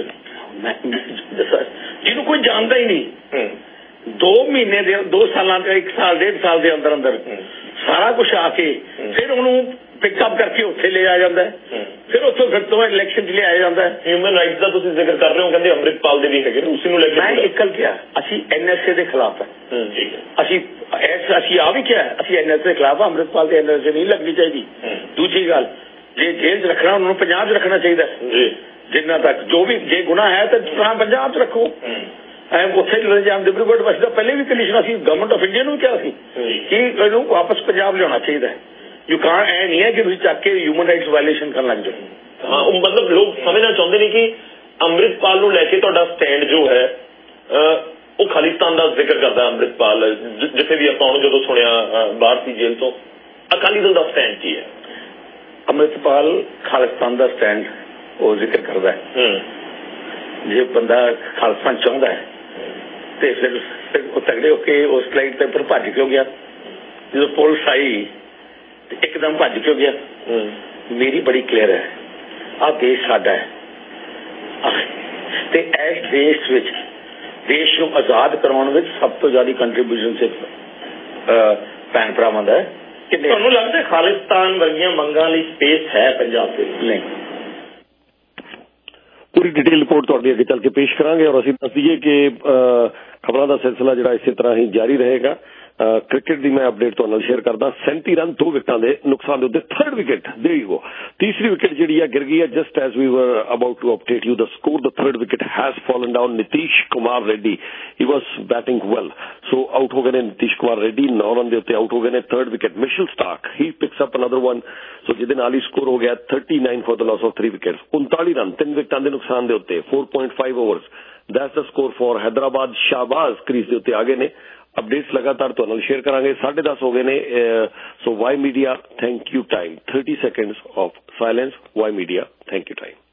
ਜਿਹਨੂੰ ਕੋਈ ਜਾਣਦਾ ਹੀ ਨਹੀਂ, ਦੋ ਮਹੀਨੇ ਦੇ ਦੋ ਸਾਲਾਂ ਦੇ ਇੱਕ ਸਾਲ ਡੇਢ ਸਾਲ ਦੇ ਅੰਦਰ ਅੰਦਰ ਸਾਰਾ ਕੁਛ ਆ ਕੇ ਫਿਰ ਉਹਨੂੰ ਪਿਕਅਪ ਕਰਕੇ ਉੱਥੇ ਲੈ ਆ ਜਾਂਦਾ, ਫਿਰ ਉੱਥੋਂ ਫਿਰ ਤੋਂ ਇਲੈਕਸ਼ਨ 'ਚ ਲਿਆਇਆ ਜਾਂਦਾ। ਹਿਊਮਨ ਰਾਈਟਸ ਦਾ ਤੁਸੀਂ ਜ਼ਿਕਰ ਕਰ ਰਹੇ ਹੋ, ਕਹਿੰਦੇ ਅੰਮ੍ਰਿਤਪਾਲ ਦੇ ਵੀ ਹੈਗੇ ਨੇ, ਉਸ ਨੂੰ ਲੈ ਕੇ ਮੈਂ ਇੱਕ ਗੱਲ ਕਿਹਾ ਅਸੀਂ ਐਨ ਐਸ ਏ ਦੇ ਖਿਲਾਫ ਹੈ, ਅਸੀਂ ਅਸੀਂ ਆ ਵੀ ਕਿਹਾ ਅਸੀਂ ਐਨ ਐਸ ਏ ਦੇ ਖਿਲਾਫ ਆ, ਅੰਮ੍ਰਿਤਪਾਲ ਤੇ ਐਨ ਐਸ ਏ ਨਹੀਂ ਲੱਗਣੀ ਚਾਹੀਦੀ। ਦੂਜੀ ਗੱਲ ਜੇ ਜੇਲ੍ਹ 'ਚ ਰੱਖਣਾ ਉਹਨਾਂ ਨੂੰ ਪੰਜਾਬ 'ਚ ਰੱਖਣਾ ਚਾਹੀਦਾ, ਜਿੰਨਾ ਤੱਕ ਜੋ ਵੀ ਜੇ ਗੁਨਾਹ ਹੈ ਤਾਂ ਪੰਜਾਬ 'ਚ ਰੱਖੋ। ਉੱਥੇ ਜਾਂ ਡਿਬਰੂਗੜ੍ਹ ਵਸਦਾ ਪਹਿਲੇ ਵੀ ਕੰਡੀਸ਼ਨ ਅਸੀਂ ਗਵਰਨਮੈਂਟ ਆਫ ਇੰਡੀਆ ਨੂੰ ਕਿਹਾ ਸੀ ਕਿ ਇਹਨੂੰ ਵਾਪਸ ਪੰਜਾਬ ਲਿਆਉਣਾ ਚਾਹੀਦਾ ਹੈ। ਯੂ ਕਾਂਟ ਐ ਨਹੀਂ ਹੈ ਕਿ ਤੁਸੀਂ ਚੱਕ ਕੇ ਹਿਊਮਨ ਰਾਈਟਸ ਵਾਇਲੇਸ਼ਨ ਕਰਨ ਲੱਗ ਜਾਓ। ਹਾਂ ਮਤਲਬ ਲੋਕ ਸਮਝਣਾ ਚਾਹੁੰਦੇ ਨੇ ਕਿ ਅੰਮ੍ਰਿਤਪਾਲ ਨੂੰ ਲੈ ਕੇ ਤੁਹਾਡਾ ਸਟੈਂਡ ਜੋ ਹੈ ਉਹ ਖਾਲਿਸਤਾਨ ਦਾ ਜ਼ਿਕਰ ਕਰਦਾ। ਅੰਮ੍ਰਿਤਪਾਲ ਜਿੱਥੇ ਵੀ ਆਪਾਂ ਉਹਨੂੰ ਜਦੋਂ ਸੁਣਿਆ ਬਾਹਰ ਸੀ ਜੇਲ੍ਹ ਤੋਂ, ਅਕਾਲੀ ਦਲ ਦਾ ਸਟੈਂਡ ਕੀ ਹੈ? ਅੰਮ੍ਰਿਤਪਾਲ ਖਾਲਿਸਤਾਨ ਦਾ ਸਟੈਂਡ ਉਹ ਜ਼ਿਕਰ ਕਰਦਾ ਹੈ। ਜੇ ਬੰਦਾ ਖਾਲਸਾ ਚਾਹੁੰਦਾ ਹੈ ਤੇ ਫਿਰ ਉਹ ਤਗੜੇ ਹੋ ਕੇ ਉਸ ਸਲਾਈਡ ਤੇ ਉੱਪਰ ਭੱਜ ਕਿਉਂ ਗਿਆ? ਜਦੋਂ ਪੁਲਿਸ ਆਈ ਤੇ ਇੱਕਦਮ ਭੱਜ ਕਿਉਂ ਗਿਆ? ਮੇਰੀ ਬੜੀ ਕਲੀਅਰ ਹੈ, ਆ ਦੇਸ਼ ਸਾਡਾ ਹੈ ਤੇ ਇਸ ਦੇਸ਼ ਵਿੱਚ ਦੇਸ਼ ਨੂੰ ਆਜ਼ਾਦ ਕਰਾਉਣ ਵਿੱਚ ਸਭ ਤੋਂ ਜ਼ਿਆਦਾ ਕੰਟਰੀਬਿਊਸ਼ਨ ਸਿਰਫ ਭੈਣ ਭਰਾਵਾਂ ਦਾ ਹੈ। ਕਿ ਤੁਹਾਨੂੰ ਲੱਗਦਾ ਖਾਲਿਸਤਾਨ ਵਰਗੀਆਂ ਮੰਗਾਂ ਲਈ ਸਪੇਸ ਹੈ ਪੰਜਾਬ ਦੇ? ਨਹੀਂ। ਪੂਰੀ ਡਿਟੇਲ ਰਿਪੋਰਟ ਤੁਹਾਡੇ ਅੱਗੇ ਚੱਲ ਕੇ ਪੇਸ਼ ਕਰਾਂਗੇ ਔਰ ਅਸੀਂ ਦੱਸ ਦਈਏ ਕਿ ਖਬਰਾਂ ਦਾ ਸਿਲਸਿਲਾ ਜਿਹੜਾ ਇਸੇ ਤਰ੍ਹਾਂ ਹੀ ਜਾਰੀ ਰਹੇਗਾ। ਕ੍ਰਿਕਟ ਦੀ ਮੈਂ ਅਪਡੇਟ ਤੁਹਾਡੇ ਨਾਲ ਸ਼ੇਅਰ ਕਰਦਾ। ਸੈਂਤੀ ਰਨ ਦੋ ਵਿਕਟਾਂ ਦੇ ਨੁਕਸਾਨ ਦੇ ਉੱਤੇ ਥਰਡ ਵਿਕਟ ਦੇ ਹੀ ਗੋ ਤੀਸਰੀ ਵਿਕਟ ਜਿਹੜੀ ਹੈ ਗਿਰ ਗਈ ਹੈ। Just as we were about to update you the score the third wicket has fallen down. Nitish Kumar Reddy he was batting well so out ਹੋ ਗਏ ਨੇ ਨਿਤੀਸ਼ ਕੁਮਾਰ ਰੈਡੀ। ਨੌ ਰਨ ਦੇ ਉੱਤੇ ਆਊਟ ਹੋ ਗਏ ਨੇ। Third wicket Mitchell Starc he picks up another one so ਜਿਹਦੇ ਨਾਲ ਹੀ ਸਕੋਰ ਹੋ ਗਿਆ thirty nine for the loss of three wickets. उनताली ਰਨ ਤਿੰਨ ਵਿਕਟਾਂ ਦੇ ਨੁਕਸਾਨ ਦੇ ਉੱਤੇ four point five overs that's the score for Hyderabad. Shahbaz crease ਦੇ ਉੱਤੇ ਆ ਗਏ ਨੇ। अपडेट्स लगातार तो नाल शेयर करांगे। साढ़े दस हो गए ने so Y media thank you time thirty seconds of silence. Y media thank you time.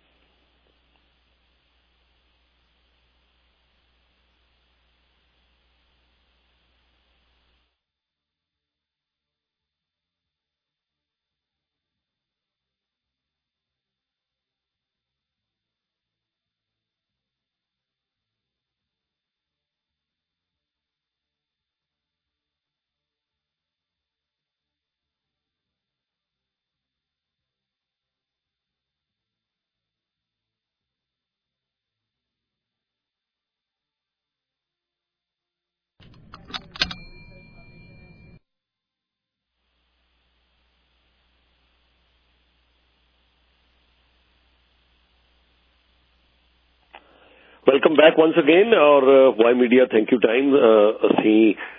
Welcome back once again और Y media thank you time ਅਸੀਂ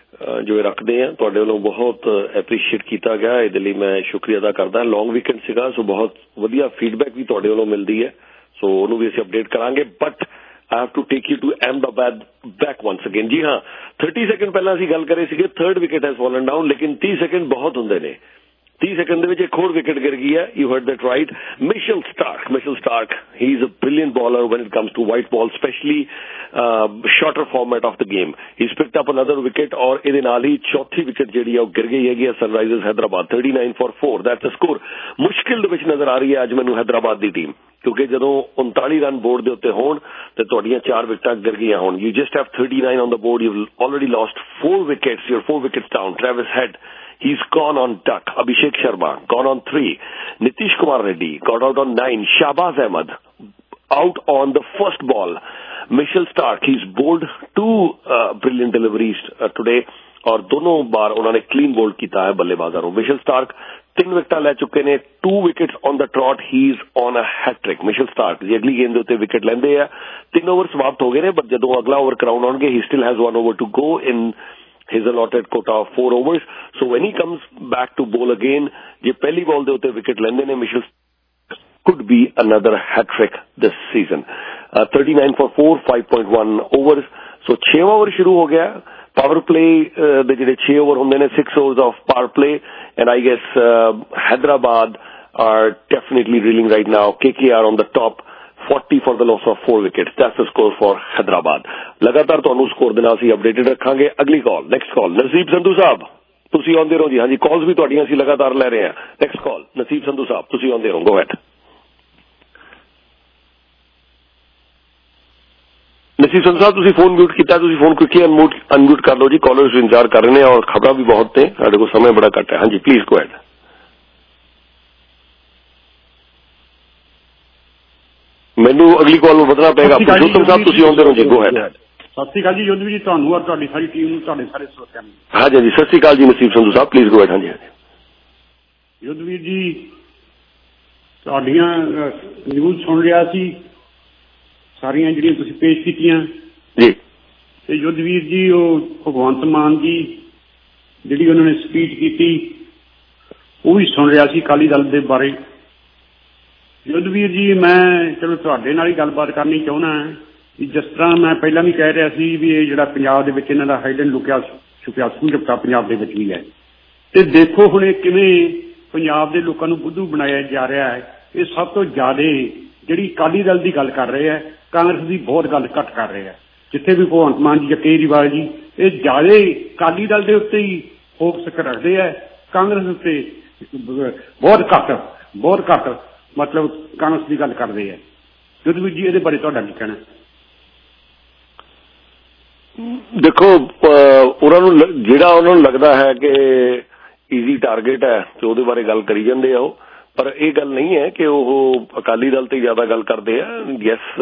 ਜੋ ਰੱਖਦੇ ਆ ਤੁਹਾਡੇ ਵੱਲੋਂ ਬਹੁਤ ਐਪਰੀਸ਼ੀਏਟ ਕੀਤਾ ਗਿਆ। ਇਹਦੇ ਲਈ ਮੈਂ ਸ਼ੁਕਰੀਆ ਅਦਾ ਕਰਦਾ। ਲੌਂਗ ਵੀਕਐਂਡ ਸੀਗਾ ਸੋ ਬਹੁਤ ਵਧੀਆ ਫੀਡਬੈਕ ਵੀ ਤੁਹਾਡੇ ਵੱਲੋਂ ਮਿਲਦੀ ਹੈ ਸੋ ਉਹਨੂੰ ਵੀ ਅਸੀਂ ਅਪਡੇਟ ਕਰਾਂਗੇ। But I have to take you to Ahmedabad back once again. जी हाँ थर्टी सैकेंड पहला ਅਸੀਂ ਗੱਲ ਕਰੇ ਸੀਗੇ third wicket has fallen down लेकिन तीस सैकेंड बहुत ਹੁੰਦੇ ਨੇ। तीस सेकंड ਦੇ ਵਿੱਚ ਇੱਕ ਹੋਰ ਵਿਕਟ ਗਿਰ ਗਈ ਹੈ। You heard that right. Mitchell Starc Mitchell Starc he is a brilliant bowler when it comes to white ball specially shorter format of the game. He is picked up another wicket ਔਰ ਇਹਦੇ ਨਾਲ ਹੀ ਚੌਥੀ wicket ਜਿਹੜੀ ਹੈ ਉਹ ਗਿਰ ਗਈ ਹੈਗੀ ਹੈ Sunrisers Hyderabad thirty nine for four that's a score. ਮੁਸ਼ਕਿਲ ਦੇ ਵਿੱਚ ਨਜ਼ਰ ਆ ਰਹੀ ਹੈ ਅੱਜ ਮੈਨੂੰ ਹੈਦਰਾਬਾਦ ਦੀ ਟੀਮ ਕਿਉਂਕਿ ਜਦੋਂ ਉਨਤਾਲੀ ਰਨ ਬੋਰਡ ਦੇ ਉੱਤੇ ਹੋਣ ਤੇ ਤੁਹਾਡੀਆਂ ਚਾਰ ਵਿਕਟਾਂ ਗਿਰ ਗਈਆਂ ਹੋਣ। You just have thirty nine on the board. You already lost four wickets. You're four wickets down. Travis Head, he's gone on duck. Abhishek Sharma gone on three. Nitish Kumar Reddy got out on nine. Shahbaz Ahmed out on the first ball. Mitchell Starc, he's bowled two uh, brilliant deliveries uh, today और दोनों बार उन्होंने clean bowled किया है बल्लेबाजों को। Mitchell Starc तीन wicket ले चुके ने। Two wickets on the trot. He is on a hat-trick. Mitchell Starc ji अगली गेंद उत्ते विकेट लेंदे आ। तीन ओवर समाप्त हो गए ने बट जदों अगला ओवर कराउण आउणगे he still has one over to go in his allotted quota of four overs. So when he comes back to bowl again, ये पहली बॉल दे उत्ते विकेट लेंदे ने। Mitchell could be another hat trick this season. uh, thirty nine for four, five point one overs. So छेवां over शुरू हो गया। Power play ਦੇ ਜਿਹੜੇ छह ओवर ਹੁੰਦੇ ਨੇ six overs of power play and I guess uh, Hyderabad are definitely reeling right now. K K R on the top forty for the loss of four wickets. That's the score for Hyderabad. ਲਗਾਤਾਰ ਤੁਹਾਨੂੰ score ਦੇ ਨਾਲ ਅਸੀਂ updated ਰੱਖਾਂਗੇ। ਅਗਲੀ ਕਾਲ next call ਨਸੀਬ ਸੰਧੂ ਸਾਹਿਬ ਤੁਸੀਂ ਆਉਂਦੇ ਰਹੋ ਜੀ। ਹਾਂਜੀ ਕਾਲਸ ਵੀ ਤੁਹਾਡੀਆਂ ਅਸੀਂ ਲਗਾਤਾਰ ਲੈ ਰਹੇ ਹਾਂ। ਨੈਕਸਟ ਕਾਲ ਨਸੀਬ ਸੰਧੂ ਸਾਹਿਬ ਤੁਸੀਂ ਆਉਂਦੇ ਰਹੋ। ਗੋ ਹੈਡ ਨਸੀਬ ਸੰਧੂ ਸਾਹਿਬ ਤੁਸੀਂ ਫੋਨ ਮਿਊਟ ਕੀਤਾ। ਤੁਸੀਂ ਫੋਨ ਕੁਇਕਲੀ ਅਨਮਿਊਟ ਅਨਮਿਊਟ ਕਰ ਲਓ ਜੀ। ਕਾਲਰਸ ਇੰਤਜ਼ਾਰ ਕਰ ਰਹੇ ਨੇ ਔਰ ਖਬਰਾਂ ਵੀ ਬਹੁਤ ਨੇ ਸਾਡੇ ਕੋਲ ਸਮੇਂ ਬੜਾ ਘੱਟ ਹੈ। ਹਾਂਜੀ ਪਲੀਜ਼ ਗੋ ਹੈਡ। ਮੈਨੂੰ ਅਗਲੀ ਕਾਲ ਨੂੰ ਵਧਣਾ ਪਏਗਾ। ਪੁਰਸ਼ੋਤਮ ਸਾਹਿਬ ਤੁਸੀਂ ਆਉਂਦੇ ਰਹੋ ਜੀ। Go ahead. ਸਤਿ ਸ਼੍ਰੀ ਅਕਾਲ ਜੀ ਯੁੱਧਵੀਰ ਜੀ ਤੁਹਾਨੂੰ ਔਰ ਤੁਹਾਡੀ ਸਾਰੀ ਟੀਮ ਨੂੰ ਤੁਹਾਡੇ ਸਾਰੇ ਸਰੋਤਿਆਂ ਨੂੰ। ਹਾਂਜੀ ਹਾਂਜੀ ਸਤਿ ਸ਼੍ਰੀ ਅਕਾਲ ਜੀ Naseeb Sandhu Sahib please go ahead. ਹਾਂਜੀ ਹਾਂਜੀ ਯੁੱਧਵੀਰ ਜੀ ਤੁਹਾਡੀਆਂ ਨਿਊਜ਼ ਸੁਣ ਰਿਹਾ ਸੀ ਸਾਰੀਆਂ ਜਿਹੜੀਆਂ ਤੁਸੀਂ ਪੇਸ਼ ਕੀਤੀਆਂ ਜੀ ਤੇ ਯੁੱਧਵੀਰ ਜੀ ਉਹ ਭਗਵੰਤ ਮਾਨ ਜੀ ਜਿਹੜੀ ਉਹਨਾਂ ਨੇ ਸਪੀਚ ਕੀਤੀ ਉਹ ਵੀ ਸੁਣ ਰਿਹਾ ਸੀ ਅਕਾਲੀ ਦਲ ਦੇ ਬਾਰੇ। ਯੁੱਧਵੀਰ ਜੀ ਮੈਂ ਚਲੋ ਤੁਹਾਡੇ ਨਾਲ ਹੀ ਗੱਲਬਾਤ ਕਰਨੀ ਚਾਹੁੰਦਾ ਵੀ ਜਿਸ ਤਰ੍ਹਾਂ ਮੈਂ ਪਹਿਲਾਂ ਵੀ ਕਹਿ ਰਿਹਾ ਸੀ ਵੀ ਇਹ ਜਿਹੜਾ ਪੰਜਾਬ ਦੇ ਵਿੱਚ ਇਹਨਾਂ ਦਾ ਹਾਈਡਨ ਲੁਕਿਆ ਛੁਪਿਆ ਸੂਝਪਤਾ ਪੰਜਾਬ ਦੇ ਵਿੱਚ ਵੀ ਹੈ ਤੇ ਦੇਖੋ ਹੁਣ ਇਹ ਕਿਵੇਂ ਪੰਜਾਬ ਦੇ ਲੋਕਾਂ ਨੂੰ ਬੁੱਧੂ ਬਣਾਇਆ ਜਾ ਰਿਹਾ ਹੈ। ਇਹ ਸਭ ਤੋਂ ਜ਼ਿਆਦਾ ਜਿਹੜੀ ਅਕਾਲੀ ਦਲ ਦੀ ਗੱਲ ਕਰ ਰਹੇ ਹੈ ਕਾਂਗਰਸ ਦੀ ਬਹੁਤ ਗੱਲ ਘੱਟ ਕਰ ਰਹੇ ਹੈ। ਜਿੱਥੇ ਵੀ ਭਗਵੰਤ ਮਾਨ ਜੀ ਜਾਂ ਕੇਜਰੀਵਾਲ ਜੀ ਇਹ ਜ਼ਿਆਦਾ ਅਕਾਲੀ ਦਲ ਦੇ ਉੱਤੇ ਹੀ ਫੋਕਸ ਰੱਖਦੇ ਹੈ ਕਾਂਗਰਸ ਉੱਤੇ ਬਹੁਤ ਘੱਟ ਬਹੁਤ ਘੱਟ ਮਤਲਬ ਕਾਂਗਰਸ ਦੀ ਗੱਲ ਕਰਦੇ ਆ। ਜੋਧਵੀਰ ਜੀ ਇਹਦੇ ਬਾਰੇ ਤੁਹਾਡਾ ਕੀ ਕਹਿਣਾ? ਦੇਖੋ ਉਹਨਾਂ ਨੂੰ ਜਿਹੜਾ ਉਹਨਾਂ ਨੂੰ ਲੱਗਦਾ ਹੈ ਕਿ ਈਜ਼ੀ ਟਾਰਗੇਟ ਹੈ ਤੇ ਉਹਦੇ ਬਾਰੇ ਗੱਲ ਕਰੀ ਜਾਂਦੇ ਆ ਉਹ, ਪਰ ਇਹ ਗੱਲ ਨਹੀਂ ਹੈ ਕਿ ਉਹ ਅਕਾਲੀ ਦਲ ਤੇ ਜ਼ਿਆਦਾ ਗੱਲ ਕਰਦੇ ਆ। ਯੈਸ,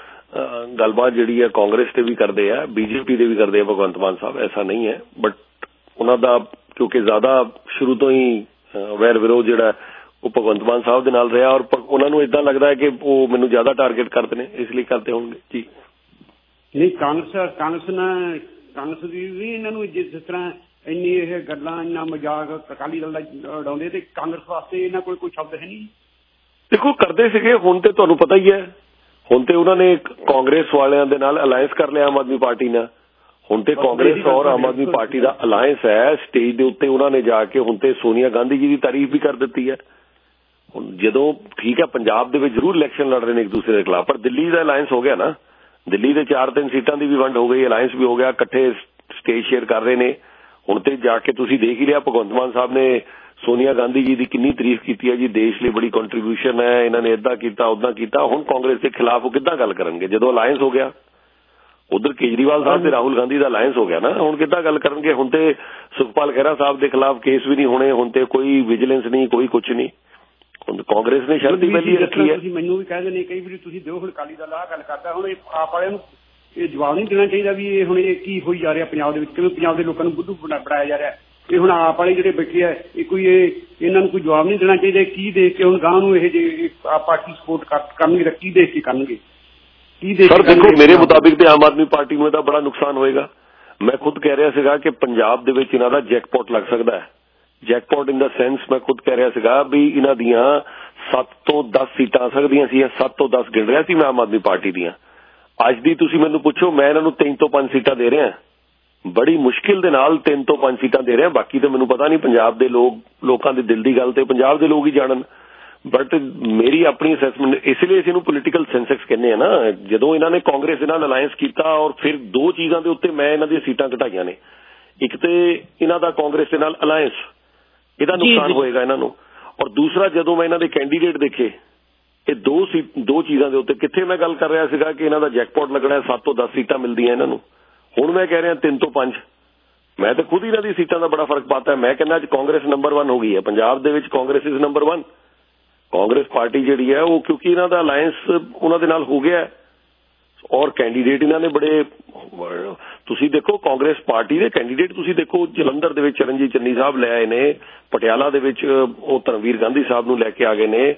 ਗੱਲਬਾਤ ਜਿਹੜੀ ਹੈ ਕਾਂਗਰਸ ਤੇ ਵੀ ਕਰਦੇ ਆ, ਬੀਜੇਪੀ ਦੇ ਵੀ ਕਰਦੇ ਆ ਭਗਵੰਤ ਮਾਨ ਸਾਹਿਬ, ਐਸਾ ਨਹੀਂ ਹੈ। ਬਟ ਉਹਨਾਂ ਦਾ ਕਿਉਂਕਿ ਜ਼ਿਆਦਾ ਸ਼ੁਰੂ ਤੋਂ ਹੀ ਵੈਰ ਵਿਰੋਧ ਜਿਹੜਾ ਉਹ ਭਗਵੰਤ ਮਾਨ ਸਾਹਿਬ ਦੇ ਨਾਲ ਰਿਹਾ, ਔਰ ਉਹਨਾਂ ਨੂੰ ਏਦਾਂ ਲੱਗਦਾ ਹੈ ਕਿ ਉਹ ਮੈਨੂੰ ਜ਼ਿਆਦਾ ਟਾਰਗੇਟ ਕਰਦੇ ਨੇ, ਇਸ ਲਈ ਕਰਦੇ ਹੋਣਗੇ ਜੀ। ਨਹੀਂ, ਕਾਂਗਰਸ ਕਾਂਗਰਸ ਨਾਲ ਕਾਂਗਰਸ ਦੀ ਵੀ ਇਹਨਾਂ ਨੂੰ ਜਿਸ ਤਰ੍ਹਾਂ ਇੰਨੀ ਇਹ ਗੱਲਾਂ, ਇੰਨਾ ਮਜ਼ਾਕ ਅਕਾਲੀ ਦਲ ਦਾ ਉਡਾਉਂਦੇ, ਤੇ ਕਾਂਗਰਸ ਵਾਸਤੇ ਇਹਨਾਂ ਕੋਲ ਕੋਈ ਸ਼ਬਦ ਹੈ ਨਹੀਂ। ਦੇਖੋ ਕਰਦੇ ਸੀਗੇ, ਹੁਣ ਤੇ ਤੁਹਾਨੂੰ ਪਤਾ ਹੀ ਹੈ, ਹੁਣ ਤੇ ਉਹਨਾਂ ਨੇ ਕਾਂਗਰਸ ਵਾਲਿਆਂ ਦੇ ਨਾਲ ਅਲਾਇੰਸ ਕਰ ਲਿਆ ਆਮ ਆਦਮੀ ਪਾਰਟੀ ਨਾਲ। ਹੁਣ ਤੇ ਕਾਂਗਰਸ ਔਰ ਆਮ ਆਦਮੀ ਪਾਰਟੀ ਦਾ ਅਲਾਇੰਸ ਹੈ। ਸਟੇਜ ਦੇ ਉੱਤੇ ਉਹਨਾਂ ਨੇ ਜਾ ਕੇ ਹੁਣ ਤੇ ਸੋਨੀਆ ਗਾਂਧੀ ਜੀ ਦੀ ਤਾਰੀਫ ਵੀ ਕਰ ਦਿੱਤੀ ਹੈ। ਹੁਣ ਜਦੋਂ ਠੀਕ ਹੈ ਪੰਜਾਬ ਦੇ ਵਿੱਚ ਜ਼ਰੂਰ ਇਲੈਕਸ਼ਨ ਲੜ ਰਹੇ ਨੇ ਇੱਕ ਦੂਸਰੇ ਦੇ ਖਿਲਾਫ, ਪਰ ਦਿੱਲੀ ਦਾ ਅਲਾਇੰਸ ਹੋ ਗਿਆ ਨਾ, ਦਿੱਲੀ ਦੇ ਚਾਰ ਤਿੰਨ ਸੀਟਾਂ ਦੀ ਵੀ ਵੰਡ ਹੋ ਗਈ, ਅਲਾਇੰਸ ਵੀ ਹੋ ਗਿਆ, ਇਕੱਠੇ ਸਟੇਜ ਸ਼ੇਅਰ ਕਰ ਰਹੇ ਨੇ। ਹੁਣ ਤੇ ਜਾ ਕੇ ਤੁਸੀਂ ਦੇਖ ਹੀ ਲਿਆ ਭਗਵੰਤ ਮਾਨ ਸਾਹਿਬ ਨੇ ਸੋਨੀਆ ਗਾਂਧੀ ਜੀ ਦੀ ਕਿੰਨੀ ਤਾਰੀਫ ਕੀਤੀ ਹੈ ਜੀ, ਦੇਸ਼ ਲਈ ਬੜੀ ਕੰਟਰੀਬਿਊਸ਼ਨ ਹੈ, ਇਹਨਾਂ ਨੇ ਏਦਾਂ ਕੀਤਾ ਉੱਦਾਂ ਕੀਤਾ। ਹੁਣ ਕਾਂਗਰਸ ਦੇ ਖਿਲਾਫ ਉਹ ਕਿੱਦਾਂ ਗੱਲ ਕਰਨਗੇ ਜਦੋਂ ਅਲਾਇੰਸ ਹੋ ਗਿਆ? ਉਧਰ ਕੇਜਰੀਵਾਲ ਸਾਹਿਬ ਤੇ ਰਾਹੁਲ ਗਾਂਧੀ ਦਾ ਅਲਾਇੰਸ ਹੋ ਗਿਆ ਨਾ, ਹੁਣ ਕਿੱਦਾਂ ਗੱਲ ਕਰਨਗੇ? ਹੁਣ ਤੇ ਸੁਖਪਾਲ ਖਹਿਰਾ ਸਾਹਿਬ ਦੇ ਖਿਲਾਫ ਕੇਸ ਵੀ ਨਹੀਂ ਹੋਣੇ, ਹੁਣ ਤੇ ਕੋਈ ਵਿਜੀਲੈਂਸ ਨਹੀਂ, ਕੋਈ ਕੁਛ ਨਹੀਂ। ਹੁਣ ਕਾਂਗਰਸ ਨੇ ਸ਼ਰਤ ਹੀ ਪਹਿਲੀ ਰੱਖੀ ਹੈ। ਤੁਸੀਂ ਮੈਨੂੰ ਵੀ ਕਹਿੰਦੇ ਨੇ ਕਈ ਵਾਰੀ ਤੁਸੀਂ ਦਿਓ ਹੁਣ ਅਕਾਲੀ ਦਲ ਆਹ ਗੱਲ ਕਰਦਾ, ਹੁਣ ਆਪ ਵਾਲਿਆਂ ਨੂੰ ਇਹ ਜਵਾਬ ਨਹੀਂ ਦੇਣਾ ਚਾਹੀਦਾ ਵੀ ਇਹ ਹੁਣ ਇਹ ਕੀ ਹੋਈ ਜਾ ਰਿਹਾ ਪੰਜਾਬ ਦੇ ਵਿੱਚ, ਕਿਵੇਂ ਪੰਜਾਬ ਦੇ ਲੋਕਾਂ ਨੂੰ ਬੁੱਧੂ ਬਣਾਇਆ ਜਾ ਰਿਹਾ। ਇਹ ਹੁਣ ਆਪ ਵਾਲੇ ਜਿਹੜੇ ਬੈਠੇ ਆ, ਇਹ ਕੋਈ ਇਹ ਇਹਨਾਂ ਨੂੰ ਕੋਈ ਜਵਾਬ ਨਹੀਂ ਦੇਣਾ ਚਾਹੀਦਾ। ਕੀ ਦੇਖ ਕੇ ਹੁਣ ਗਾਂ ਨੂੰ ਇਹ ਜੇ ਆਪ ਪਾਰਟੀ ਸਪੋਰਟ ਕਰਨਗੇ, ਕੀ ਦੇਖ ਕੇ ਕਰਨਗੇ, ਕੀ ਦੇਖ ਕੇ? ਦੇਖੋ ਮੇਰੇ ਮੁਤਾਬਿਕ ਤੇ ਆਮ ਆਦਮੀ ਪਾਰਟੀ ਨੂੰ ਇਹਦਾ ਬੜਾ ਨੁਕਸਾਨ ਹੋਏਗਾ। ਮੈਂ ਖੁਦ ਕਹਿ ਰਿਹਾ ਸੀਗਾ ਕਿ ਪੰਜਾਬ ਦੇ ਵਿੱਚ ਇਹਨਾਂ ਦਾ ਜੈਕਪਾਟ ਲੱਗ ਸਕਦਾ ਹੈ। ਜੈਕਪਾਟ ਇਨ ਦਾ ਸੈਂਸ ਮੈਂ ਖੁਦ ਕਹਿ ਰਿਹਾ ਸੀਗਾ ਵੀ ਇਹਨਾਂ ਦੀਆਂ ਸੱਤ ਤੋਂ ਦਸ ਸੀਟਾਂ ਆ ਸਕਦੀਆਂ ਸੀ, ਸੱਤ ਤੋਂ ਦਸ ਗਿਣ ਰਿਹਾ ਸੀ ਮੈਂ ਆਮ ਆਦਮੀ ਪਾਰਟੀ ਦੀਆਂ। ਅੱਜ ਦੀ ਤੁਸੀਂ ਮੈਨੂੰ ਪੁੱਛੋ, ਮੈਂ ਇਹਨਾਂ ਨੂੰ ਤਿੰਨ ਤੋਂ ਪੰਜ ਸੀਟਾਂ ਦੇ ਰਿਹਾ, ਬੜੀ ਮੁਸ਼ਕਿਲ ਦੇ ਨਾਲ ਤਿੰਨ ਤੋਂ ਪੰਜ ਸੀਟਾਂ ਦੇ ਰਿਹਾ। ਬਾਕੀ ਤਾਂ ਮੈਨੂੰ ਪਤਾ ਨਹੀਂ, ਪੰਜਾਬ ਦੇ ਲੋਕ ਲੋਕਾਂ ਦੇ ਦਿਲ ਦੀ ਗੱਲ ਤੇ ਪੰਜਾਬ ਦੇ ਲੋਕ ਹੀ ਜਾਣਨ। ਬਟ ਮੇਰੀ ਆਪਣੀ ਅਸੈਸਮੈਂਟ, ਇਸ ਲਈ ਅਸੀਂ ਇਹਨੂੰ ਪੋਲੀਟੀਕਲ ਸੈਂਸੈਕਸ ਕਹਿੰਦੇ ਆ ਨਾ। ਜਦੋਂ ਇਹਨਾਂ ਨੇ ਕਾਂਗਰਸ ਦੇ ਨਾਲ ਅਲਾਇੰਸ ਕੀਤਾ ਔਰ ਫਿਰ ਦੋ ਚੀਜ਼ਾਂ ਦੇ ਉੱਤੇ ਮੈਂ ਇਹਨਾਂ ਦੀਆਂ ਸੀਟਾਂ ਘਟਾਈਆਂ ਨੇ। ਇੱਕ ਤੇ ਇਹਨਾਂ ਦਾ ਕਾਂਗਰਸ ਦੇ ਨਾਲ ਅਲਾਇੰਸ, ਇਹਦਾ ਨੁਕਸਾਨ ਹੋਏਗਾ ਇਹਨਾਂ ਨੂੰ, ਔਰ ਦੂਸਰਾ ਜਦੋਂ ਮੈਂ ਇਹਨਾਂ ਦੇ ਕੈਂਡੀਡੇਟ ਦੇਖੇ, ਇਹ ਦੋ ਸੀ ਦੋ ਚੀਜ਼ਾਂ ਦੇ ਉੱਤੇ ਕਿੱਥੇ ਮੈਂ ਗੱਲ ਕਰ ਰਿਹਾ ਸੀਗਾ ਕਿ ਇਹਨਾਂ ਦਾ ਜੈਕਪਾਟ ਲੱਗਣਾ, ਸੱਤ ਤੋਂ ਦਸ ਸੀਟਾਂ ਮਿਲਦੀਆਂ ਇਹਨਾਂ ਨੂੰ। ਹੁਣ ਮੈਂ ਕਹਿ ਰਿਹਾ ਤਿੰਨ ਤੋਂ ਪੰਜ। ਮੈਂ ਤਾਂ ਖੁਦ ਇਹਨਾਂ ਦੀ ਸੀਟਾਂ ਦਾ ਬੜਾ ਫਰਕ ਪਾਤਾ। ਮੈਂ ਕਹਿੰਦਾ ਅੱਜ ਕਾਂਗਰਸ ਨੰਬਰ ਵਨ ਹੋ ਗਈ ਹੈ ਪੰਜਾਬ ਦੇ ਵਿੱਚ, Congress is number one. Congress party ਜਿਹੜੀ ਹੈ ਉਹ ਕਿਉਂਕਿ ਇਹਨਾਂ ਦਾ ਅਲਾਇੰਸ ਉਹਨਾਂ ਦੇ ਨਾਲ ਹੋ ਗਿਆ ਔਰ ਕੈਂਡੀਡੇਟ ਇਹਨਾਂ ਨੇ ਬੜੇ, ਤੁਸੀਂ ਦੇਖੋ ਕਾਂਗਰਸ ਪਾਰਟੀ ਦੇ ਕੈਂਡੀਡੇਟ ਤੁਸੀਂ ਦੇਖੋ, ਜਲੰਧਰ ਦੇ ਵਿੱਚ ਚਰਨਜੀਤ ਚੰਨੀ ਸਾਹਿਬ ਲੈ ਆਏ ਨੇ, ਪਟਿਆਲਾ ਦੇ ਵਿੱਚ ਉਹ ਧਰਮਵੀਰ ਗਾਂਧੀ ਸਾਹਿਬ ਨੂੰ ਲੈ ਕੇ ਆ ਗਏ ਨੇ,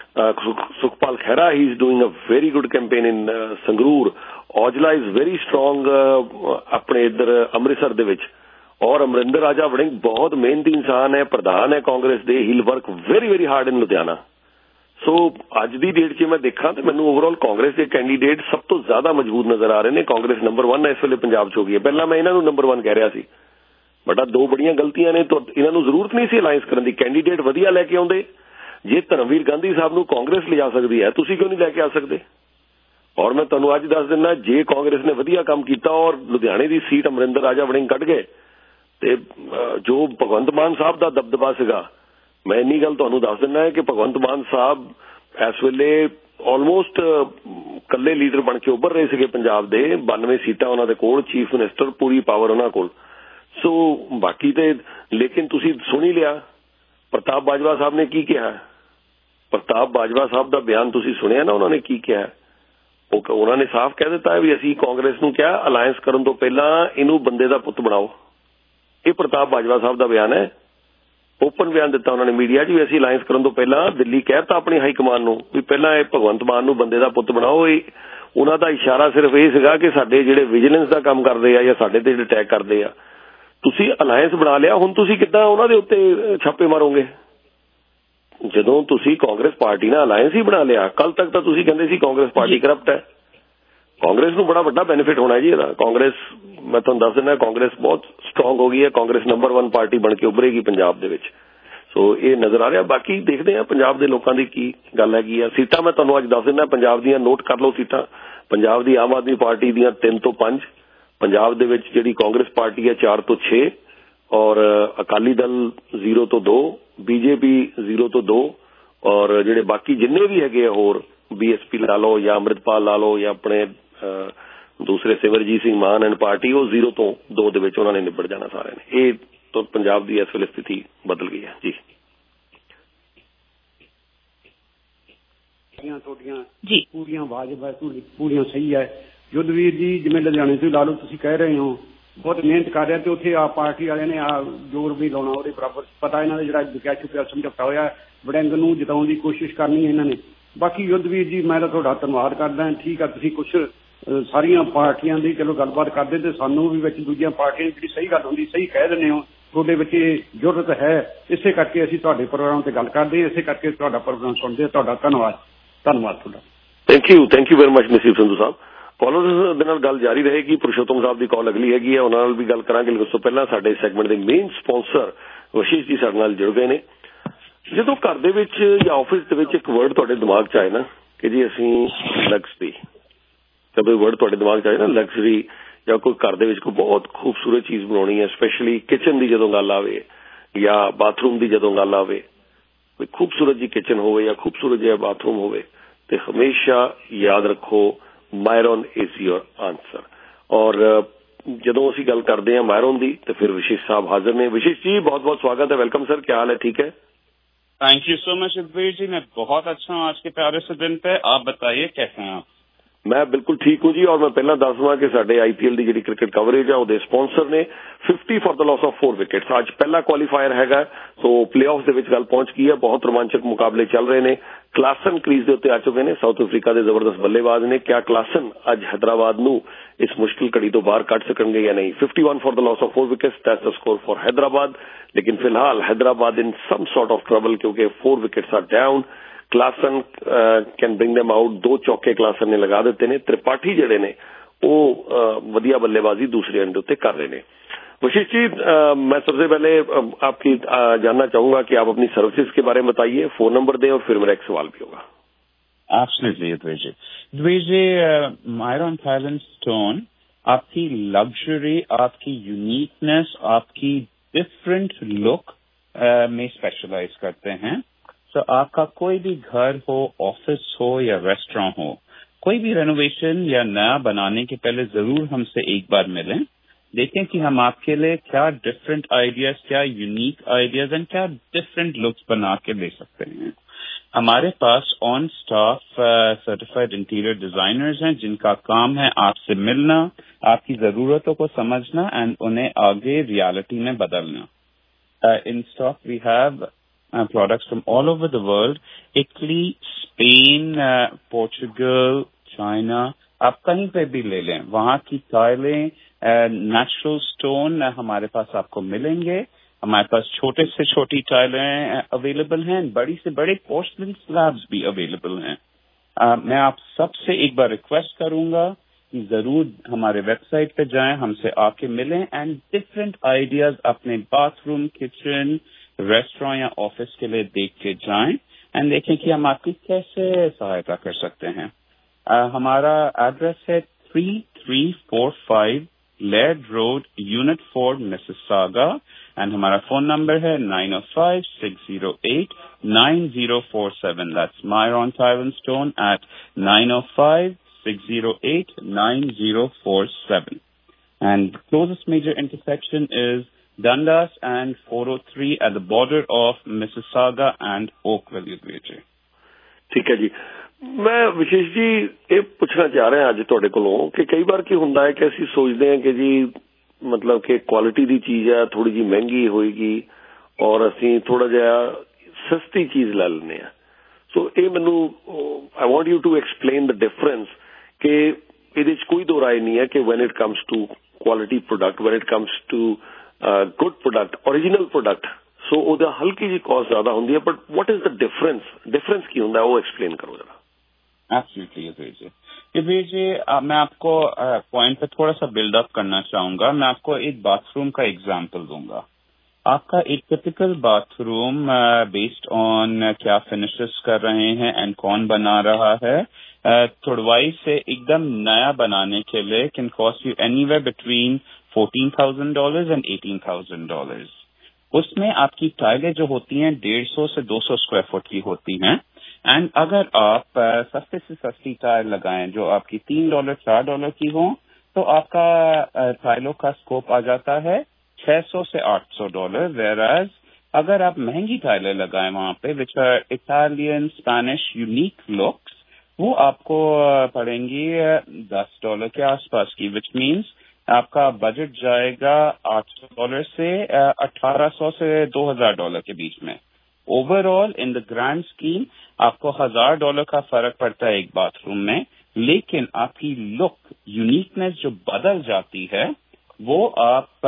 Sukhpal Khaira he is doing a very good campaign in Sangrur, Aujla is very strong ਆਪਣੇ ਇੱਧਰ ਅੰਮ੍ਰਿਤਸਰ ਦੇ ਵਿੱਚ, ਔਰ ਅਮਰਿੰਦਰ ਰਾਜਾ ਵੜਿੰਗ ਬਹੁਤ ਮਿਹਨਤੀ ਇਨਸਾਨ ਹੈ, ਪ੍ਰਧਾਨ ਹੈ ਕਾਂਗਰਸ ਦੇ, he'll work very very hard in Ludhiana. So ਅੱਜ ਦੀ ਡੇਟ 'ਚ ਮੈਂ ਦੇਖਾਂ ਤੇ ਮੈਨੂੰ ਓਵਰਆਲ ਕਾਂਗਰਸ ਦੇ ਕੈਂਡੀਡੇਟ ਸਭ ਤੋਂ ਜ਼ਿਆਦਾ ਮਜ਼ਬੂਤ ਨਜ਼ਰ ਆ ਰਹੇ ਨੇ। ਕਾਂਗਰਸ ਨੰਬਰ ਵਨ ਇਸ ਵੇਲੇ ਪੰਜਾਬ 'ਚ ਹੋ ਗਈ ਹੈ। ਪਹਿਲਾਂ ਮੈਂ ਇਹਨਾਂ ਨੂੰ ਨੰਬਰ ਵਨ ਕਹਿ ਰਿਹਾ ਸੀ, ਬਟ ਆਹ ਦੋ ਬੜੀਆਂ ਗਲਤੀਆਂ ਨੇ। ਇਹਨਾਂ ਨੂੰ ਜ਼ਰੂਰਤ ਨਹੀਂ ਸੀ ਅਲਾਇੰਸ ਕਰਨ ਦੀ, ਕੈਂਡੀਡੇਟ ਵਧੀਆ ਲੈ ਕੇ ਆਉਂਦੇ। ਜੇ ਧਰਮਵੀਰ ਗਾਂਧੀ ਸਾਹਿਬ ਨੂੰ ਕਾਂਗਰਸ ਲਿਜਾ ਸਕਦੀ ਹੈ, ਤੁਸੀਂ ਕਿਉਂ ਨਹੀਂ ਲੈ ਕੇ ਆ ਸਕਦੇ? ਔਰ ਮੈਂ ਤੁਹਾਨੂੰ ਅੱਜ ਦੱਸ ਦਿੰਦਾ, ਜੇ ਕਾਂਗਰਸ ਨੇ ਵਧੀਆ ਕੰਮ ਕੀਤਾ ਔਰ ਲੁਧਿਆਣੇ ਦੀ ਸੀਟ ਅਮਰਿੰਦਰ ਰਾਜਾ ਵੜਿੰਗ ਕੱਢ ਗਏ ਤੇ ਜੋ ਭਗਵੰਤ ਮਾਨ ਸਾਹਿਬ ਦਾ ਦਬਦਬਾ ਸੀਗਾ, ਮੈਂ ਇੰਨੀ ਗੱਲ ਤੁਹਾਨੂੰ ਦੱਸ ਦਿੰਦਾ ਹੈ ਕਿ ਭਗਵੰਤ ਮਾਨ ਸਾਹਿਬ ਇਸ ਵੇਲੇ ਆਲਮੋਸਟ ਇਕੱਲੇ ਲੀਡਰ ਬਣ ਕੇ ਉੱਭਰ ਰਹੇ ਸੀਗੇ ਪੰਜਾਬ ਦੇ। ਬਾਨਵੇਂ ਸੀਟਾਂ ਉਹਨਾਂ ਦੇ ਕੋਲ, ਚੀਫ ਮਿਨਿਸਟਰ, ਪੂਰੀ ਪਾਵਰ ਉਹਨਾਂ ਕੋਲ। ਸੋ ਬਾਕੀ ਤੇ ਲੇਕਿਨ ਤੁਸੀਂ ਸੁਣ ਹੀ ਲਿਆ ਪ੍ਰਤਾਪ ਬਾਜਵਾ ਸਾਹਿਬ ਨੇ ਕੀ ਕਿਹਾ। ਪ੍ਰਤਾਪ ਬਾਜਵਾ ਸਾਹਿਬ ਦਾ ਬਿਆਨ ਤੁਸੀਂ ਸੁਣਿਆ ਨਾ, ਉਹਨਾਂ ਨੇ ਕੀ ਕਿਹਾ। ਉਹ ਉਹਨਾਂ ਨੇ ਸਾਫ਼ ਕਹਿ ਦਿੱਤਾ ਵੀ ਅਸੀਂ ਕਾਂਗਰਸ ਨੂੰ ਕਿਹਾ ਅਲਾਇੰਸ ਕਰਨ ਤੋਂ ਪਹਿਲਾਂ ਇਹਨੂੰ ਬੰਦੇ ਦਾ ਪੁੱਤ ਬਣਾਓ। ਇਹ ਪ੍ਰਤਾਪ ਬਾਜਵਾ ਸਾਹਿਬ ਦਾ ਬਿਆਨ ਹੈ, ਓਪਨ ਬਿਆਨ ਦਿੱਤਾ ਉਹਨਾਂ ਨੇ ਮੀਡੀਆ 'ਚ ਵੀ ਅਸੀਂ ਅਲਾਇੰਸ ਕਰਨ ਤੋਂ ਪਹਿਲਾਂ ਦਿੱਲੀ ਕਹਿਤਾ ਆਪਣੀ ਹਾਈ ਕਮਾਨ ਨੂੰ ਵੀ ਪਹਿਲਾਂ ਇਹ ਭਗਵੰਤ ਮਾਨ ਨੂੰ ਬੰਦੇ ਦਾ ਪੁੱਤ ਬਣਾਓ। ਇਹ ਉਹਨਾਂ ਦਾ ਇਸ਼ਾਰਾ ਸਿਰਫ ਇਹ ਸੀਗਾ ਕਿ ਸਾਡੇ ਜਿਹੜੇ ਵਿਜੀਲੈਂਸ ਦਾ ਕੰਮ ਕਰਦੇ ਆ ਜਾਂ ਸਾਡੇ ਤੇ ਅਟੈਕ ਕਰਦੇ ਆ, ਤੁਸੀਂ ਅਲਾਇੰਸ ਬਣਾ ਲਿਆ, ਹੁਣ ਤੁਸੀਂ ਕਿੱਦਾਂ ਉਹਨਾਂ ਦੇ ਉੱਤੇ ਛਾਪੇ ਮਾਰੋਗੇ? ਜਦੋਂ ਤੁਸੀਂ ਕਾਂਗਰਸ ਪਾਰਟੀ ਨਾਲ ਅਲਾਇੰਸ ਹੀ ਬਣਾ ਲਿਆ, ਕੱਲ ਤੱਕ ਤਾਂ ਤੁਸੀਂ ਕਹਿੰਦੇ ਸੀ ਕਾਂਗਰਸ ਪਾਰਟੀ ਕਰਪਟ ਹੈ। ਕਾਂਗਰਸ ਨੂੰ ਬੜਾ ਵੱਡਾ ਬੈਨੀਫਿਟ ਹੋਣਾ ਜੀ ਇਹਦਾ। ਕਾਂਗਰਸ, ਮੈਂ ਤੁਹਾਨੂੰ ਦੱਸ ਦਿੰਦਾ, ਕਾਂਗਰਸ ਬਹੁਤ ਸਟਰੋਂਗ ਹੋ ਗਈ ਹੈ। ਕਾਂਗਰਸ ਨੰਬਰ ਵਨ ਪਾਰਟੀ ਬਣ ਕੇ ਉੱਭਰੇਗੀ ਪੰਜਾਬ ਦੇ ਵਿੱਚ। ਸੋ ਇਹ ਨਜ਼ਰ ਆ ਰਿਹਾ। ਬਾਕੀ ਦੇਖਦੇ ਆ ਪੰਜਾਬ ਦੇ ਲੋਕਾਂ ਦੀ ਕੀ ਗੱਲ ਹੈਗੀ ਆ। ਸੀਟਾਂ ਮੈਂ ਤੁਹਾਨੂੰ ਅੱਜ ਦੱਸ ਦਿੰਦਾ ਪੰਜਾਬ ਦੀਆਂ, ਨੋਟ ਕਰ ਲਓ ਸੀਟਾਂ। ਪੰਜਾਬ ਦੀ ਆਮ ਆਦਮੀ ਪਾਰਟੀ ਦੀਆਂ ਤਿੰਨ ਤੋਂ ਪੰਜ, ਪੰਜਾਬ ਦੇ ਵਿੱਚ ਜਿਹੜੀ ਕਾਂਗਰਸ ਪਾਰਟੀ ਹੈ ਚਾਰ ਤੋਂ ਛੇ, ਔਰ ਅਕਾਲੀ ਦਲ ਜ਼ੀਰੋ ਤੋਂ ਦੋ, ਬੀਜੇਪੀ ਜ਼ੀਰੋ ਤੋਂ ਦੋ, और ਜਿਹੜੇ ਬਾਕੀ ਜਿੰਨੇ ਵੀ ਹੈਗੇ ਹੋਰ ਬੀਐਸਪੀ ਲਾ ਲਓ ਜਾਂ ਅੰਮ੍ਰਿਤਪਾਲ ਲਾ ਲਓ ਜਾਂ ਆਪਣੇ ਦੂਸਰੇ ਸਿਮਰਜੀਤ ਸਿੰਘ ਮਾਨ ਐਂਡ ਪਾਰਟੀ, ਉਹ ਜ਼ੀਰੋ ਤੋਂ ਦੋ ਦੇ ਵਿੱਚ ਉਹਨਾਂ ਨੇ ਨਿਬੜ ਜਾਣਾ ਸਾਰਿਆਂ ਨੇ। ਇਹ ਤਾਂ ਪੰਜਾਬ ਦੀ ਇਸ ਵੇਲੇ ਸਥਿਤੀ ਬਦਲ ਗਈ ਹੈ ਜੀ। ਤੁਹਾਡੀਆਂ ਪੂਰੀਆਂ ਵਾਜਬ ਹੈ, ਪੂਰੀਆਂ ਸਹੀ ਹੈ। ਯੁੱਧਵੀਰ ਜੀ ਜਿਵੇਂ ਲੁਧਿਆਣੇ ਤੋਂ ਲਾ ਲਓ, ਤੁਸੀਂ ਕਹਿ ਰਹੇ ਹੋ ਬਹੁਤ ਮਿਹਨਤ ਕਰ ਰਿਹਾ, ਤੇ ਉੱਥੇ ਆ ਪਾਰਟੀ ਵਾਲਿਆਂ ਨੇ ਆ ਜ਼ੋਰ ਵੀ ਲਾਉਣਾ ਉਹਦੇ ਬਰਾਬਰ। ਪਤਾ ਇਹਨਾਂ ਦਾ ਜਿਹੜਾ ਵਿਕਿਆ ਚੁੱਕਿਆ ਸਮਝੌਤਾ ਹੋਇਆ, ਵੜਿੰਗ ਨੂੰ ਜਿਤਾਉਣ ਦੀ ਕੋਸ਼ਿਸ਼ ਕਰਨੀ ਇਹਨਾਂ ਨੇ। ਬਾਕੀ ਯੁੱਧਵੀਰ ਜੀ ਮੈਂ ਤਾਂ ਤੁਹਾਡਾ ਧੰਨਵਾਦ ਕਰਦਾ। ਠੀਕ ਆ, ਤੁਸੀਂ ਕੁਛ ਸਾਰੀਆਂ ਪਾਰਟੀਆਂ ਦੀ ਚਲੋ ਗੱਲਬਾਤ ਕਰਦੇ ਤੇ ਸਾਨੂੰ ਵੀ ਵਿੱਚ ਦੂਜੀਆਂ ਪਾਰਟੀਆਂ ਜਿਹੜੀ ਸਹੀ ਗੱਲ ਹੁੰਦੀ ਸਹੀ ਕਹਿ ਦਿੰਦੇ ਹੋ। ਤੁਹਾਡੇ ਵਿੱਚ ਇਹ ਜ਼ਰੂਰਤ ਹੈ, ਇਸੇ ਕਰਕੇ ਅਸੀਂ ਤੁਹਾਡੇ ਪ੍ਰੋਗਰਾਮ ਤੇ ਗੱਲ ਕਰਦੇ ਹਾਂ, ਇਸੇ ਕਰਕੇ ਤੁਹਾਡਾ ਪ੍ਰੋਗਰਾਮ ਸੁਣਦੇ ਹਾਂ। ਤੁਹਾਡਾ ਧੰਨਵਾਦ ਧੰਨਵਾਦ ਤੁਹਾਡਾ। Thank you thank you very much Naseeb Sandhu Sahib. Callers ਦੇ ਨਾਲ ਗੱਲ ਜਾਰੀ ਰਹੇਗੀ। ਪੁਰਸ਼ੋਤਮ ਸਾਹਿਬ ਦੀ ਕਾਲ ਅਗਲੀ ਹੈਗੀ ਹੈ, ਉਹਨਾਂ ਨਾਲ ਵੀ ਗੱਲ ਕਰਾਂਗੇ। ਉਸ ਤੋਂ ਪਹਿਲਾਂ ਸਾਡੇ ਸੈਗਮੈਂਟ ਦੇ ਮੇਨ ਸਪਾਂਸਰ ਵਸ਼ੀਸ਼ ਜੀ ਸਾਡੇ ਨਾਲ ਜੁੜ ਗਏ ਨੇ। ਜਦੋਂ ਘਰ ਦੇ ਵਿੱਚ ਜਾਂ ਆਫਿਸ ਦੇ ਵਿੱਚ ਇੱਕ ਵਰਡ ਤੁਹਾਡੇ ਦਿਮਾਗ 'ਚ ਆਏ ਨਾ ਕਿ ਜੀ ਅਸੀਂ ਲਗਜ਼ਰੀ, ਜਦੋਂ ਵਰਡ ਤੁਹਾਡੇ ਦਿਮਾਗ 'ਚ ਆਏ ਨਾ ਲਗਜ਼ਰੀ, ਜਾਂ ਕੋਈ ਘਰ ਦੇ ਵਿੱਚ ਕੋਈ ਬਹੁਤ ਖੂਬਸੂਰਤ ਚੀਜ਼ ਬਣਾਉਣੀ ਹੈ, ਸਪੈਸ਼ਲੀ ਕਿਚਨ ਦੀ ਜਦੋਂ ਗੱਲ ਆਵੇ ਜਾਂ ਬਾਥਰੂਮ ਦੀ ਜਦੋਂ ਗੱਲ ਆਵੇ, ਕੋਈ ਖੂਬਸੂਰਤ ਜੀ ਕਿਚਨ ਹੋਵੇ ਜਾਂ ਖੂਬਸੂਰਤ ਜਿਹਾ ਬਾਥਰੂਮ ਹੋਵੇ, ਤੇ ਹਮੇਸ਼ਾ ਯਾਦ ਰੱਖੋ ਮਾਇਰੋਨ ਇਜ਼ ਯੋਰ ਆਂਸਰ। ਔਰ ਜਦੋਂ ਅਸੀਂ ਗੱਲ ਕਰਦੇ ਹਾਂ ਮਾਇਰੋਨ ਦੀ ਤੇ ਫਿਰ ਵਿਸ਼ੇਸ਼ ਸਾਹਿਬ ਹਾਜ਼ਰ ਨੇ। ਵਿਸ਼ੇਸ਼ ਜੀ ਬਹੁਤ बहुत स्वागत है, वेलकम सर, क्या हाल है? ठीक है, thank you so much Yudhvir ji, मैं बहुत अच्छा हूँ आज के प्यारे से दिन पे। आप बताइए कैसे हैं आप? मैं बिल्कुल ठीक हूँ जी। और मैं पहला दस दूंगा कि साडे आईपीएल की जी क्रिकेट कवरेज है ਉਹਦੇ स्पॉन्सर ने fifty for the loss of four wickets. ਅੱਜ ਪਹਿਲਾ ਕੁਆਲੀਫਾਇਰ ਹੈਗਾ, ਸੋ ਪਲੇਆਫਸ ਦੇ ਵਿੱਚ ਗੱਲ ਪਹੁੰਚ ਗਈ ਹੈ। ਬਹੁਤ ਰੋਮਾਂਚਕ ਮੁਕਾਬਲੇ ਚੱਲ ਰਹੇ ਨੇ। ਕਲਾਸਨ ਕ੍ਰੀਜ਼ ਦੇ ਉੱਤੇ ਆ ਚੁੱਕੇ ਨੇ, ਸਾਊਥ ਅਫਰੀਕਾ ਦੇ ਜ਼ਬਰਦਸਤ ਬੱਲੇਬਾਜ਼ ਨੇ। ਕਿਆ ਕਲਾਸਨ ਅੱਜ ਹੈਦਰਾਬਾਦ ਨੂੰ ਇਸ ਮੁਸ਼ਕਿਲ ਘੜੀ ਤੋਂ ਬਾਹਰ ਕੱਢ ਸਕਣਗੇ ਜਾਂ ਨਹੀਂ? Fifty one for the loss of four wickets, that's the score for Hyderabad. लेकिन फिलहाल Hyderabad in some sort of trouble क्योंकि four wickets are down. Klaasen can bring them out. ਦੋ ਚੌਕੇ ਕਲਾਸਨ ਨੇ ਲਗਾ ਦਿੱਤੇ ਨੇ। ਤ੍ਰਿਪਾਠੀ ਜਿਹੜੇ ਨੇ ਉਹ ਵਧੀਆ ਬੱਲੇਬਾਜ਼ੀ दूसरे एंड ਉੱਤੇ कर रहे हैं। वशिष्ठ जी, मैं सबसे पहले आपकी जानना चाहूंगा कि आप अपनी सर्विसेज के बारे में बताइए, फोन नंबर दें और फिर मेरा एक सवाल भी होगा। Absolutely Yudhvir ji. Yudhvir ji, Myron Thailand Stone आपकी लग्जरी, आपकी यूनिकनेस, आपकी डिफरेंट लुक में स्पेशलाइज करते हैं। तो आपका कोई भी घर हो, ऑफिस हो या रेस्टोरेंट हो, कोई भी रेनोवेशन या नया बनाने के पहले जरूर हमसे एक बार मिलें, देखें कि हम आपके लिए क्या डिफरेंट आइडियाज, क्या यूनिक आइडियाज एंड क्या डिफरेंट लुक्स बना के दे सकते हैं। हमारे पास on staff certified interior designers हैं जिनका काम है आपसे मिलना, आपकी जरूरतों को समझना एंड उन्हें आगे रियलिटी में बदलना। In stock we have Uh, products from all over the world, Italy, Spain, uh, Portugal, China, आप कहीं पे भी ले लें, वहाँ की टाइलें, नेचुरल स्टोन हमारे पास आपको मिलेंगे। हमारे पास छोटे से छोटी टाइलें अवेलेबल हैं, बड़ी से बड़े पोर्सलिन स्लैब्स भी अवेलेबल हैं। uh, मैं आप सबसे एक बार रिक्वेस्ट करूंगा कि जरूर हमारे वेबसाइट पे जाएं, हमसे आके मिलें एंड डिफरेंट आइडियाज अपने बाथरूम, किचन, रेस्टोरेंट या ऑफिस के लिए देख के जाएं एंड देखें कि हम आपकी कैसे सहायता कर सकते हैं। uh, हमारा एड्रेस है three three four five Laird Road, unit four, Mississauga and हमारा फोन नंबर है nine O five six zero eight nine zero four seven. That's Myron Thailand Stone at nine O five six zero eight nine zero four seven. And closest major intersection is Dundas and four oh three at the border of Mississauga and Oakville। ठीक है जी। मैं विशेष जी ये पूछना चाह रहे हैं आज ਤੁਹਾਡੇ ਕੋਲੋਂ ਕਿ ਕਈ ਵਾਰ ਕੀ ਹੁੰਦਾ ਹੈ ਕਿ ਅਸੀਂ ਸੋਚਦੇ ਹਾਂ ਕਿ ਜੀ ਮਤਲਬ ਕਿ ਕੁਆਲਿਟੀ ਦੀ ਚੀਜ਼ ਹੈ, ਥੋੜੀ ਜੀ ਮਹਿੰਗੀ ਹੋਏਗੀ ਔਰ ਅਸੀਂ ਥੋੜਾ ਜਿਹਾ ਸਸਤੀ ਚੀਜ਼ ਲੈ ਲੈਂਦੇ ਹਾਂ। ਸੋ ਇਹ ਮੈਨੂੰ I want you to explain the difference ਕਿ ਇਹਦੇ 'ਚ ਕੋਈ ਦੋ ਰਾਏ ਨਹੀਂ ਹੈ ਕਿ when it comes to quality product, when it comes to good product, original product, so ਉਹਦਾ ਹਲਕੀ ਜੀ ਕਾਸਟ ਜ਼ਿਆਦਾ ਹੁੰਦੀ ਹੈ। But what is the difference difference की ਹੁੰਦਾ है वो एक्सप्लेन करो जरा। एब्सोल्युटली युद्धवीर जी। युद्धवीर जी, मैं आपको पॉइंट पे थोड़ा सा बिल्डअप करना चाहूंगा। मैं आपको एक बाथरूम का एग्जांपल दूंगा। आपका एक टिपिकल बाथरूम बेस्ड ऑन क्या फिनिशेस कर रहे हैं एंड कौन बना रहा है, थोड़वाई से एकदम नया बनाने के लिए can cost you anywhere between fourteen thousand dollars and eighteen thousand dollars। उसमें आपकी टाइलें जो होती हैं डेढ़ सौ से दो सौ स्क्वायर फुट की होती हैं। एंड अगर आप सस्ते से सस्ती टाइल लगाएं जो आपकी तीन डॉलर चार डॉलर की हो, तो आपका टाइलों का स्कोप आ जाता है छह सौ से आठ सौ डॉलर। वेराज अगर आप महंगी टाइलें लगाएं वहां पे which are Italian Spanish unique looks, वो आपको पड़ेंगी दस डॉलर के आसपास की, विच मीन्स आपका बजट जाएगा आठ सौ डॉलर से अठारह सौ से दो हजार डॉलर के बीच में। Overall in the grand scheme आपको हजार डॉलर का फर्क पड़ता है एक बाथरूम में, लेकिन आपकी लुक यूनिकनेस जो बदल जाती है वो आप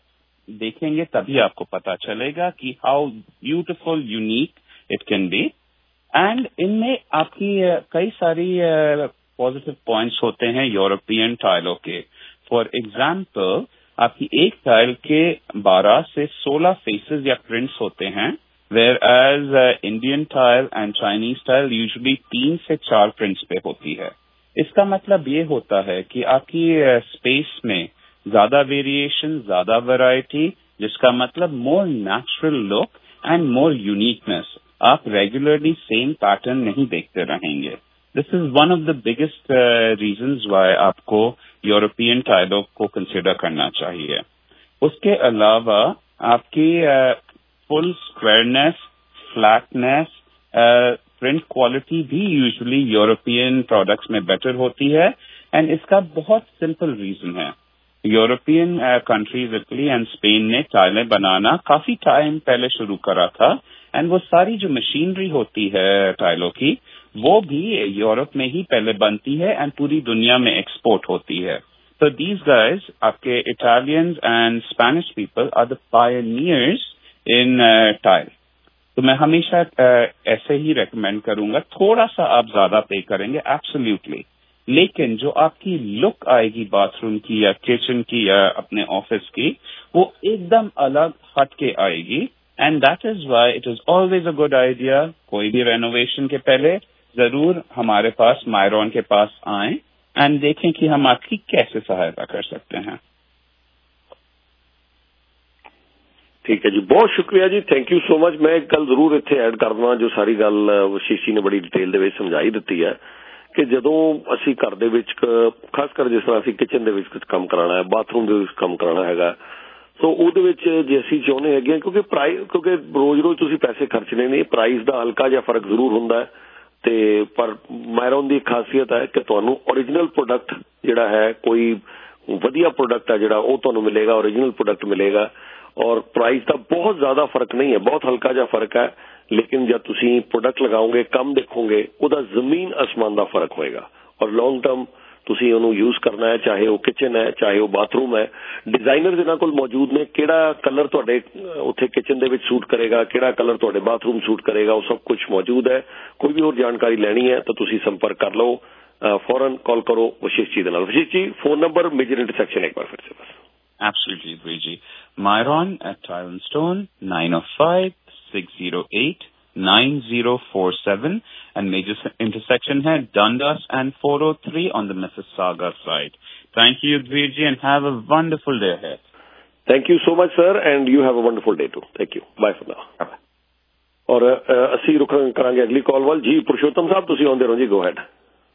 देखेंगे तभी आपको पता चलेगा कि how beautiful unique it can be. And इनमें आपकी कई सारी पॉजिटिव पॉइंट्स होते हैं यूरोपियन टाइलों के। फॉर एग्जाम्पल आपकी एक टाइल के बारह से सोलह फेसेस या प्रिंट्स होते हैं, whereas Indian tile and Chinese tile usually तीन से चार प्रिंट्स पे होती है। इसका मतलब ये होता है कि आपकी स्पेस uh, में ज्यादा वेरिएशन, ज्यादा वैरायटी, जिसका मतलब more natural look and more uniqueness. आप रेगुलरली सेम पैटर्न नहीं देखते रहेंगे। This is one of the biggest reasons why आपको यूरोपियन टाइलों को कंसिडर करना चाहिए। उसके अलावा आपकी full squareness, flatness, print quality भी यूजुअली यूरोपियन प्रोडक्ट्स में बेटर होती है। एंड इसका बहुत सिंपल रीजन है, European countries Italy and Spain ने टाइलें बनाना काफी टाइम पहले शुरू करा था, एंड वो सारी जो मशीनरी होती है टाइलों की वो भी यूरोप में ही पहले बनती है एंड पूरी दुनिया में एक्सपोर्ट होती है। तो दीज गाइज, आपके Italians and Spanish people are the pioneers in tile. तो मैं हमेशा uh, ऐसे ही रेकमेंड करूंगा। थोड़ा सा आप ज्यादा पे करेंगे एब्सोल्युटली, लेकिन जो आपकी लुक आएगी बाथरूम की या किचन की या अपने ऑफिस की, वो एकदम अलग हट के आएगी। And that is why it is always a good idea, कोई भी रेनोवेशन के पहले जरूर हमारे पास मायरॉन के पास आएं एंड देखें कि हम आपकी कैसे सहायता कर सकते हैं। ठीक है जी, बहुत शुक्रिया जी, थैंक यू सो मच। मैं एक गल जरूर इत्थे ऐड कर दवां, जो सारी गल वशीश जी ने बड़ी डिटेल दे विच समझाई दित्ती है कि ਜਦੋਂ ਅਸੀਂ ਘਰ ਦੇ ਵਿੱਚ ਖਾਸ ਕਰ ਜਿਸ ਤਰ੍ਹਾਂ ਅਸੀਂ ਕਿਚਨ ਦੇ ਵਿੱਚ ਕੁਝ ਕੰਮ ਕਰਾਉਣਾ ਹੈ, ਬਾਥਰੂਮ ਦੇ ਵਿੱਚ ਕੰਮ ਕਰਾਉਣਾ ਹੈਗਾ, ਸੋ ਉਹਦੇ ਵਿੱਚ ਜੇ ਅਸੀਂ ਚਾਹੁੰਦੇ ਹੈਗੇ ਕਿਉਂਕਿ ਪ੍ਰਾਈਸ ਕਿਉਂਕਿ ਰੋਜ਼-ਰੋਜ਼ ਤੁਸੀਂ ਪੈਸੇ ਖਰਚਣੇ ਨੇ, ਪ੍ਰਾਈਸ ਦਾ ਹਲਕਾ ਜਿਹਾ ਫਰਕ ਜ਼ਰੂਰ ਹੁੰਦਾ ਹੈ, ਤੇ ਪਰ ਮਾਇਰੋਨ ਦੀ ਖਾਸੀਅਤ ਹੈ ਕਿ ਤੁਹਾਨੂੰ ओरिजिनल प्रोडक्ट ਜਿਹੜਾ ਹੈ, ਕੋਈ ਵਧੀਆ प्रोडक्ट ਹੈ ਜਿਹੜਾ ਉਹ ਤੁਹਾਨੂੰ ਮਿਲੇਗਾ, ओरिजिनल प्रोडक्ट मिलेगा। और प्राइस का बहुत ज्यादा फर्क नहीं है, बहुत हल्का जा फर्क है, लेकिन जब तुसी प्रोडक्ट लगाओगे कम देखोगे ਉਹਦਾ ਜ਼ਮੀਨ ਅਸਮਾਨ ਦਾ फर्क होएगा। और लॉन्ग टर्म ਤੁਸੀਂ ਉਹਨੂੰ यूज करना है, चाहे वो किचन है चाहे वो बाथरूम है। डिजाइनर ਇਹਨਾਂ ਕੋਲ मौजूद ने, ਕਿਹੜਾ कलर ਤੁਹਾਡੇ ਉੱਥੇ किचन ਦੇ ਵਿੱਚ सूट करेगा, ਕਿਹੜਾ कलर ਤੁਹਾਡੇ बाथरूम सूट करेगा, वो सब कुछ मौजूद है। कोई भी और जानकारी लेनी है तो ਤੁਸੀਂ संपर्क कर लो, फौरन कॉल करो वशिष्ठ जी ਦੇ ਨਾਲ। Vashisht ji phone number major intersection एक बार फिर से बस। Absolutely, Viji. Myron at Tile and Stone, nine oh five, six oh eight, nine oh four seven, and major intersection है Dundas and four oh three on the Mississauga side. Thank you, Viji, and have a wonderful day ahead. Thank you so much, sir, and you have a wonderful day too. Thank you. Bye for now. Bye. और ਅਸੀਂ रुक करांगे अगली call वाल जी। पुरुषोत्तम साहब ਤੁਸੀਂ ਆਉਂਦੇ ਰਹੋ ਜੀ, go ahead।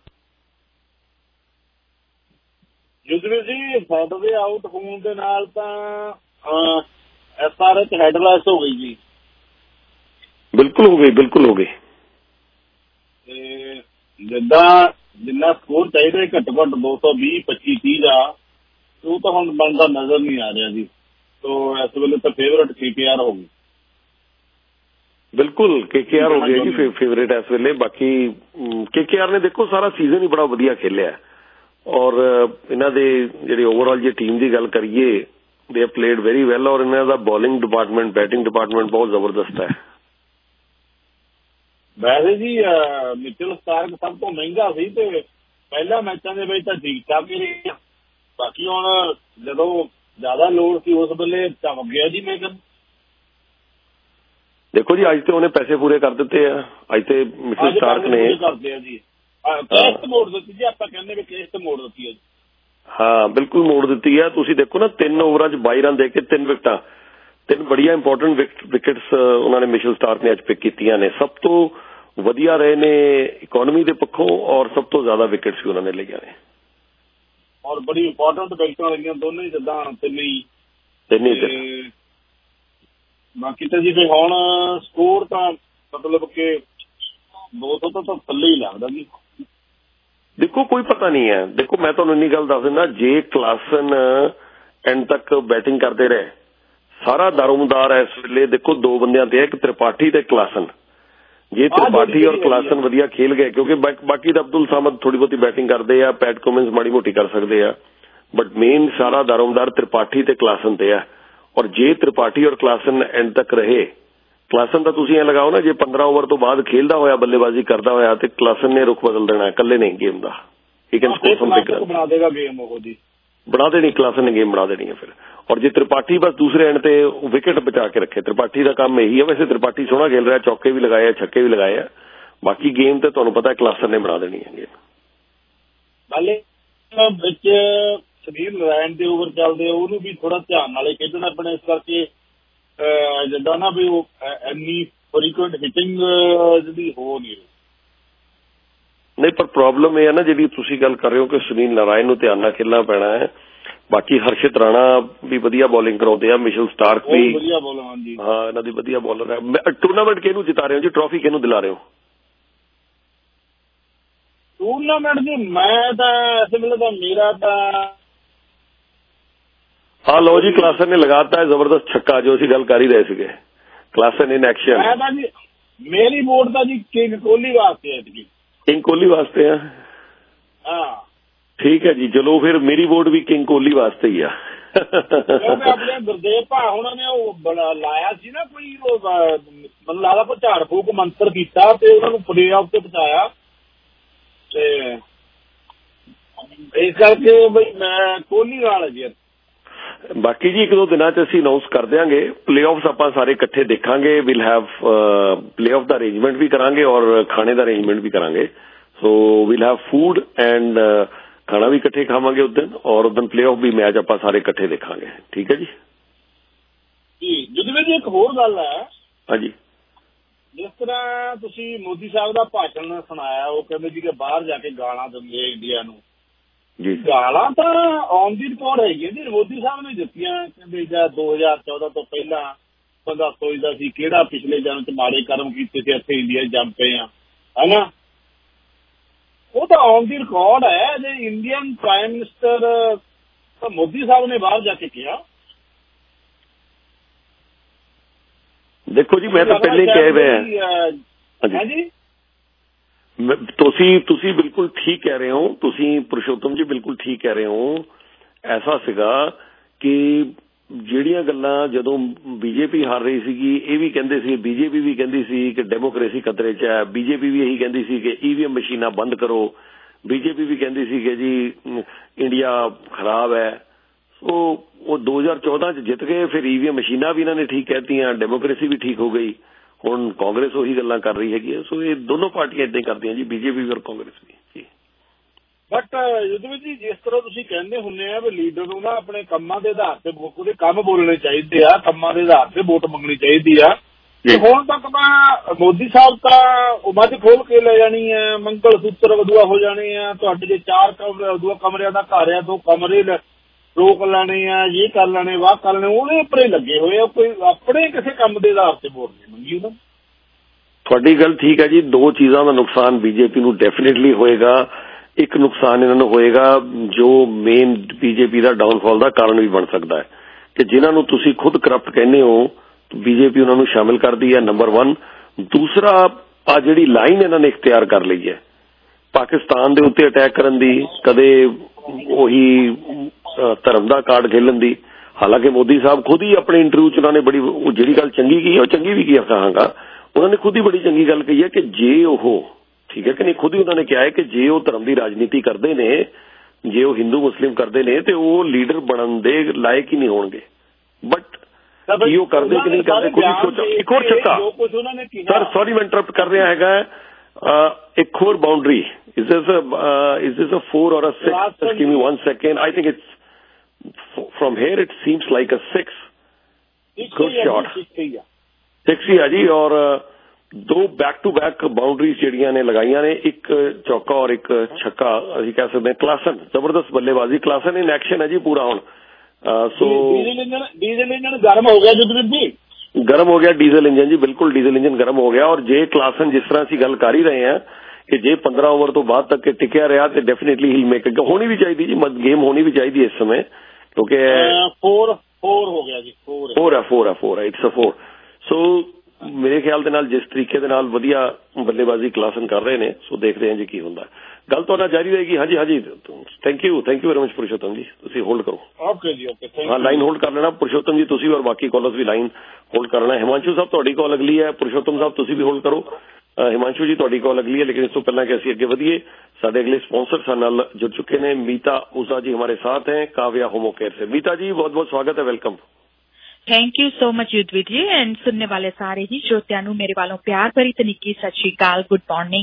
Yudhvir ji, Saturday out होने के नाल तां एस आर एच हेडलाइस हो गई जी। बिल्कुल हो गई, बिल्कुल हो गई। जिदा जिन्ना स्कोर चाहिए घट्टो घट्ट दो सौ भी पच्ची तीह का, वो तो हम बनता नजर नहीं आ रहा जी। तो इस वेले तो फेवरेट के के आर हो गई। बिल्कुल के के आर हो गया जी फेवरेट इस वेले। बाकी के के आर ने देखो सारा सीजन ही बड़ा वधिया खेलिया, और इन्हां दे जिहड़ी ओवरऑल जे टीम की गल करिए, they have played very well, और इन्हां दा बॉलिंग डिपार्टमेंट, बैटिंग डिपार्टमेंट बहुत जबरदस्त है। वैसे जी मिचेल स्टार्क सब तो महंगा सी ते पहला मैचों के विच तां ठीक ठाक ही रही, बाकी हुण जदों ज्यादा लोड़ सी उस वेले चमक गया जी मेगन। देखो जी अज तो उन्हें पैसे पूरे कर दिते हैं, अज तो मिचेल स्टार्क ने करते हैं जी केस्ट मोड़ दी जी, आप कहने भी केस्ट मोड़ दी है। हाँ बिल्कुल मोड़ दी है। तुम देखो ना, तीन ओवर च बाई रन देके तीन विकटा, ਤਿੰਨ ਬੜੀਆਂ ਇੰਪੋਰਟੈਂਟ ਵਿਕਟਸ ਉਹਨਾਂ ਨੇ ਮਿਸ਼ਲ ਸਟਾਰਕ ਨੇ ਅੱਜ ਪਿਕ ਕੀਤੀਆਂ ਨੇ। ਸਭ ਤੋਂ ਵਧੀਆ ਰਹੇ ਨੇ ਇਕੋਨਮੀ ਦੇ ਪੱਖੋਂ ਔਰ ਸਭ ਤੋਂ ਜ਼ਿਆਦਾ ਵਿਕਟਸ ਵੀ ਉਹਨਾਂ ਨੇ ਲਈਆਂ ਨੇ ਔਰ ਬੜੀ ਇੰਪੋਰਟੈਂਟ ਵਿਕਟਾਂ ਲੱਗੀਆਂ ਦੋਨੇ ਹੀ, ਜਿੱਦਾਂ ਤਿੰਨੇ ਹੀ ਤਿੰਨੇ ਹੀ। ਬਾਕੀ ਤਾਂ ਜੀ ਫਿਰ ਹੁਣ ਸਕੋਰ ਤਾਂ ਮਤਲਬ ਕਿ ਦੋ ਸੌ ਤੋਂ ਤਾਂ ਥੱਲੇ ਹੀ ਲੱਗਦਾ ਜੀ। ਦੇਖੋ ਕੋਈ ਪਤਾ ਨਹੀਂ ਹੈ। ਦੇਖੋ ਮੈਂ ਤੁਹਾਨੂੰ ਇੰਨੀ ਗੱਲ ਦੱਸ ਦਿੰਦਾ, ਜੇ ਕਲਾਸਨ ਐਂਡ ਤੱਕ ਬੈਟਿੰਗ ਕਰਦੇ ਰਹੇ, ਸਾਰਾ ਦਾਰੋਮਦਾਰ ਇਸ ਵੇਲੇ ਦੇਖੋ ਦੋ ਬੰਦਿਆਂ ਤੇ ਹੈ, ਇੱਕ ਤ੍ਰਿਪਾਠੀ ਤੇ ਕਲਾਸਨ। ਜੇ ਤ੍ਰਿਪਾਠੀ ਔਰ ਕਲਾਸਨ ਵਧੀਆ ਖੇਲ ਗਏ, ਕਿਉਂਕਿ ਬਾਕੀ ਤਾਂ ਅਬਦੁਲ ਸਾਮਦ ਥੋੜੀ ਬਹੁਤੀ ਬੈਟਿੰਗ ਕਰਦੇ ਆ, ਪੈਟ ਕਮਿੰਸ ਮਾੜੀ ਮੋਟੀ ਕਰ ਸਕਦੇ ਆ, ਬਟ ਮੇਨ ਸਾਰਾ ਦਾਰੋਮਦਾਰ ਤ੍ਰਿਪਾਠੀ ਤੇ ਕਲਾਸਨ ਤੇ ਆ। ਔਰ ਜੇ ਤ੍ਰਿਪਾਠੀ ਔਰ ਕਲਾਸਨ ਐਂਡ ਤੱਕ ਰਹੇ, ਕਲਾਸਨ ਤਾਂ ਤੁਸੀਂ ਐ ਲਗਾਓ ਨਾ, ਜੇ ਪੰਦਰਾਂ ਓਵਰ ਤੋਂ ਬਾਅਦ ਖੇਲਦਾ ਹੋਇਆ, ਬੱਲੇਬਾਜ਼ੀ ਕਰਦਾ ਹੋਇਆ, ਤੇ ਕਲਾਸਨ ਨੇ ਰੁਖ ਬਦਲ ਦੇਣਾ, ਇਕੱਲੇ ਨਹੀਂ ਗੇਮ ਦਾ। He can score some big ਬਣਾ ਦੇਗਾ ਗੇਮ ਉਹ ਜੀ, ਬਣਾ ਦੇਣੀ ਕਲਾਸਨ ਨੇ ਗੇਮ ਬਣਾ ਦੇਣੀ ਹੈ ਫਿਰ। ਔਰ ਜੇ ਤ੍ਰਿਪਾਠੀ ਬਸ ਦੂਸਰੇ ਐਂਡ ਤੇ ਵਿਕਟ ਬਚਾ ਕੇ ਰੱਖੇ, ਤ੍ਰਿਪਾਠੀ ਦਾ ਕੰਮ ਇਹੀ ਹੈ। ਵੈਸੇ ਤ੍ਰਿਪਾਠੀ ਸੋਹਣਾ ਖੇਲ ਰਿਹਾ, ਚੌਕੇ ਵੀ ਲਗਾਏ ਆ, ਛੱਕੇ ਵੀ ਲਗਾਏ ਆ, ਬਾਕੀ ਗੇਮ ਤੇ ਤੁਹਾਨੂੰ ਪਤਾ ਕਲਾਸਨ ਨੇ ਬਣਾ ਦੇਣੀ ਹੈ ਗੇਮ। ਨਾਲੇ ਵਿੱਚ ਸੁਨੀਲ ਨਾਰਾਇਣ ਦੇ ਓਵਰ ਚੱਲਦੇ, ਉਹਨੂੰ ਵੀ ਥੋੜਾ ਧਿਆਨ ਨਾਲੇ ਖੇਡਣਾ ਆਪਣੇ, ਇਸ ਕਰਕੇ ਜਿੱਦਾਂ ਨਾ ਵੀ ਉਹ ਇੰਨੀ ਫਰੀਕੁਐਂਟ ਹਿਟਿੰਗ ਜਿਹੜੀ ਹੋ ਨਹੀਂ ਰਹੀ। ਨਹੀਂ ਪਰ ਪ੍ਰੋਬਲਮ ਇਹ ਹੈ ਨਾ, ਜਿਹੜੀ ਤੁਸੀਂ ਗੱਲ ਕਰ ਰਹੇ ਹੋ ਕਿ ਸੁਨੀਲ ਨਾਰਾਇਣ ਨੂੰ ਧਿਆਨ ਨਾਲ ਖੇਲਣਾ ਪੈਣਾ ਹੈ। ਬਾਕੀ ਹਰਸ਼ਿਤ ਰਾਣਾ ਵੀ ਵਧੀਆ ਬੋਲਿੰਗ ਕਰਾਉਂਦੇ ਆ, ਮਿਸ਼ਲ ਸਟਾਰਕ ਵੀ ਵਧੀਆ ਬੋਲਰ, ਹਾਂਜੀ ਹਾਂ ਇਹਨਾਂ ਦੀ ਵਧੀਆ ਬੋਲਰ ਹੈ। ਟੂਰਨਾਮੈਂਟ ਕਿਹਨੂੰ ਜਿਤਾ ਰਹੇ ਹੋ ਜੀ, ਟਰੋਫੀ ਕਿਹਨੂੰ ਦਿਲਾ ਰਹੇ ਹੋ? ਟੂਰਨਾਮੈਂਟ ਜੀ ਮੈਂ ਤਾਂ ਇਸ ਵੇਲੇ ਤਾਂ ਮੇਰਾ ਤਾਂ ਹਾਂ ਲਓ ਜੀ, ਕਲਾਸਨ ਨੇ ਲਗਾਤਾ ਹੈ ਜ਼ਬਰਦਸਤ ਛੱਕਾ, ਜੋ ਅਸੀਂ ਗੱਲ ਕਰ ਹੀ ਰਹੇ ਸੀਗੇ। Klaasen in action. ਮੈਂ ਤਾਂ ਜੀ ਮੇਰੀ ਵੋਟ ਤਾਂ ਜੀ ਕਿੰਗ ਕੋਹਲੀ ਵਾਸਤੇ ਹੈ ਜੀ। ਕਿੰਗ ਕੋਹਲੀ ਵਾਸਤੇ ਆ? ਹਾਂ ਠੀਕ ਹੈ ਜੀ, ਚਲੋ ਫਿਰ ਮੇਰੀ ਵੋਟ ਵੀ ਕਿੰਗ ਕੋਹਲੀ ਵਾਸਤੇ ਹੀ ਆ। ਆਪਣੇ ਗੁਰਦੇਵ ਭਾ ਉਹਨਾਂ ਨੇ ਉਹ ਲਾਇਆ ਸੀ ਨਾ ਕੋਈ, ਉਹ ਮੈਨੂੰ ਲੱਗਦਾ ਕੋਈ ਝਾੜ ਫੂਕ ਮੰਤਰ ਕੀਤਾ ਤੇ ਉਹਨਾਂ ਨੂੰ ਪਲੇ ਆਫ ਤੇ ਪਹੁੰਚਾਇਆ, ਤੇ ਇਸ ਕਰਕੇ ਬਈ ਮੈਂ ਕੋਹਲੀ ਨਾਲ ਹੈ ਜੀ। ਬਾਕੀ ਜੀ ਇੱਕ ਦੋ ਦਿਨਾਂ 'ਚ ਅਸੀਂ ਅਨਾਉਂਸ ਕਰ ਦਿਆਂਗੇ ਪਲੇ ਆਫਸ, ਆਪਾਂ ਸਾਰੇ ਇਕੱਠੇ ਦੇਖਾਂਗੇ। ਵਿਲ ਹੈਵ ਪਲੇ ਆਫ ਦਾ ਅਰੇਂਜਮੈਂਟ ਵੀ ਕਰਾਂਗੇ ਔਰ ਖਾਣੇ ਦਾ ਅਰੇਂਜਮੈਂਟ ਵੀ ਕਰਾਂਗੇ। So will have food and ਖਾਣਾ ਵੀ ਇਕੱਠੇ ਖਾਵਾਂਗੇ ਉਸ ਦਿਨ, ਔਰ ਉਸ ਦਿਨ ਪਲੇ ਆਫ ਵੀ ਮੈਚ ਆਪਾਂ ਸਾਰੇ ਇਕੱਠੇ ਦੇਖਾਂਗੇ। ਠੀਕ ਹੈ ਜੀ ਜੀ। ਜਿਹਦੇ ਵਿੱਚ ਇੱਕ ਹੋਰ ਗੱਲ ਹੈ, ਹਾਂਜੀ, ਜਿਸ ਤਰ੍ਹਾਂ ਤੁਸੀਂ ਮੋਦੀ ਸਾਹਿਬ ਦਾ ਭਾਸ਼ਣ ਸੁਣਾਇਆ, ਉਹ ਕਹਿੰਦੇ ਜੀ ਕਿ ਬਾਹਰ ਜਾ ਕੇ ਗਾਲਾਂ ਦਿੰਦੇ ਇੰਡੀਆ ਨੂੰ ਜੀ। ਗਾਲਾਂ ਤਾਂ ਔਨ ਦੀ ਰਿਕਾਰਡ ਹੈਗੀਆਂ ਜੀ, ਮੋਦੀ ਸਾਹਿਬ ਨੇ ਦਿੱਤੀਆਂ। ਕਹਿੰਦੇ ਜਾਂ ਦੋ ਹਜ਼ਾਰ ਚੌਦਾਂ ਤੋਂ ਪਹਿਲਾਂ ਬੰਦਾ ਸੋਚਦਾ ਸੀ ਕਿਹੜਾ ਪਿਛਲੇ ਜਨਮ ਚ ਮਾੜੇ ਕਰਮ ਕੀਤੇ ਸੀ, ਇੱਥੇ ਇੰਡੀਆ ਜੰਮ ਪਏ ਆ, ਹੈਨਾ। ਉਹ ਤਾਂ ਔਨ ਦੀ ਰਿਕਾਰਡ ਹੈ। ਜੇ ਇੰਡੀਅਨ ਪ੍ਰਾਈਮ ਮਿਨਿਸਟਰ ਤਾਂ ਮੋਦੀ ਸਾਹਿਬ ਨੇ ਬਾਹਰ ਜਾ ਕੇ ਕਿਹਾ। ਦੇਖੋ ਜੀ ਮੈਂ ਤਾਂ ਪਹਿਲੇ ਕਹਿ ਰਿਹਾ, ਹਾਂਜੀ ਤੁਸੀਂ ਤੁਸੀਂ ਬਿਲਕੁਲ ਠੀਕ ਕਹਿ ਰਹੇ ਹੋ, ਤੁਸੀਂ ਪੁਰਸ਼ੋਤਮ ਜੀ ਬਿਲਕੁਲ ਠੀਕ ਕਹਿ ਰਹੇ ਹੋ। ਐਸਾ ਸੀਗਾ ਕਿ ਜਿਹੜੀਆਂ ਗੱਲਾਂ ਜਦੋਂ ਬੀਜੇਪੀ ਹਾਰ ਰਹੀ ਸੀਗੀ, ਇਹ ਵੀ ਕਹਿੰਦੇ ਸੀ, ਬੀਜੇਪੀ ਵੀ ਕਹਿੰਦੀ ਸੀ ਕਿ ਡੈਮੋਕ੍ਰੇਸੀ ਖਤਰੇ 'ਚ ਹੈ, ਬੀਜੇਪੀ ਵੀ ਇਹੀ ਕਹਿੰਦੀ ਸੀ ਕਿ ਈਵੀਐਮ ਮਸ਼ੀਨਾਂ ਬੰਦ ਕਰੋ, ਬੀਜੇਪੀ ਵੀ ਕਹਿੰਦੀ ਸੀ ਕਿ ਜੀ ਇੰਡੀਆ ਖਰਾਬ ਹੈ। ਸੋ ਉਹ ਦੋ ਹਜ਼ਾਰ ਚੌਦਾਂ 'ਚ ਜਿੱਤ ਗਏ, ਫਿਰ ਈਵੀਐਮ ਮਸ਼ੀਨਾਂ ਵੀ ਇਹਨਾਂ ਨੇ ਠੀਕ ਕਹਿਤੀਆਂ, ਡੈਮੋਕ੍ਰੇਸੀ ਵੀ ਠੀਕ ਹੋ ਗਈ। ਹੁਣ ਕਾਂਗਰਸ ਉਹੀ ਗੱਲਾਂ ਕਰ ਰਹੀ ਹੈਗੀ ਹੈ। ਸੋ ਇਹ ਦੋਨੋਂ ਪਾਰਟੀਆਂ ਏਦਾਂ ਹੀ ਕਰਦੀਆਂ ਜੀ, ਬੀਜੇਪੀ ਵੀ ਔਰ ਕਾਂਗਰਸ ਵੀ ਜੀ। ਬਟ ਇਹਦੇ ਵਿੱਚ ਜਿਸ ਤਰ੍ਹਾਂ ਤੁਸੀਂ ਕਹਿੰਦੇ ਹੁੰਦੇ ਆ ਵੀ ਲੀਡਰ ਨੂੰ ਨਾ ਆਪਣੇ ਕੰਮਾਂ ਦੇ ਆਧਾਰ ਤੇ ਉਹਦੇ ਕੰਮ ਬੋਲਣੇ ਚਾਹੀਦੇ ਆ, ਕੰਮਾਂ ਦੇ ਆਧਾਰ ਤੇ ਵੋਟ ਮੰਗਣੀ ਚਾਹੀਦੀ ਆ। ਹੁਣ ਤੱਕ ਤਾਂ ਮੋਦੀ ਸਾਹਿਬ ਤਾਂ ਉਹ ਮੱਝ ਖੋਲ ਕੇ ਲੈ ਜਾਣੀ ਹੈ, ਮੰਗਲ ਸੂਤਰ ਵਧੂਆ ਹੋ ਜਾਣੇ ਆ, ਤੁਹਾਡੇ ਜੇ ਚਾਰ ਕਮਰੇ ਕਮਰਿਆਂ ਦਾ ਘਰ ਆ, ਦੋ ਕਮਰੇ ਰੋਕ ਲੈਣੇ ਆ, ਇਹ ਕਰ ਲੈਣੇ, ਵਾਹ ਕਰ ਲੈਣੇ, ਉਹਦੇ ਉੱਪਰ ਹੀ ਲੱਗੇ ਹੋਏ ਆ। ਕੋਈ ਆਪਣੇ ਕਿਸੇ ਕੰਮ ਦੇ ਆਧਾਰ ਤੇ ਵੋਟ ਨਹੀਂ ਮੰਗੀ ਉਹਨਾਂ। ਤੁਹਾਡੀ ਗੱਲ ਠੀਕ ਹੈ ਜੀ। ਦੋ ਚੀਜ਼ਾਂ ਦਾ ਨੁਕਸਾਨ ਬੀਜੇਪੀ ਨੂੰ ਡੈਫੀਨੇਟਲੀ ਹੋਏਗਾ। ਇੱਕ ਨੁਕਸਾਨ ਇਹਨਾਂ ਨੂੰ ਹੋਏਗਾ ਜੋ ਮੇਨ ਬੀਜੇਪੀ ਦਾ ਡਾਊਨਫਾਲ ਦਾ ਕਾਰਨ ਵੀ ਬਣ ਸਕਦਾ ਹੈ, ਕਿ ਜਿਨ੍ਹਾਂ ਨੂੰ ਤੁਸੀਂ ਖੁਦ ਕਰਪਟ ਕਹਿੰਦੇ ਹੋ, ਬੀਜੇਪੀ ਉਹਨਾਂ ਨੂੰ ਸ਼ਾਮਿਲ ਕਰਦੀ ਹੈ, ਨੰਬਰ ਵਨ। ਦੂਸਰਾ, ਆ ਜਿਹੜੀ ਲਾਈਨ ਇਹਨਾਂ ਨੇ ਇਖਤਿਆਰ ਕਰ ਲਈ ਹੈ ਪਾਕਿਸਤਾਨ ਦੇ ਉੱਤੇ ਅਟੈਕ ਕਰਨ ਦੀ, ਕਦੇ ਉਹੀ ਧਰਮ ਦਾ ਕਾਰਡ ਖੇਲਣ ਦੀ। ਹਾਲਾਂਕਿ ਮੋਦੀ ਸਾਹਿਬ ਖੁਦ ਹੀ ਆਪਣੇ ਇੰਟਰਵਿਊ 'ਚ ਉਹਨਾਂ ਨੇ ਬੜੀ ਜਿਹੜੀ ਗੱਲ ਚੰਗੀ ਕਹੀ ਹੈ, ਉਹ ਚੰਗੀ ਵੀ ਕਹਾਂਗਾ। ਉਹਨਾਂ ਨੇ ਖੁਦ ਹੀ ਬੜੀ ਚੰਗੀ ਗੱਲ ਕਹੀ ਹੈ ਕਿ ਜੇ ਉਹ, ਠੀਕ ਹੈ ਕਿ ਨਹੀਂ, ਖੁਦ ਹੀ ਉਹਨਾਂ ਨੇ ਕਿਹਾ ਹੈ ਕਿ ਜੇ ਉਹ ਧਰਮ ਦੀ ਰਾਜਨੀਤੀ ਕਰਦੇ ਨੇ, ਜੇ ਉਹ ਹਿੰਦੂ ਮੁਸਲਿਮ ਕਰਦੇ ਨੇ, ਤੇ ਉਹ ਲੀਡਰ ਬਣਨ ਦੇ ਲਾਇਕ ਹੀ ਨਹੀਂ ਹੋਣਗੇ। ਬਟ ਕੀ ਉਹ ਕਰਦੇ ਕਿ ਨਹੀਂ ਕਰਦੇ, ਖੁਦ ਹੀ ਸੋਚੋ। ਇੱਕ ਹੋਰ ਛੱਕਾ ਸਰ, ਸੌਰੀ ਮੈਂ ਇੰਟਰਪਟ ਕਰ ਰਿਹਾ ਹੈਗਾ, ਇੱਕ ਹੋਰ boundary, is this a uh, is this a four or a six? Just give me one second. I think it's from here it seems like a six. Good shot, six ही है जी। और दो बैक टू बैक बाउंड्रीज ਜਿਹੜੀਆਂ ਨੇ ਲਗਾਈਆਂ ਨੇ, ਇੱਕ ਚੌਕਾ ਔਰ ਇੱਕ ਛੱਕਾ, ਅਸੀਂ ਕਹਿ ਸਕਦੇ ਹਾਂ ਕਲਾਸਨ, ਜ਼ਬਰਦਸਤ ਬੱਲੇਬਾਜ਼ੀ, ਕਲਾਸਨ ਇਨ ਐਕਸ਼ਨ ਹੈ ਜੀ ਪੂਰਾ ਹੁਣ। So diesel engine diesel engine ਗਰਮ ਹੋ ਗਿਆ ਜੁਗਵੀਰ ਜੀ, ਗਰਮ ਹੋ ਗਿਆ ਡੀਜ਼ਲ ਇੰਜਨ ਜੀ, ਬਿਲਕੁਲ ਡੀਜ਼ਲ ਇੰਜਨ ਗਰਮ ਹੋ ਗਿਆ। ਔਰ ਜੇ ਕਲਾਸਨ ਜਿਸ ਤਰ੍ਹਾਂ ਅਸੀਂ ਗੱਲ ਕਰ ਹੀ ਰਹੇ ਹਾਂ ਕਿ ਜੇ ਪੰਦਰਾਂ ਓਵਰ ਤੋਂ ਬਾਅਦ ਤੱਕ ਟਿਕਿਆ ਰਿਹਾ ਤੇ ਡੈਫੀਨੇਟਲੀ ਹੀਲ ਮੇਕ ਹੋਣੀ ਵੀ ਚਾਹੀਦੀ ਜੀ, ਗੇਮ ਹੋਣੀ ਵੀ ਚਾਹੀਦੀ ਇਸ ਸਮੇਂ, ਕਿਉਂਕਿ ਫੋਰ ਫੋਰ ਹੋ ਗਿਆ ਜੀ, ਫੋਰ ਫੋਰ ਹੈ ਫੋਰ ਹੈ ਫੋਰ ਹੈ ਇਟਸ ਅ ਫੋਰ। ਸੋ ਮੇਰੇ ਖਿਆਲ ਦੇ ਨਾਲ ਜਿਸ ਤਰੀਕੇ ਦੇ ਨਾਲ ਵਧੀਆ ਬੱਲੇਬਾਜ਼ੀ ਕਲਾਸਨ ਕਰ ਰਹੇ ਨੇ, ਸੋ ਦੇਖਦੇ ਹਾਂ ਜੀ ਕੀ ਹੁੰਦਾ। ਗੱਲ ਤੁਹਾਡਾ ਜਾਰੀ ਰਹੇਗੀ। ਹਾਂਜੀ ਹਾਂਜੀ, thank you thank you very much Purshottam ji, ਤੁਸੀਂ ਹੋਲਡ ਕਰੋ। ਓਕੇ ਜੀ, ਓਕੇ, ਹਾਂ ਲਾਈਨ ਹੋਲਡ ਕਰ ਲੈਣਾ ਪੁਰਸ਼ੋਤਮ ਜੀ ਤੁਸੀਂ, ਔਰ ਬਾਕੀ ਕਾਲਰਸ ਵੀ ਲਾਈਨ ਹੋਲਡ ਕਰ ਲੈਣਾ। ਹਿਮਾਂਸ਼ੂ ਸਾਹਿਬ ਤੁਹਾਡੀ ਕਾਲ ਅਗਲੀ ਹੈ, ਪੁਰਸ਼ੋਤਮ ਸਾਹਿਬ ਤੁਸੀਂ ਵੀ ਹੋਲਡ ਕਰੋ। ਹਿਮਾਂਸ਼ੂ ਜੀ ਤੁਹਾਡੀ ਕਾਲ ਅਗਲੀ ਹੈ, ਲੇਕਿन ਇਸ ਤੋਂ ਪਹਿਲਾਂ ਕਿ ਅਸੀਂ ਅੱਗੇ ਵਧੀਏ, ਸਾਡੇ ਅਗਲੇ स्पॉन्सर ਸਾਡੇ ਨਾਲ जुड़ चुके हैं। मीता ऊषा जी हमारे साथ हैं काव्या होमो केयर से। मीता जी बहुत बहुत स्वागत है, welcome. Thank you so much Yudhvir ji, and सुनने वाले सारे ही श्रोतियां नूं मेरे वालों प्यार भरी ते निੱਘੀ सत श्री अकाल, गुड मॉर्निंग।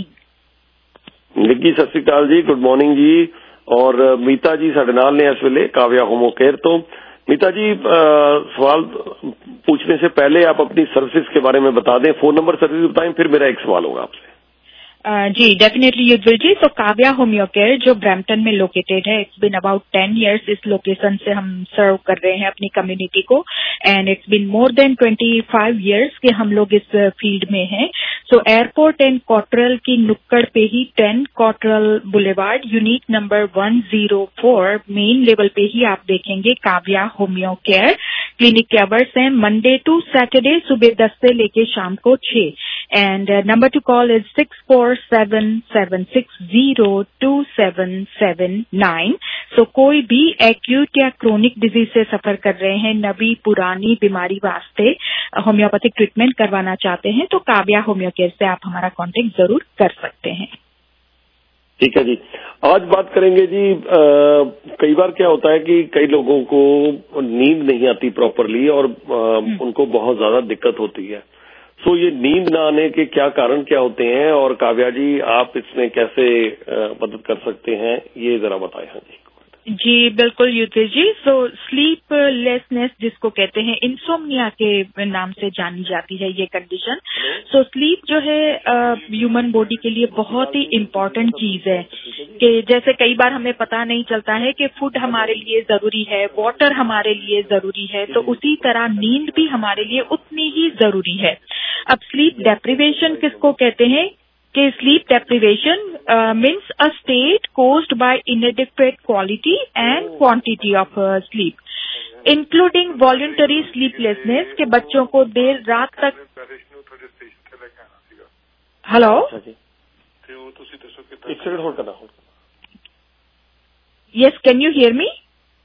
निੱਘੀ सत श्री अकाल जी, गुड मॉर्निंग जी। और मीता जी साडे नाल ने इस वेले काव्या होमो केयर तो। मीता जी आ, सवाल पूछने से पहले आप अपनी सर्विसेज के बारे में बता दें, फोन नंबर सर्विस बताएं, फिर मेरा एक सवाल होगा आपसे। Uh, जी डेफिनेटली युद्धवीर जी। तो काव्या होम्यो केयर जो ब्रैम्पटन में लोकेटेड है, it's been about ten years इस लोकेशन से हम सर्व कर रहे हैं अपनी कम्युनिटी को, and it's been more than twenty five years के हम लोग इस फील्ड में हैं। सो एयरपोर्ट एंड कॉटरल की नुक्कड़ पे ही ten Cottrell Boulevard unit number one zero four main level पे ही आप देखेंगे काव्या होम्यो केयर। क्लिनिक के आवर्स हैं मंडे टू सैटरडे सुबह दस से लेके शाम को छह, and number to call is six four seven seven six zero two seven seven nine. So कोई भी एक्यूट या क्रोनिक डिजीज से सफर कर रहे हैं, नवी पुरानी बीमारी वास्ते होम्योपैथिक ट्रीटमेंट करवाना चाहते हैं, तो काव्या होम्यो केयर से आप हमारा कांटेक्ट जरूर कर सकते हैं। ठीक है जी, आज बात करेंगे जी। आ, कई बार क्या होता है कि कई लोगों को नींद नहीं आती प्रॉपरली और आ, उनको बहुत ज्यादा दिक्कत होती है। सो so, ये नींद न आने के क्या कारण क्या होते हैं, और काव्या जी आप इसमें कैसे मदद कर सकते हैं, ये जरा बताएं। हाँ जी जी बिल्कुल युद्धवीर जी। सो स्लीपलेसनेस जिसको कहते हैं, इंसोम्निया के नाम से जानी जाती है ये कंडीशन। सो स्लीप जो है ह्यूमन बॉडी के लिए बहुत ही इम्पोर्टेंट चीज है, कि जैसे कई बार हमें पता नहीं चलता है कि फूड हमारे लिए जरूरी है, वाटर हमारे लिए जरूरी है, तो उसी तरह नींद भी हमारे लिए उतनी ही जरूरी है। अब स्लीप डेप्रिवेशन किसको कहते हैं कि sleep deprivation means a state caused by inadequate quality and quantity of sleep including voluntary sleeplessness के बच्चों को देर रात तक। Hello, yes, can you hear me?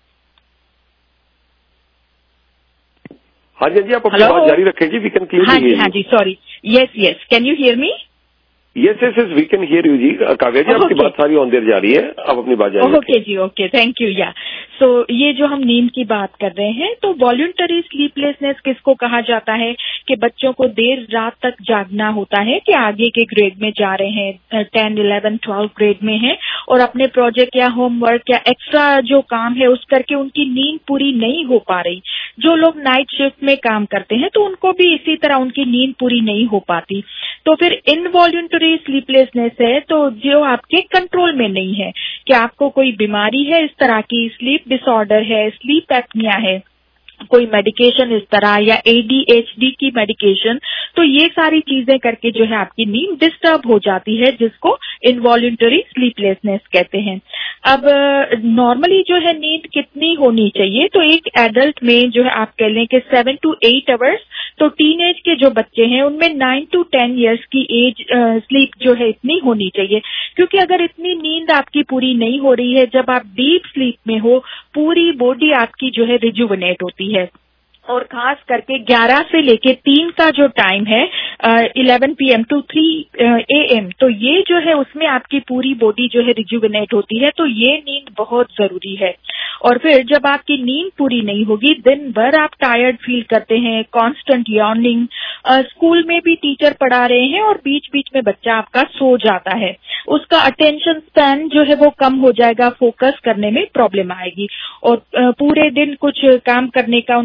हाँ जी जी, आप अपनी बात जारी रखें जी, we can clearly hear you. हाँ जी, sorry, yes yes, can you hear me? Yes yes yes, we can hear you जी। काव्या जी आपकी बात सारी ऑन देर जा रही है, आप अपनी बात जारी रखें। ओके जी, ओके, थैंक यू। या सो ये जो हम नींद की बात कर रहे हैं, तो वॉलंटरी स्लीपलेसनेस किसको कहा जाता है कि बच्चों को देर रात तक जागना होता है, कि आगे के ग्रेड में जा रहे हैं, टेन इलेवन ट्वेल्व ग्रेड में हैं, और अपने प्रोजेक्ट या होमवर्क या एक्स्ट्रा जो काम है उस करके उनकी नींद पूरी नहीं हो पा रही। जो लोग नाइट शिफ्ट में काम करते हैं तो उनको भी इसी तरह उनकी नींद पूरी नहीं हो पाती। तो फिर इनवॉल्यूंटरी स्लीपलेसनेस है तो जो आपके कंट्रोल में नहीं है, कि आपको कोई बीमारी है इस तरह की, स्लीप डिसऑर्डर है, स्लीप एपनिया है, कोई मेडिकेशन इस तरह, या एडीएचडी की मेडिकेशन, तो ये सारी चीजें करके जो है आपकी नींद डिस्टर्ब हो जाती है, जिसको इनवॉल्यूंटरी स्लीपलेसनेस कहते हैं। अब नॉर्मली जो है नींद कितनी होनी चाहिए, तो एक एडल्ट में जो है आप कह लें कि सेवन टू एट आवर्स, तो टीन एज के जो बच्चे हैं उनमें नाइन टू टेन इयर्स की एज स्लीप जो है इतनी होनी चाहिए, क्योंकि अगर इतनी नींद आपकी पूरी नहीं हो रही है, जब आप डीप स्लीप में हो, पूरी बॉडी आपकी जो है रिजुविनेट होती है, और खास करके ग्यारह से लेके तीन का जो टाइम है, eleven P M to three A M, तो ये जो है उसमें आपकी पूरी बॉडी जो है रिजुविनेट होती है, तो ये नींद बहुत जरूरी है। और फिर जब आपकी नींद पूरी नहीं होगी, दिन भर आप टायर्ड फील करते हैं, कांस्टेंट यॉर्निंग, स्कूल में भी टीचर पढ़ा रहे हैं और बीच बीच में बच्चा आपका सो जाता है, उसका अटेंशन स्पैन जो है वो कम हो जाएगा, फोकस करने में प्रॉब्लम आएगी, और पूरे दिन कुछ काम करने का उन बच्चों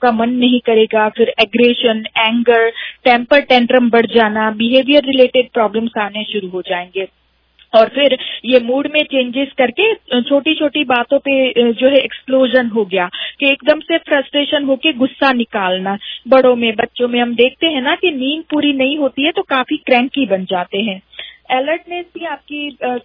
का मन नहीं करेगा, फिर एग्रेशन, एंगर, टेम्पर टेंट्रम बढ़ जाना, बिहेवियर रिलेटेड प्रॉब्लम्स आने शुरू हो जाएंगे। और फिर ये मूड में चेंजेस करके छोटी छोटी बातों पे जो है एक्सप्लोजन हो गया कि एकदम से फ्रस्ट्रेशन होके गुस्सा निकालना। बड़ों में, बच्चों में हम देखते हैं ना कि नींद पूरी नहीं होती है तो काफी क्रैंकी बन जाते हैं। अलर्टनेस भी आपकी